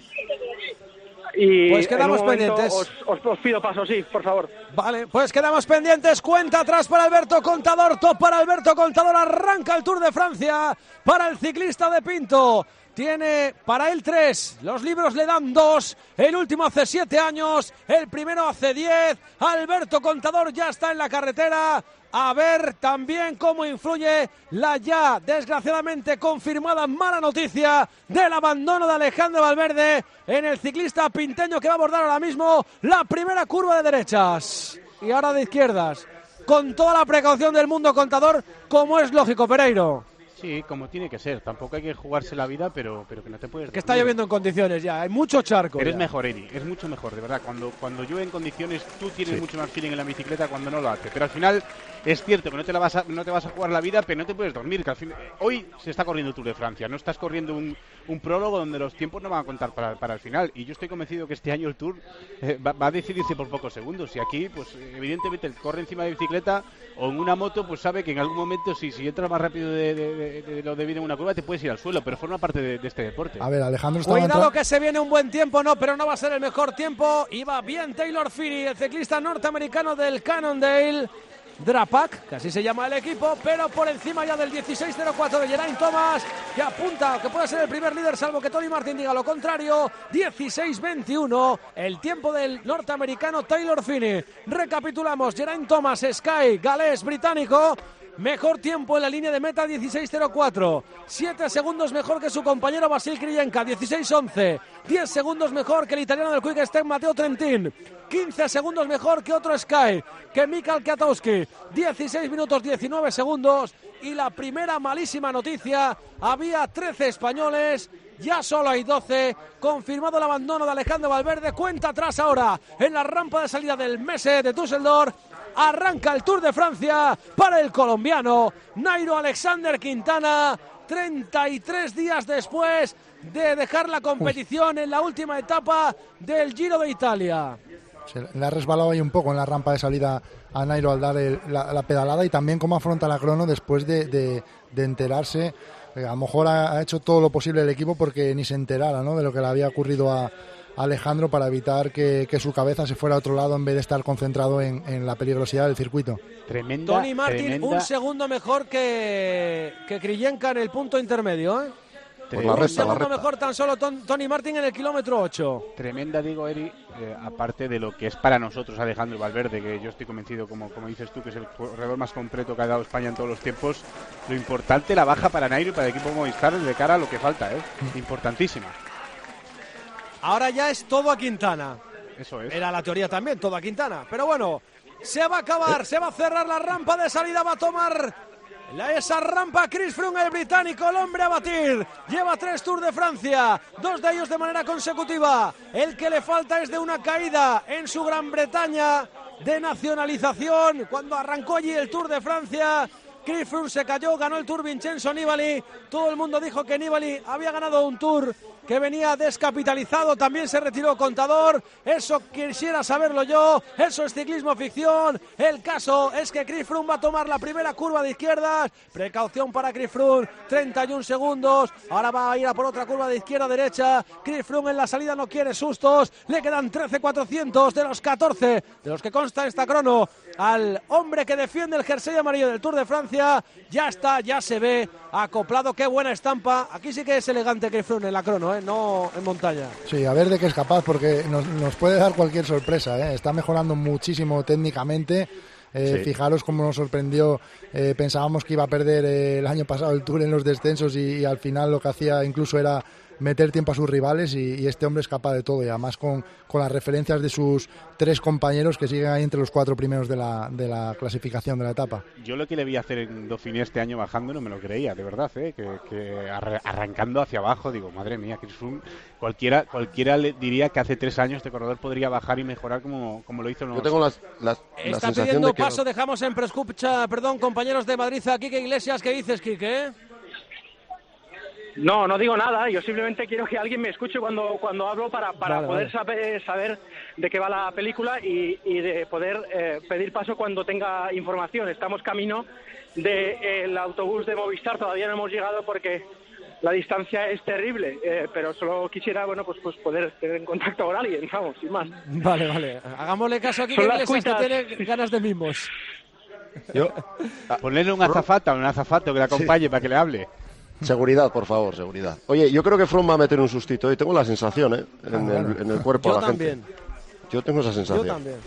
Y pues quedamos pendientes. Os pido paso, sí, por favor. Vale, pues quedamos pendientes. Cuenta atrás para Alberto Contador. Top para Alberto Contador. Arranca el Tour de Francia para el ciclista de Pinto. Tiene para él 3, los libros le dan 2, el último hace 7 años, el primero hace 10, Alberto Contador ya está en la carretera. A ver también cómo influye la ya desgraciadamente confirmada mala noticia del abandono de Alejandro Valverde en el ciclista pinteño que va a abordar ahora mismo la primera curva de derechas y ahora de izquierdas, con toda la precaución del mundo Contador, como es lógico, Pereiro. Sí, como tiene que ser. Tampoco hay que jugarse la vida, pero que no te puedes... Que está lloviendo en condiciones ya, hay mucho charco. Eres ya. Mejor, Eri, es mucho mejor, de verdad. Cuando llueve en condiciones, tú tienes mucho más feeling en la bicicleta cuando no lo haces. Pero al final es cierto que no te vas a jugar la vida, pero no te puedes dormir. Que al fin, hoy se está corriendo el Tour de Francia, no estás corriendo un prólogo donde los tiempos no van a contar para el final. Y yo estoy convencido que este año el Tour va a decidirse por pocos segundos. Y aquí, pues evidentemente, el que corre encima de bicicleta o en una moto, pues sabe que en algún momento, si entras más rápido de lo debido en una curva, te puedes ir al suelo, pero forma parte de este deporte. A ver, Alejandro, cuidado que se viene un buen tiempo, no, pero no va a ser el mejor tiempo. Iba bien Taylor Phinney, el ciclista norteamericano del Cannondale Drapac, que así se llama el equipo, pero por encima ya del 16.04 de Geraint Thomas, que apunta que puede ser el primer líder, salvo que Tony Martin diga lo contrario. 16.21 el tiempo del norteamericano Taylor Phinney. Recapitulamos: Geraint Thomas, Sky, galés, británico, mejor tiempo en la línea de meta, 16.04. 7 segundos mejor que su compañero Vasil Kriyenka, 16.11. 10 segundos mejor que el italiano del Quick Step Matteo Trentin. 15 segundos mejor que otro Sky, que Michał Kwiatkowski. 16 minutos 19 segundos. Y la primera malísima noticia: había 13 españoles, ya solo hay 12. Confirmado el abandono de Alejandro Valverde. Cuenta atrás ahora en la rampa de salida del Messe de Düsseldorf. Arranca el Tour de Francia para el colombiano Nairo Alexander Quintana, 33 días después de dejar la competición en la última etapa del Giro de Italia. Se le ha resbalado ahí un poco en la rampa de salida a Nairo al dar la pedalada, y también cómo afronta la crono después de enterarse. A lo mejor ha hecho todo lo posible el equipo porque ni se enterara, ¿no?, de lo que le había ocurrido a Alejandro, para evitar que su cabeza se fuera a otro lado en vez de estar concentrado en la peligrosidad del circuito. Tony Martin un segundo mejor que Kriyenka en el punto intermedio, ¿eh? Pues la recta, un segundo mejor tan solo Tony Martin en el kilómetro 8. Tremenda, digo, Eri, aparte de lo que es para nosotros Alejandro Valverde, que yo estoy convencido, como dices tú, que es el corredor más completo que ha dado España en todos los tiempos. Lo importante, la baja para Nairo y para el equipo Movistar de cara a lo que falta, importantísima. Ahora ya es todo a Quintana. Eso es. Era la teoría también, todo a Quintana. Pero bueno, se va a acabar, se va a cerrar la rampa de salida, va a tomar Esa rampa, Chris Froome, el británico, el hombre a batir. Lleva 3 Tours de Francia, 2 de ellos de manera consecutiva. El que le falta es de una caída en su Gran Bretaña de nacionalización. Cuando arrancó allí el Tour de Francia, Chris Froome se cayó, ganó el Tour Vincenzo Nibali. Todo el mundo dijo que Nibali había ganado un Tour que venía descapitalizado, también se retiró Contador. Eso quisiera saberlo yo, eso es ciclismo ficción. El caso es que Chris Froome va a tomar la primera curva de izquierdas. Precaución para Chris Froome, 31 segundos. Ahora va a ir a por otra curva de izquierda a derecha. Chris Froome en la salida no quiere sustos. Le quedan 13.400 de los 14 de los que consta esta crono al hombre que defiende el jersey amarillo del Tour de Francia. Ya está, ya se ve acoplado. Qué buena estampa. Aquí sí que es elegante Chris Froome en la crono, no en montaña. Sí, a ver de qué es capaz, porque nos puede dar cualquier sorpresa, Está mejorando muchísimo técnicamente. Sí. Fijaros cómo nos sorprendió. Pensábamos que iba a perder el año pasado el Tour en los descensos y al final lo que hacía incluso era meter tiempo a sus rivales y este hombre es capaz de todo, y además con las referencias de sus 3 compañeros que siguen ahí entre los 4 primeros de la clasificación de la etapa. Yo lo que le vi hacer en Dauphiné este año bajando no me lo creía, de verdad, que arrancando hacia abajo, digo, madre mía, Chris Froome, cualquiera le diría que hace 3 años este corredor podría bajar y mejorar como lo hizo. Yo tengo la está pidiendo paso, dejamos en preescucha, compañeros de Madrid, a Quique Iglesias. ¿Qué dices, Quique? No digo nada, yo simplemente quiero que alguien me escuche cuando hablo para poder saber de qué va la película y de poder pedir paso cuando tenga información. Estamos camino del autobús de Movistar, todavía no hemos llegado porque la distancia es terrible, pero solo quisiera pues poder tener en contacto con alguien, vamos, sin más. Vale, hagámosle caso aquí que Iglesias, que tiene ganas de mimos. Ponerle un azafato que le acompañe para que le hable. Seguridad, por favor, seguridad. Oye, yo creo que Froome va a meter un sustito y tengo la sensación, en el cuerpo de la gente. Yo tengo esa sensación.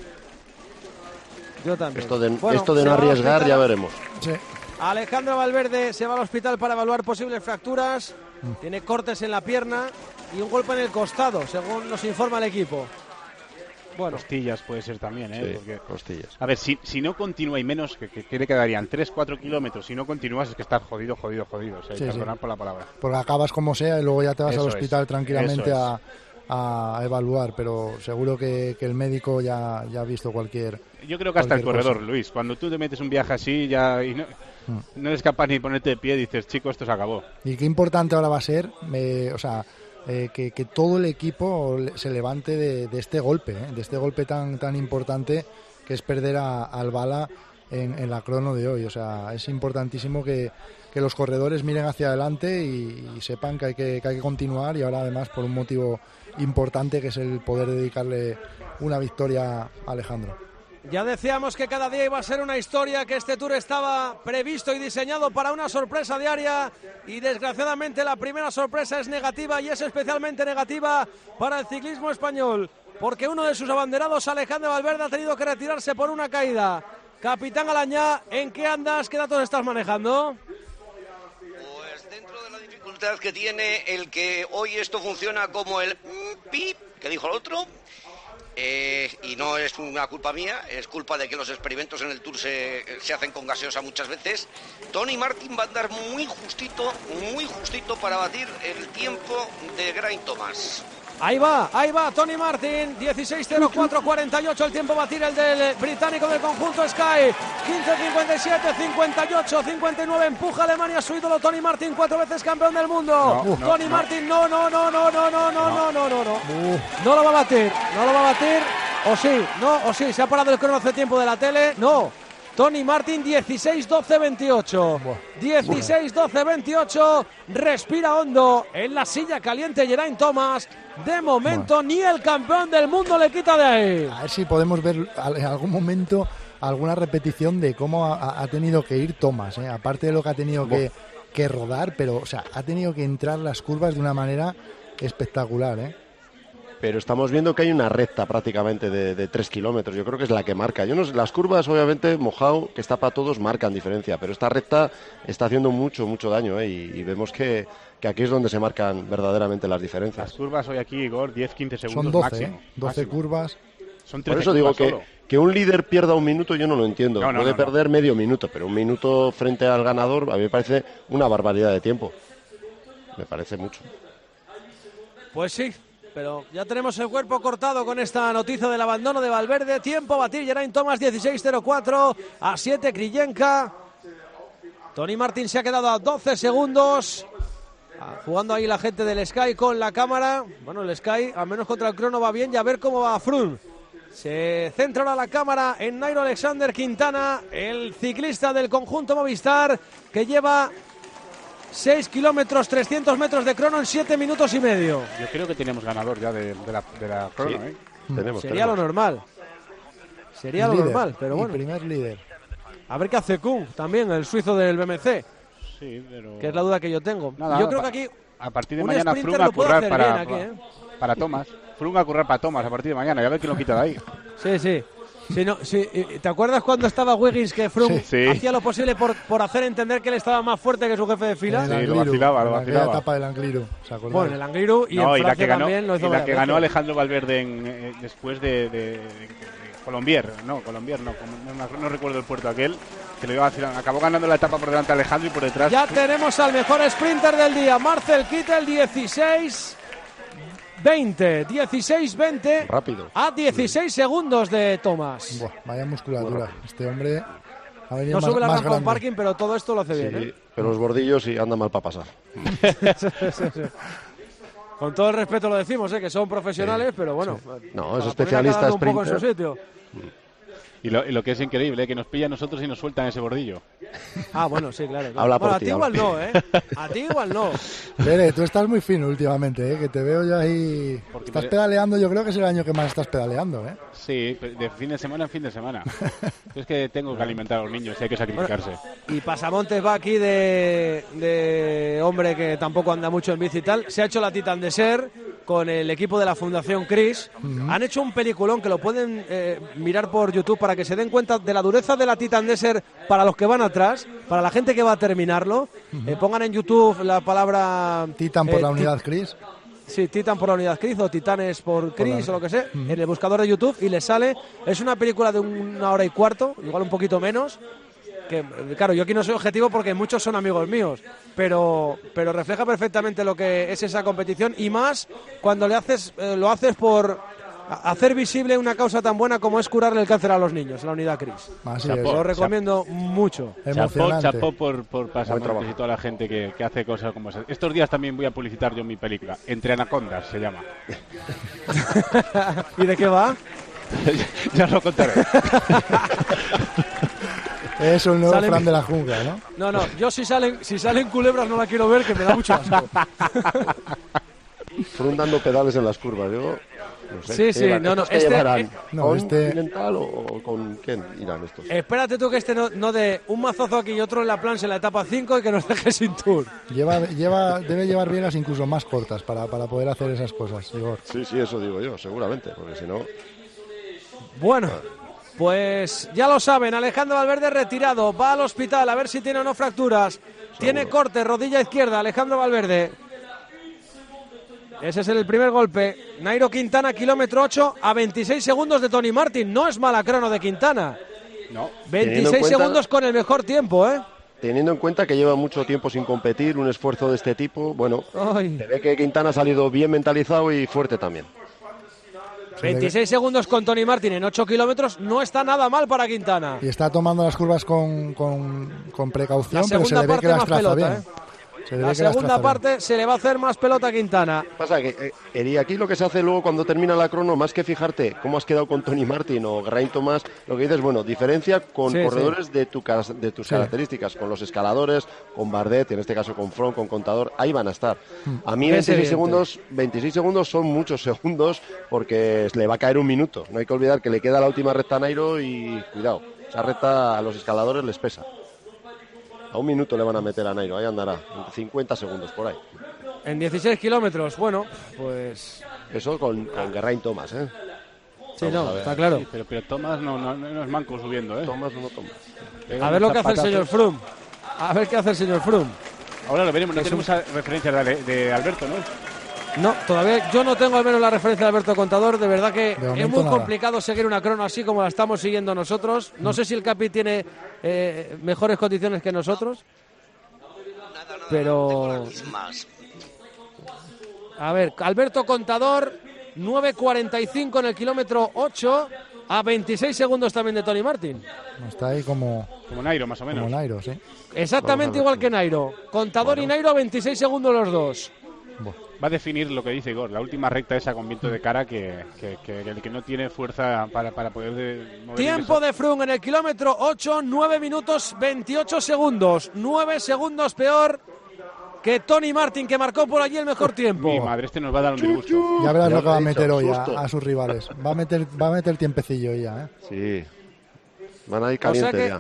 Yo también. Esto de no arriesgar ya veremos. Sí. Alejandro Valverde se va al hospital para evaluar posibles fracturas. Tiene cortes en la pierna y un golpe en el costado, según nos informa el equipo. Bueno. Costillas puede ser también, Sí, porque, costillas. A ver, si no continúa y menos, que le quedarían 3-4 kilómetros, si no continúas es que estás jodido, o sea, perdonad por la palabra. Porque acabas como sea y luego ya te vas al hospital tranquilamente a evaluar, pero seguro que el médico ya ha visto cualquier... Yo creo que hasta el corredor, cosa. Luis, cuando tú te metes un viaje así y no eres capaz ni de ponerte de pie, dices, chico, esto se acabó. Y qué importante ahora va a ser, que todo el equipo se levante de este golpe, de este golpe tan importante que es perder a Albala en la crono de hoy. O sea, es importantísimo que los corredores miren hacia adelante y sepan que hay que continuar, y ahora además por un motivo importante que es el poder dedicarle una victoria a Alejandro. Ya decíamos que cada día iba a ser una historia, que este Tour estaba previsto y diseñado para una sorpresa diaria, y desgraciadamente la primera sorpresa es negativa, y es especialmente negativa para el ciclismo español, porque uno de sus abanderados, Alejandro Valverde, ha tenido que retirarse por una caída. Capitán Alañá, ¿en qué andas? ¿Qué datos estás manejando? Pues dentro de la dificultad que tiene el que hoy esto funciona como el pip que dijo el otro, y no es una culpa mía, es culpa de que los experimentos en el Tour se hacen con gaseosa muchas veces. Tony Martin va a andar muy justito para batir el tiempo de Geraint Thomas. Ahí va Tony Martin, 16.04.48 el tiempo batir el del británico del conjunto Sky, 15.57, 58, 59, empuja Alemania a su ídolo Tony Martin, 4 veces campeón del mundo. Tony Martin, no lo va a batir, o sí, se ha parado el crono hace tiempo de la tele, no. Tony Martin, 16-12-28. 16-12-28. Respira hondo en la silla caliente Geraint Thomas. De momento, ni el campeón del mundo le quita de ahí. A ver si podemos ver en algún momento alguna repetición de cómo ha tenido que ir Thomas, aparte de lo que ha tenido que rodar, pero ha tenido que entrar las curvas de una manera espectacular, Pero estamos viendo que hay una recta prácticamente de 3 kilómetros. Yo creo que es la que marca. Las curvas, obviamente, mojado, que está para todos, marcan diferencia. Pero esta recta está haciendo mucho daño, y vemos que aquí es donde se marcan verdaderamente las diferencias. Las curvas hoy aquí, Igor, 10-15 segundos son 12, máximo. 12 curvas. Son Por eso digo que un líder pierda un minuto yo no lo entiendo. Puede perder medio minuto, pero un minuto frente al ganador a mí me parece una barbaridad de tiempo. Me parece mucho. Pues sí, pero ya tenemos el cuerpo cortado con esta noticia del abandono de Valverde. Tiempo a batir, Geraint Thomas 16.04, a 7 Kryllenka. Tony Martin se ha quedado a 12 segundos. Jugando ahí la gente del Sky con la cámara. Bueno, el Sky, al menos contra el crono, va bien. Y a ver cómo va Froome. Se centra ahora la cámara en Nairo Alexander Quintana, el ciclista del conjunto Movistar, que lleva 6 kilómetros, 300 metros de crono en 7 minutos y medio. Yo creo que tenemos ganador ya de la crono, sí. Sería lo normal. Sería lo normal, pero bueno. Primer líder. A ver qué hace Kuhn, también, el suizo del BMC. Sí, pero... Que es la duda que yo tengo. Nada, yo creo que aquí... A partir de mañana Froome a currar para Thomas. Froome a currar para Thomas a partir de mañana. Ya ver quién lo quita de ahí. Sí. ¿Te acuerdas cuando estaba Wiggins que Froome hacía lo posible por hacer entender que él estaba más fuerte que su jefe de fila? Sí, lo vacilaba. En la etapa del Angliru, ¿se acuerdan? Bueno, el Angliru y en Francia también lo hizo. Y la que ganó Alejandro Valverde después de Colombier, no recuerdo el puerto aquel, que lo iba a decir, acabó ganando la etapa por delante de Alejandro y por detrás. Ya tenemos al mejor sprinter del día, Marcel Kittel, 16-20. Rápido. A 16 segundos de Thomas. Buah, vaya musculatura. Este hombre ha venido no sube la rampa grande. en parking, pero todo esto lo hace bien, ¿eh? Pero los bordillos sí andan mal para pasar. Sí. Con todo el respeto lo decimos, que son profesionales, pero bueno. No, es especialista un poco en su sitio. Y lo que es increíble, que nos pillan nosotros y nos sueltan ese bordillo. Ah, bueno, sí, claro. Habla bueno, por a ti igual no, ¿eh? A ti igual no. Pere, tú estás muy fino últimamente, que te veo yo ahí... Estás pedaleando, yo creo que es el año que más estás pedaleando, ¿eh? Sí, de fin de semana en fin de semana. Es que tengo que alimentar a los niños y hay que sacrificarse. Bueno, y Pasamontes va aquí de hombre que tampoco anda mucho en bici y tal. Se ha hecho la Titan Desert con el equipo de la Fundación Cris. Han hecho un peliculón que lo pueden mirar por YouTube para que se den cuenta de la dureza de la Titan Desert para los que van atrás, para la gente que va a terminarlo. Pongan en YouTube la palabra... Titan por la unidad Cris. Sí, Titan por la unidad Cris o Titanes por Cris o lo que sea, en el buscador de YouTube y les sale. Es una película de 1 hora y cuarto, igual un poquito menos. Que, claro, yo aquí no soy objetivo porque muchos son amigos míos, pero refleja perfectamente lo que es esa competición y más cuando lo haces por hacer visible una causa tan buena como es curarle el cáncer a los niños, la unidad Cris. Lo recomiendo mucho. Chapó por Pasamontes y toda la gente que hace cosas como esas. Estos días también voy a publicitar yo mi película, Entre Anacondas se llama. ¿Y de qué va? Ya os lo contaré. Es un nuevo Fran de la jungla, ¿no? No, yo si salen culebras no la quiero ver, que me da mucho asco. Fueron dando pedales en las curvas, yo no sé. Sí, llevarán? ¿Con Continental o con quién irán estos? Espérate tú que no de un mazozo aquí y otro en la plancha en la etapa 5 y que nos deje sin tour. Debe llevar viegas incluso más cortas para poder hacer esas cosas, Igor. Sí, eso digo yo, seguramente, porque si no... Bueno... Pues ya lo saben, Alejandro Valverde retirado, va al hospital a ver si tiene o no fracturas. Tiene corte, rodilla izquierda, Alejandro Valverde. Ese es el primer golpe. Nairo Quintana, kilómetro 8, a 26 segundos de Tony Martin. No es mala crono de Quintana. No. 26 segundos con el mejor tiempo, ¿eh? Teniendo en cuenta que lleva mucho tiempo sin competir, un esfuerzo de este tipo, bueno, se ve que Quintana ha salido bien mentalizado y fuerte también. 26 segundos con Tony Martin en 8 kilómetros, no está nada mal para Quintana. Y está tomando las curvas con precaución, pero se le ve que las traza bien. La segunda parte se le va a hacer más pelota a Quintana. Pasa que y aquí lo que se hace luego cuando termina la crono, más que fijarte cómo has quedado con Tony Martin o Geraint Thomas, lo que dices, bueno, diferencia con corredores de tus características, con los escaladores, con Bardet, en este caso con Froome, con Contador, ahí van a estar. A mí 26 segundos son muchos segundos porque le va a caer un minuto. No hay que olvidar que le queda la última recta a Nairo y cuidado, esa recta a los escaladores les pesa. A un minuto le van a meter a Nairo, ahí andará, 50 segundos por ahí. En 16 kilómetros, bueno, pues... Eso con Geraint Thomas, ¿eh? Sí, está claro. Sí, pero Thomas no es manco subiendo, ¿eh? Thomas no toma. A ver lo que hace el señor Froome. A ver qué hace el señor Froome. Ahora lo veremos, no tenemos referencias de Alberto, ¿no? No, todavía yo no tengo al menos la referencia de Alberto Contador. De verdad que es muy complicado seguir una crono así como la estamos siguiendo nosotros. No sé si el Capi tiene mejores condiciones que nosotros. Pero... A ver, Alberto Contador, 9.45 en el kilómetro 8, a 26 segundos también de Tony Martin. Está ahí como Nairo, más o menos. Como Nairo, sí. Exactamente igual que Nairo. Contador y Nairo a 26 segundos los dos. Va a definir lo que dice Igor, la última recta esa con viento de cara que el que no tiene fuerza para poder mover. Tiempo de Froome en el kilómetro 8, 9 minutos 28 segundos. 9 segundos peor que Tony Martin, que marcó por allí el mejor tiempo. Mi madre, este nos va a dar un disgusto. Ya verás lo que va a meter hoy a sus rivales. Va a meter tiempecillo ya, Sí. Van a ir calientes ya.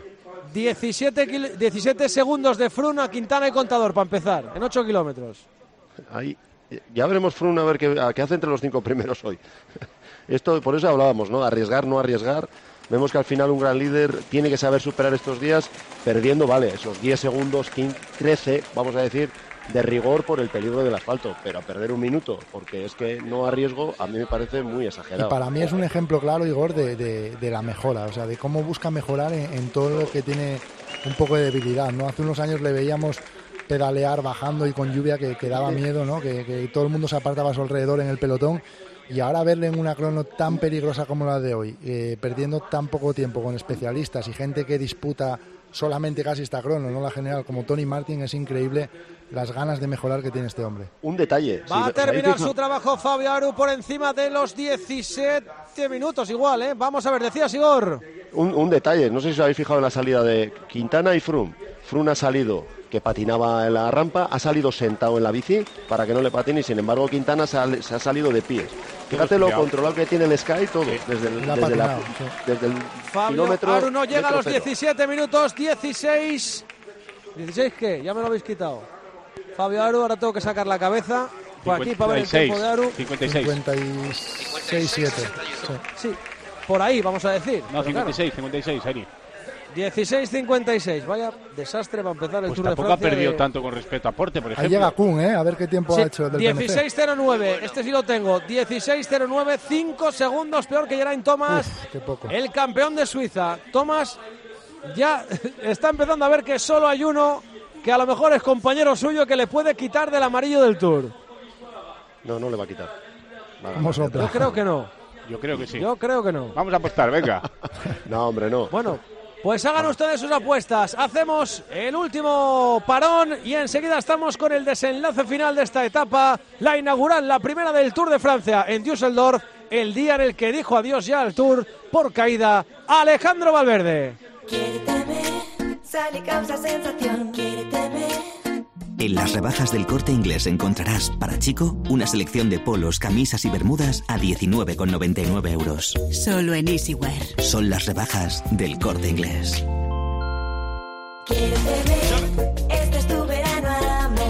17 segundos de Froome a Quintana y Contador para empezar, en 8 kilómetros. Ahí, ya veremos Froome a ver qué hace entre los 5 primeros hoy. Esto, por eso hablábamos, ¿no? Arriesgar, no arriesgar. Vemos que al final un gran líder tiene que saber superar estos días, perdiendo, vale, esos 10 segundos, 15, 13, vamos a decir, de rigor por el peligro del asfalto, pero a perder un minuto, porque es que no arriesgo, a mí me parece muy exagerado. Y para mí es un ejemplo claro, Igor, de la mejora, o sea, de cómo busca mejorar en todo lo que tiene un poco de debilidad, ¿no? Hace unos años le veíamos pedalear bajando y con lluvia que daba miedo, ¿no? Que todo el mundo se apartaba a su alrededor en el pelotón, y ahora verle en una crono tan peligrosa como la de hoy, perdiendo tan poco tiempo con especialistas y gente que disputa solamente casi esta crono, no la general, como Tony Martin, es increíble las ganas de mejorar que tiene este hombre. Un detalle. Va a terminar su trabajo Fabio Aru por encima de los 17 minutos igual, ¿eh? Vamos a ver, decías, Igor. Un detalle, no sé si os habéis fijado en la salida de Quintana y Froome. Froome ha salido, que patinaba en la rampa, ha salido sentado en la bici para que no le patine, y sin embargo Quintana se ha salido de pies. Fíjate lo controlado que tiene el Sky todo, desde el Fabio kilómetro. Aru no llega a los 17 minutos, 16. ¿16 qué? Ya me lo habéis quitado. Fabio Aru, ahora tengo que sacar la cabeza. Por aquí para ver el tiempo de Aru. 56-7. Sí, por ahí vamos a decir. No, 56, Eri. 16.56, vaya desastre para empezar el pues Tour de Francia. Tampoco ha perdido tanto con respecto a Porte, por ejemplo. Ahí llega Kuhn, a ver qué tiempo ha hecho del 16.09, este sí lo tengo. 16.09, 5 segundos peor que Geraint Thomas. Qué poco. El campeón de Suiza. Thomas ya está empezando a ver que solo hay uno que a lo mejor es compañero suyo que le puede quitar del amarillo del Tour. No le va a quitar. Yo creo que no. Yo creo que sí. Yo creo que no. Vamos a apostar, venga. No, hombre, no. Bueno, pues hagan ustedes sus apuestas. Hacemos el último parón y enseguida estamos con el desenlace final de esta etapa, la inaugural, la primera del Tour de Francia en Düsseldorf, el día en el que dijo adiós ya al Tour por caída Alejandro Valverde. Sale causa sensación, En las rebajas del Corte Inglés encontrarás, para chico, una selección de polos, camisas y bermudas a 19,99 euros. Solo en Easywear. Son las rebajas del Corte Inglés. Este es tu verano, amor.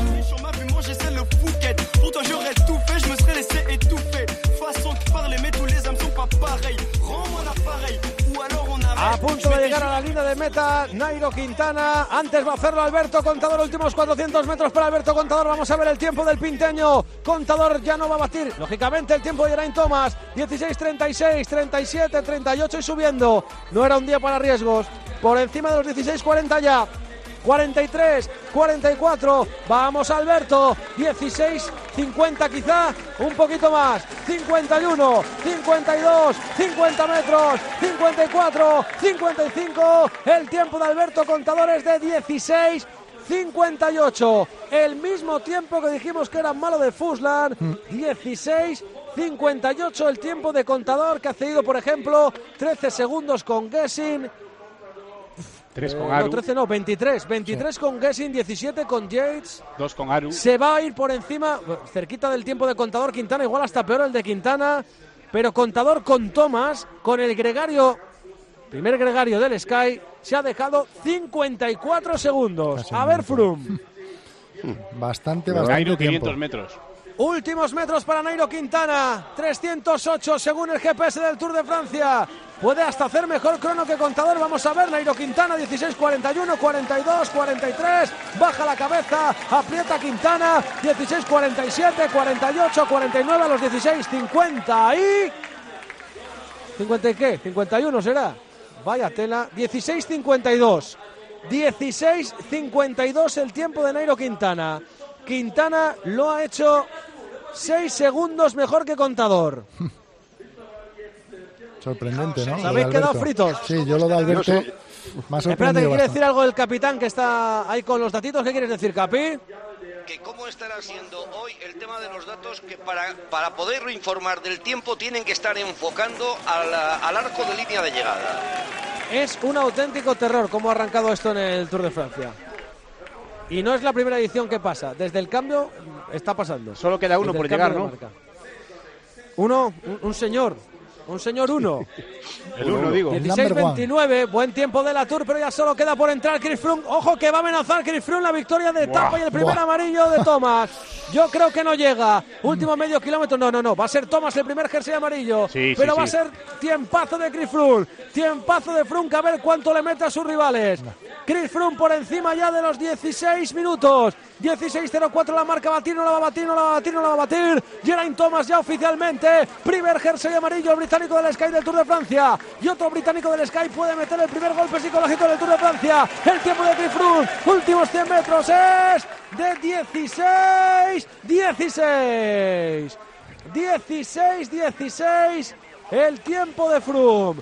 A punto de llegar a la línea de meta, Nairo Quintana. Antes va a hacerlo Alberto Contador. Últimos 400 metros para Alberto Contador. Vamos a ver el tiempo del pinteño. Contador ya no va a batir, lógicamente, el tiempo de Geraint Thomas. 16.36, 37, 38 y subiendo. No era un día para riesgos. Por encima de los 16.40 ya. 43, 44, vamos Alberto, 16.50 quizá, un poquito más, 51, 52, 50 metros, 54, 55, el tiempo de Alberto Contador es de 16.58, el mismo tiempo que dijimos que era malo de Fuslan, 16.58 el tiempo de Contador, que ha cedido por ejemplo 13 segundos con Gessin. 3 con Aru. No, 13 no, 23 sí. Con Gessin, 17 con Yates. 2 con Aru. Se va a ir por encima, cerquita del tiempo de Contador. Quintana, igual hasta peor el de Quintana. Pero Contador con Thomas, con el gregario, primer gregario del Sky, se ha dejado 54 segundos. A ver, Froome. Bastante Nairo, tiempo. 500 metros. Últimos metros para Nairo Quintana, 308 según el GPS del Tour de Francia. Puede hasta hacer mejor crono que Contador. Vamos a ver, Nairo Quintana, 16:41, 42, 43. Baja la cabeza, aprieta Quintana, 16:47, 48, 49 a los 16:50 y... ¿50 y qué? ¿51 será? Vaya tela, 16:52. 16:52 el tiempo de Nairo Quintana. Quintana lo ha hecho 6 segundos mejor que Contador. Sorprendente, ¿no? ¿Os habéis quedado fritos? Sí, yo lo de Alberto me ha sorprendido. Espérate, ¿quiere bastante. decir algo el capitán que está ahí con los datitos? ¿Qué quieres decir, Capi? Que cómo estará siendo hoy el tema de los datos, que para poder informar del tiempo tienen que estar enfocando al arco de línea de llegada. Es un auténtico terror cómo ha arrancado esto en el Tour de Francia. Y no es la primera edición que pasa. Desde el cambio está pasando. Solo queda uno por llegar, ¿no? Uno, un señor. Un señor uno. El uno, digo. 16:29, buen tiempo de la Tour, pero ya solo queda por entrar Chris Froome. Ojo que va a amenazar Chris Froome la victoria de etapa y el primer amarillo de Thomas. Yo creo que no llega. Último medio kilómetro, no. Va a ser Thomas el primer jersey amarillo. Pero va a ser tiempazo de Chris Froome. Tiempazo de Froome, que a ver cuánto le mete a sus rivales. Chris Froome por encima ya de los 16 minutos. 16:04 la marca, batir, no la va a batir. Geraint Thomas ya oficialmente. Primer jersey amarillo, el británico del Sky del Tour de Francia. Y otro británico del Sky puede meter el primer golpe psicológico del Tour de Francia. El tiempo de Chris Froome, últimos 100 metros es de 16. El tiempo de Froome.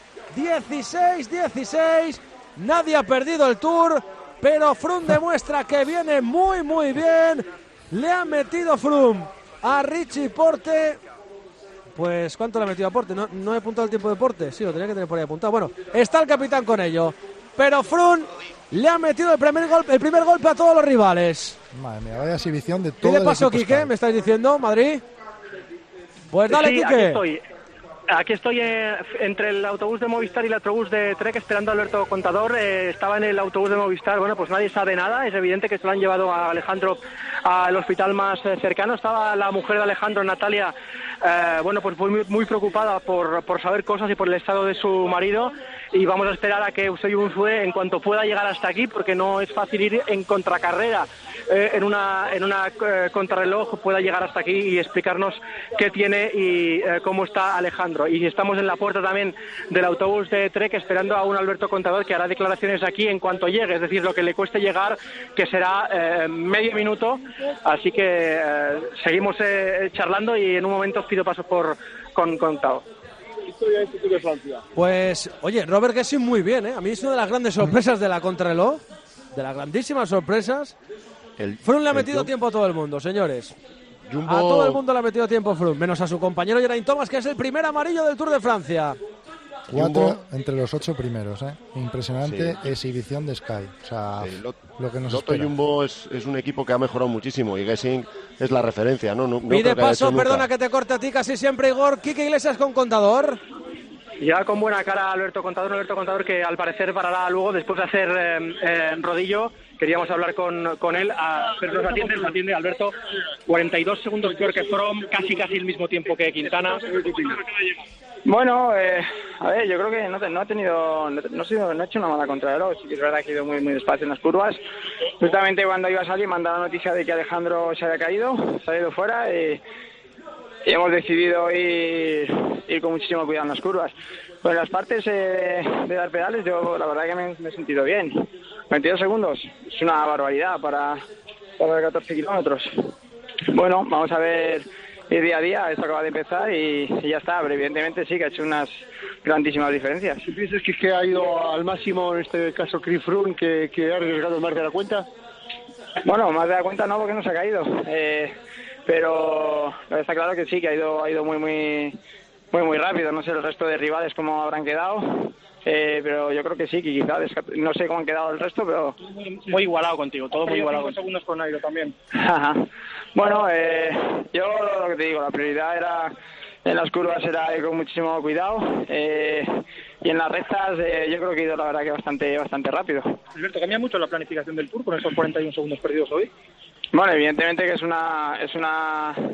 16. Nadie ha perdido el Tour, pero Froome demuestra que viene muy bien. Le ha metido Froome a Richie Porte. Pues, ¿cuánto le ha metido a Porte? No he apuntado el tiempo de Porte. Sí, lo tenía que tener por ahí apuntado. Bueno, está el capitán con ello. Pero Froome le ha metido el primer golpe a todos los rivales. Madre mía, vaya exhibición de todo. ¿Qué le pasó, Quique? ¿Me estáis diciendo, Madrid? Pues dale, sí, Quique. Aquí estoy entre el autobús de Movistar y el autobús de Trek esperando a Alberto Contador. Estaba en el autobús de Movistar, bueno, pues nadie sabe nada. Es evidente que se lo han llevado a Alejandro al hospital más cercano. Estaba la mujer de Alejandro, Natalia, bueno, pues muy preocupada por saber cosas y por el estado de su marido. Y vamos a esperar a que Eusebio Unzué, en cuanto pueda llegar hasta aquí, porque no es fácil ir en contracarrera, en una contrarreloj, pueda llegar hasta aquí y explicarnos qué tiene y cómo está Alejandro. Y estamos en la puerta también del autobús de Trek esperando a un Alberto Contador que hará declaraciones aquí en cuanto llegue, es decir, lo que le cueste llegar, que será medio minuto. Así que seguimos charlando y en un momento os pido paso con Contador. Pues, oye, Robert Gessin muy bien, ¿eh? A mí es una de las grandes sorpresas de la contrarreloj, de las grandísimas sorpresas. Froome le ha metido tiempo a todo el mundo, señores. A todo el mundo le ha metido tiempo Froome, menos a su compañero Geraint Thomas, que es el primer amarillo del Tour de Francia. 4 entre los 8 primeros, ¿eh? Impresionante exhibición de Sky. O sea, lo que nos Lotto espera. Jumbo es un equipo que ha mejorado muchísimo y Gessin es la referencia, ¿no? Y de paso, perdona que te corte a ti casi siempre, Igor, Quique Iglesias con Contador. Ya con buena cara Alberto Contador que al parecer parará luego después de hacer rodillo. Queríamos hablar con él, pero nos atiende Alberto. 42 segundos peor que Froome, casi el mismo tiempo que Quintana. Bueno, a ver, yo creo que no ha hecho una mala contrarreloj. Sí que es verdad que ha ido muy despacio en las curvas. Justamente cuando iba a salir me han dado la noticia de que Alejandro se había caído, se ha ido fuera y hemos decidido ir con muchísimo cuidado en las curvas. Pues en las partes de dar pedales yo la verdad que me he sentido bien. 22 segundos, es una barbaridad para 14 kilómetros. Bueno, vamos a ver día a día, esto acaba de empezar y ya está, pero evidentemente sí que ha hecho unas grandísimas diferencias. ¿Piensas que ha ido al máximo en este caso Chris Froome, que ha arriesgado más de la cuenta? Bueno, más de la cuenta no, porque no se ha caído, pero está claro que sí, que ha ido muy rápido. No sé el resto de rivales cómo habrán quedado, pero yo creo que sí, que quizá no sé cómo han quedado el resto, pero muy igualado contigo, todo muy igualado. 5 segundos con Nairo también. Bueno, yo lo que te digo, la prioridad era en las curvas era ir con muchísimo cuidado, y en las rectas yo creo que he ido la verdad que bastante rápido. Alberto, ¿cambia mucho la planificación del Tour con esos 41 segundos perdidos hoy? Bueno, evidentemente que es una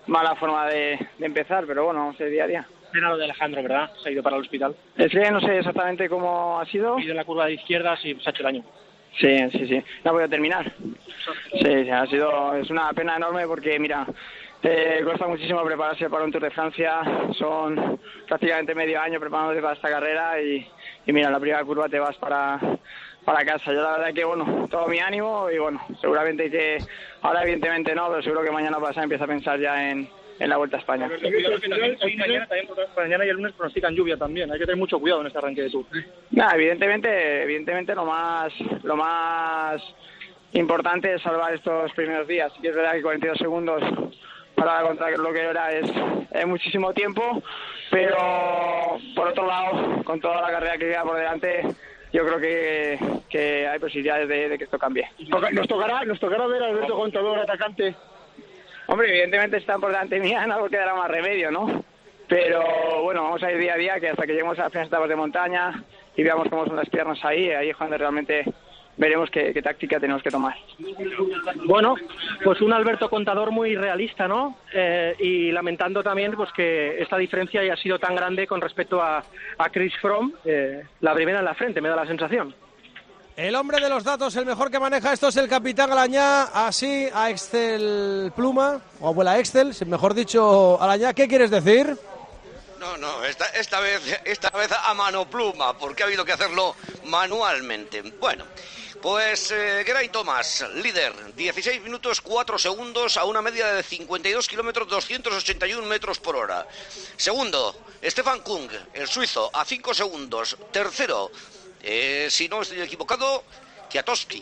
mala forma de empezar, pero bueno, vamos a ir día a día. Era lo de Alejandro, ¿verdad? Se ha ido para el hospital. Es que no sé exactamente cómo ha sido. Ha ido en la curva de izquierda, sí, se ha hecho daño. Sí. No ha podido terminar. Sí, es una pena enorme porque, mira, cuesta muchísimo prepararse para un Tour de Francia. Son prácticamente medio año preparándote para esta carrera y mira, en la primera curva te vas para casa. Yo la verdad que, bueno, todo mi ánimo y, bueno, seguramente que ahora evidentemente no, pero seguro que mañana pasado empieza a pensar ya en la Vuelta a España. Mañana y el lunes pronostican lluvia también. Hay que tener mucho cuidado en este arranque de Tour. Evidentemente lo más importante es salvar estos primeros días. Sí que es verdad que 42 segundos para contra lo que era es muchísimo tiempo, pero por otro lado, con toda la carrera que queda por delante, yo creo que hay posibilidades de que esto cambie. Nos tocará ver a Alberto Contador atacante. Hombre, evidentemente están por delante mía, no quedará más remedio, ¿no? Pero bueno, vamos a ir día a día, que hasta que lleguemos a las primeras etapas de montaña y veamos cómo son las piernas ahí es cuando realmente veremos qué táctica tenemos que tomar. Bueno, pues un Alberto Contador muy realista, ¿no? Y lamentando también pues que esta diferencia haya sido tan grande con respecto a Chris Froome, la primera en la frente, me da la sensación. El hombre de los datos, el mejor que maneja esto es el capitán Alañá, así a Excel Pluma, o abuela Excel, mejor dicho, Alañá, ¿qué quieres decir? No, esta vez a mano pluma, porque ha habido que hacerlo manualmente. Bueno, pues Geraint Thomas, líder, 16 minutos 4 segundos a una media de 52 kilómetros 281 metros por hora. Segundo, Stefan Kung, el suizo, a 5 segundos. Tercero, si no estoy equivocado, Kwiatkowski.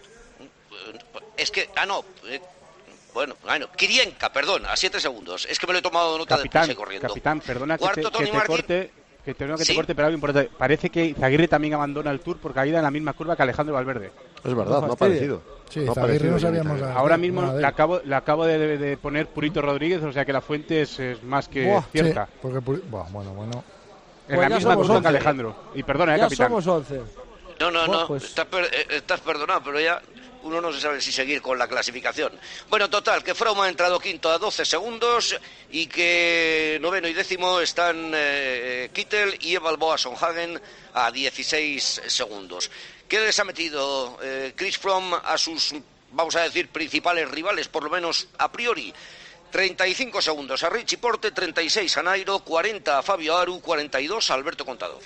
Kirienka, perdón, a 7 segundos. Es que me lo he tomado nota de prisa corriendo. Capitán, perdona Cuarto, que te corte, pero algo importante. Parece que Izaguirre también abandona el Tour por caída en la misma curva que Alejandro Valverde. Es verdad, no ha aparecido. Sí, Izaguirre no sabíamos nada. Ahora mismo le acabo de poner Purito Rodríguez, o sea que la fuente es más que cierta. Sí, porque bueno. En pues la misma curva que Alejandro. Y perdona, ya capitán. Somos 11. No. Pues... Estás perdonado, pero ya uno no se sabe si seguir con la clasificación. Bueno, total, que Froome ha entrado quinto a 12 segundos y que noveno y décimo están Kittel y Evald Boasson-Hagen a 16 segundos. ¿Qué les ha metido Chris Froome a sus, vamos a decir, principales rivales, por lo menos a priori? 35 segundos a Richie Porte, 36 a Nairo, 40 a Fabio Aru, 42 a Alberto Contador.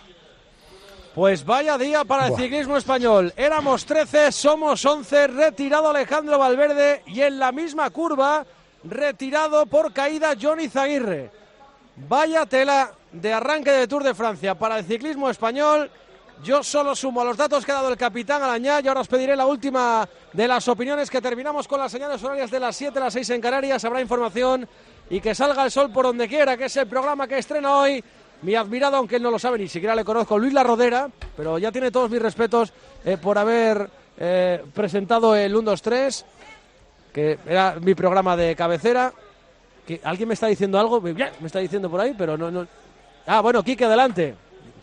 Pues vaya día para el ciclismo español. Éramos 13, somos 11, retirado Alejandro Valverde y en la misma curva, retirado por caída Johnny Izaguirre. Vaya tela de arranque de Tour de Francia para el ciclismo español. Yo solo sumo a los datos que ha dado el capitán Alañá y ahora os pediré la última de las opiniones, que terminamos con las señales horarias de las 7 a las 6 en Canarias. Habrá información y que salga el sol por donde quiera, que es el programa que estrena hoy mi admirado, aunque él no lo sabe, ni siquiera le conozco, Luis La Rodera, pero ya tiene todos mis respetos por haber presentado el 1-2-3, que era mi programa de cabecera. Que ¿alguien me está diciendo algo? Me está diciendo por ahí, pero no. Ah, bueno, Quique, adelante.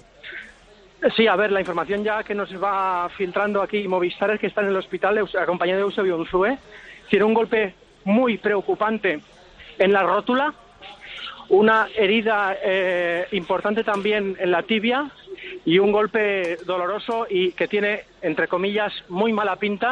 Sí, a ver, la información ya que nos va filtrando aquí Movistar es que está en el hospital acompañado de Eusebio Unzué. Tiene un golpe muy preocupante en la rótula, una herida importante también en la tibia y un golpe doloroso y que tiene, entre comillas, muy mala pinta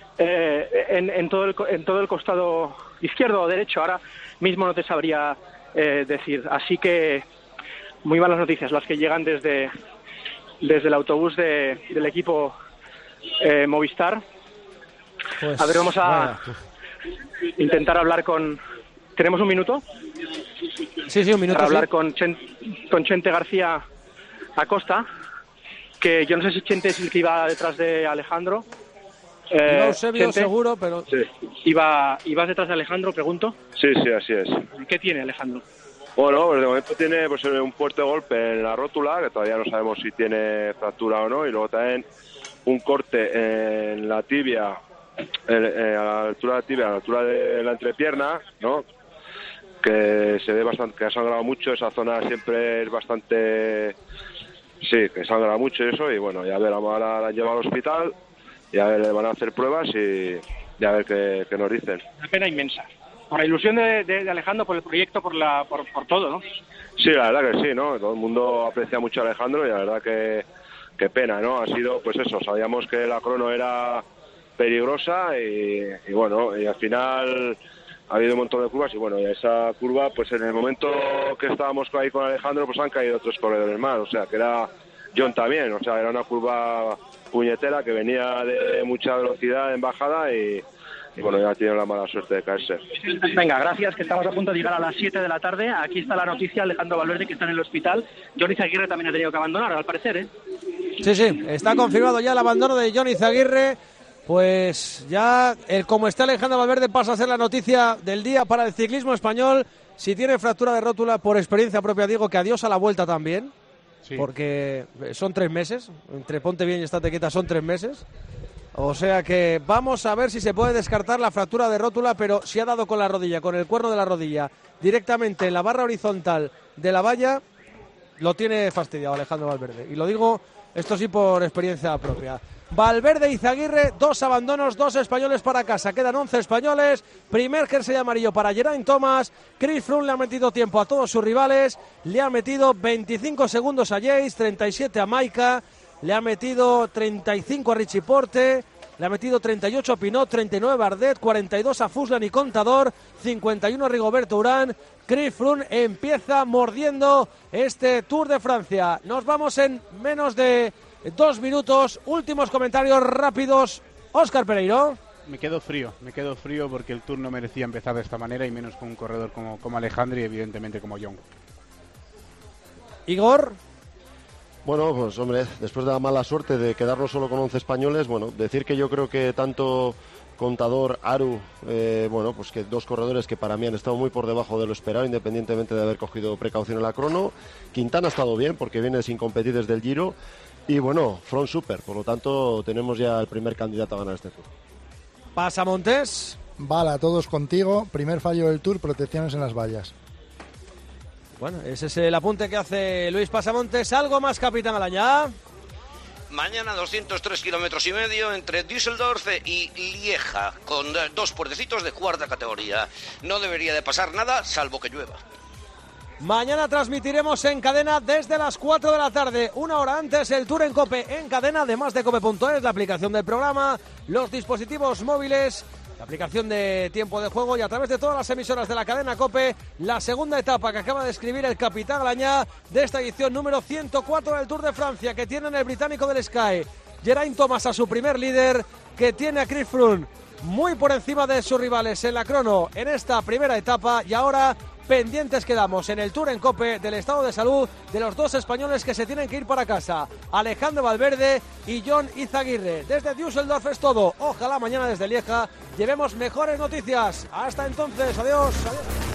en todo el costado izquierdo o derecho. Ahora mismo no te sabría decir. Así que muy malas noticias las que llegan desde el autobús del equipo Movistar. Pues, a ver, vamos a intentar hablar con... ¿Tenemos un minuto? Sí, un minuto. Para hablar con Chente García Acosta, que yo no sé si Chente es el que iba detrás de Alejandro. Iba Eusebio, Chente, seguro, pero... Sí. ¿Ibas detrás de Alejandro, pregunto? Sí, así es. ¿Qué tiene Alejandro? Bueno, pues de momento tiene un fuerte golpe en la rótula, que todavía no sabemos si tiene fractura o no, y luego también un corte en la tibia, a la altura de la tibia, a la altura de la entrepierna, ¿no? Que se ve bastante, que ha sangrado mucho. Esa zona siempre es bastante... Sí, que sangra mucho eso, y bueno, ya ver, ahora la han llevado al hospital, y a ver, le van a hacer pruebas y a ver qué nos dicen. Una pena inmensa. la ilusión de Alejandro, por el proyecto, por todo, ¿no? Sí, la verdad que sí, ¿no? Todo el mundo aprecia mucho a Alejandro y la verdad que pena, ¿no? Ha sido, pues eso, sabíamos que la crono era peligrosa y bueno, y al final ha habido un montón de curvas y bueno, y esa curva, pues en el momento que estábamos ahí con Alejandro, pues han caído otros corredores más, o sea, que era John también, o sea, era una curva puñetera que venía de mucha velocidad en bajada y bueno, ya tiene la mala suerte de caerse. Venga, gracias, que estamos a punto de llegar a las 7 de la tarde. Aquí está la noticia, Alejandro Valverde, que está en el hospital. Johnny Izaguirre también ha tenido que abandonar, al parecer, ¿eh? Sí, está confirmado ya el abandono de Johnny Izaguirre. Pues ya, como está Alejandro Valverde, pasa a ser la noticia del día para el ciclismo español. Si tiene fractura de rótula, por experiencia propia digo que adiós a la Vuelta también. Sí. Porque son 3 meses, entre ponte bien y estate quieta son 3 meses. O sea que vamos a ver si se puede descartar la fractura de rótula, pero si ha dado con la rodilla, con el cuerno de la rodilla, directamente en la barra horizontal de la valla, lo tiene fastidiado Alejandro Valverde. Y lo digo, esto sí por experiencia propia. Valverde y Izaguirre, 2 abandonos, 2 españoles para casa. Quedan 11 españoles. Primer jersey amarillo para Geraint Thomas. Chris Froome le ha metido tiempo a todos sus rivales. Le ha metido 25 segundos a Yates, 37 a Maika. Le ha metido 35 a Richie Porte, le ha metido 38 a Pinot, 39 a Bardet, 42 a Fuslan y Contador, 51 a Rigoberto Urán. Chris Froome empieza mordiendo este Tour de Francia. Nos vamos en menos de 2 minutos. Últimos comentarios rápidos. Óscar Pereiro. Me quedo frío porque el Tour no merecía empezar de esta manera y menos con un corredor como Alejandro y evidentemente como John. Igor. Bueno, pues hombre, después de la mala suerte de quedarnos solo con 11 españoles, bueno, decir que yo creo que tanto Contador, Aru, bueno, pues que 2 corredores que para mí han estado muy por debajo de lo esperado, independientemente de haber cogido precaución en la crono. Quintana ha estado bien porque viene sin competir desde el Giro y bueno, Front Super, por lo tanto tenemos ya el primer candidato a ganar este Tour. Pasamontes. Vale, a todos contigo. Primer fallo del Tour, protecciones en las vallas. Bueno, ese es el apunte que hace Luis Pasamontes. ¿Algo más, capitán Alañá? Mañana 203 kilómetros y medio entre Düsseldorf y Lieja, con 2 puertecitos de cuarta categoría. No debería de pasar nada, salvo que llueva. Mañana transmitiremos en cadena desde las 4 de la tarde, 1 hora antes, el Tour en COPE en cadena, además de cope.es, la aplicación del programa, los dispositivos móviles, la aplicación de tiempo de juego y a través de todas las emisoras de la cadena COPE, la segunda etapa que acaba de escribir el capitán Alañá de esta edición número 104 del Tour de Francia, que tiene en el británico del Sky Geraint Thomas a su primer líder, que tiene a Chris Froome muy por encima de sus rivales en la crono en esta primera etapa y ahora pendientes quedamos en el Tour en COPE del estado de salud de los 2 españoles que se tienen que ir para casa, Alejandro Valverde y John Izaguirre. Desde Düsseldorf es todo. Ojalá mañana desde Lieja llevemos mejores noticias. Hasta entonces, adiós.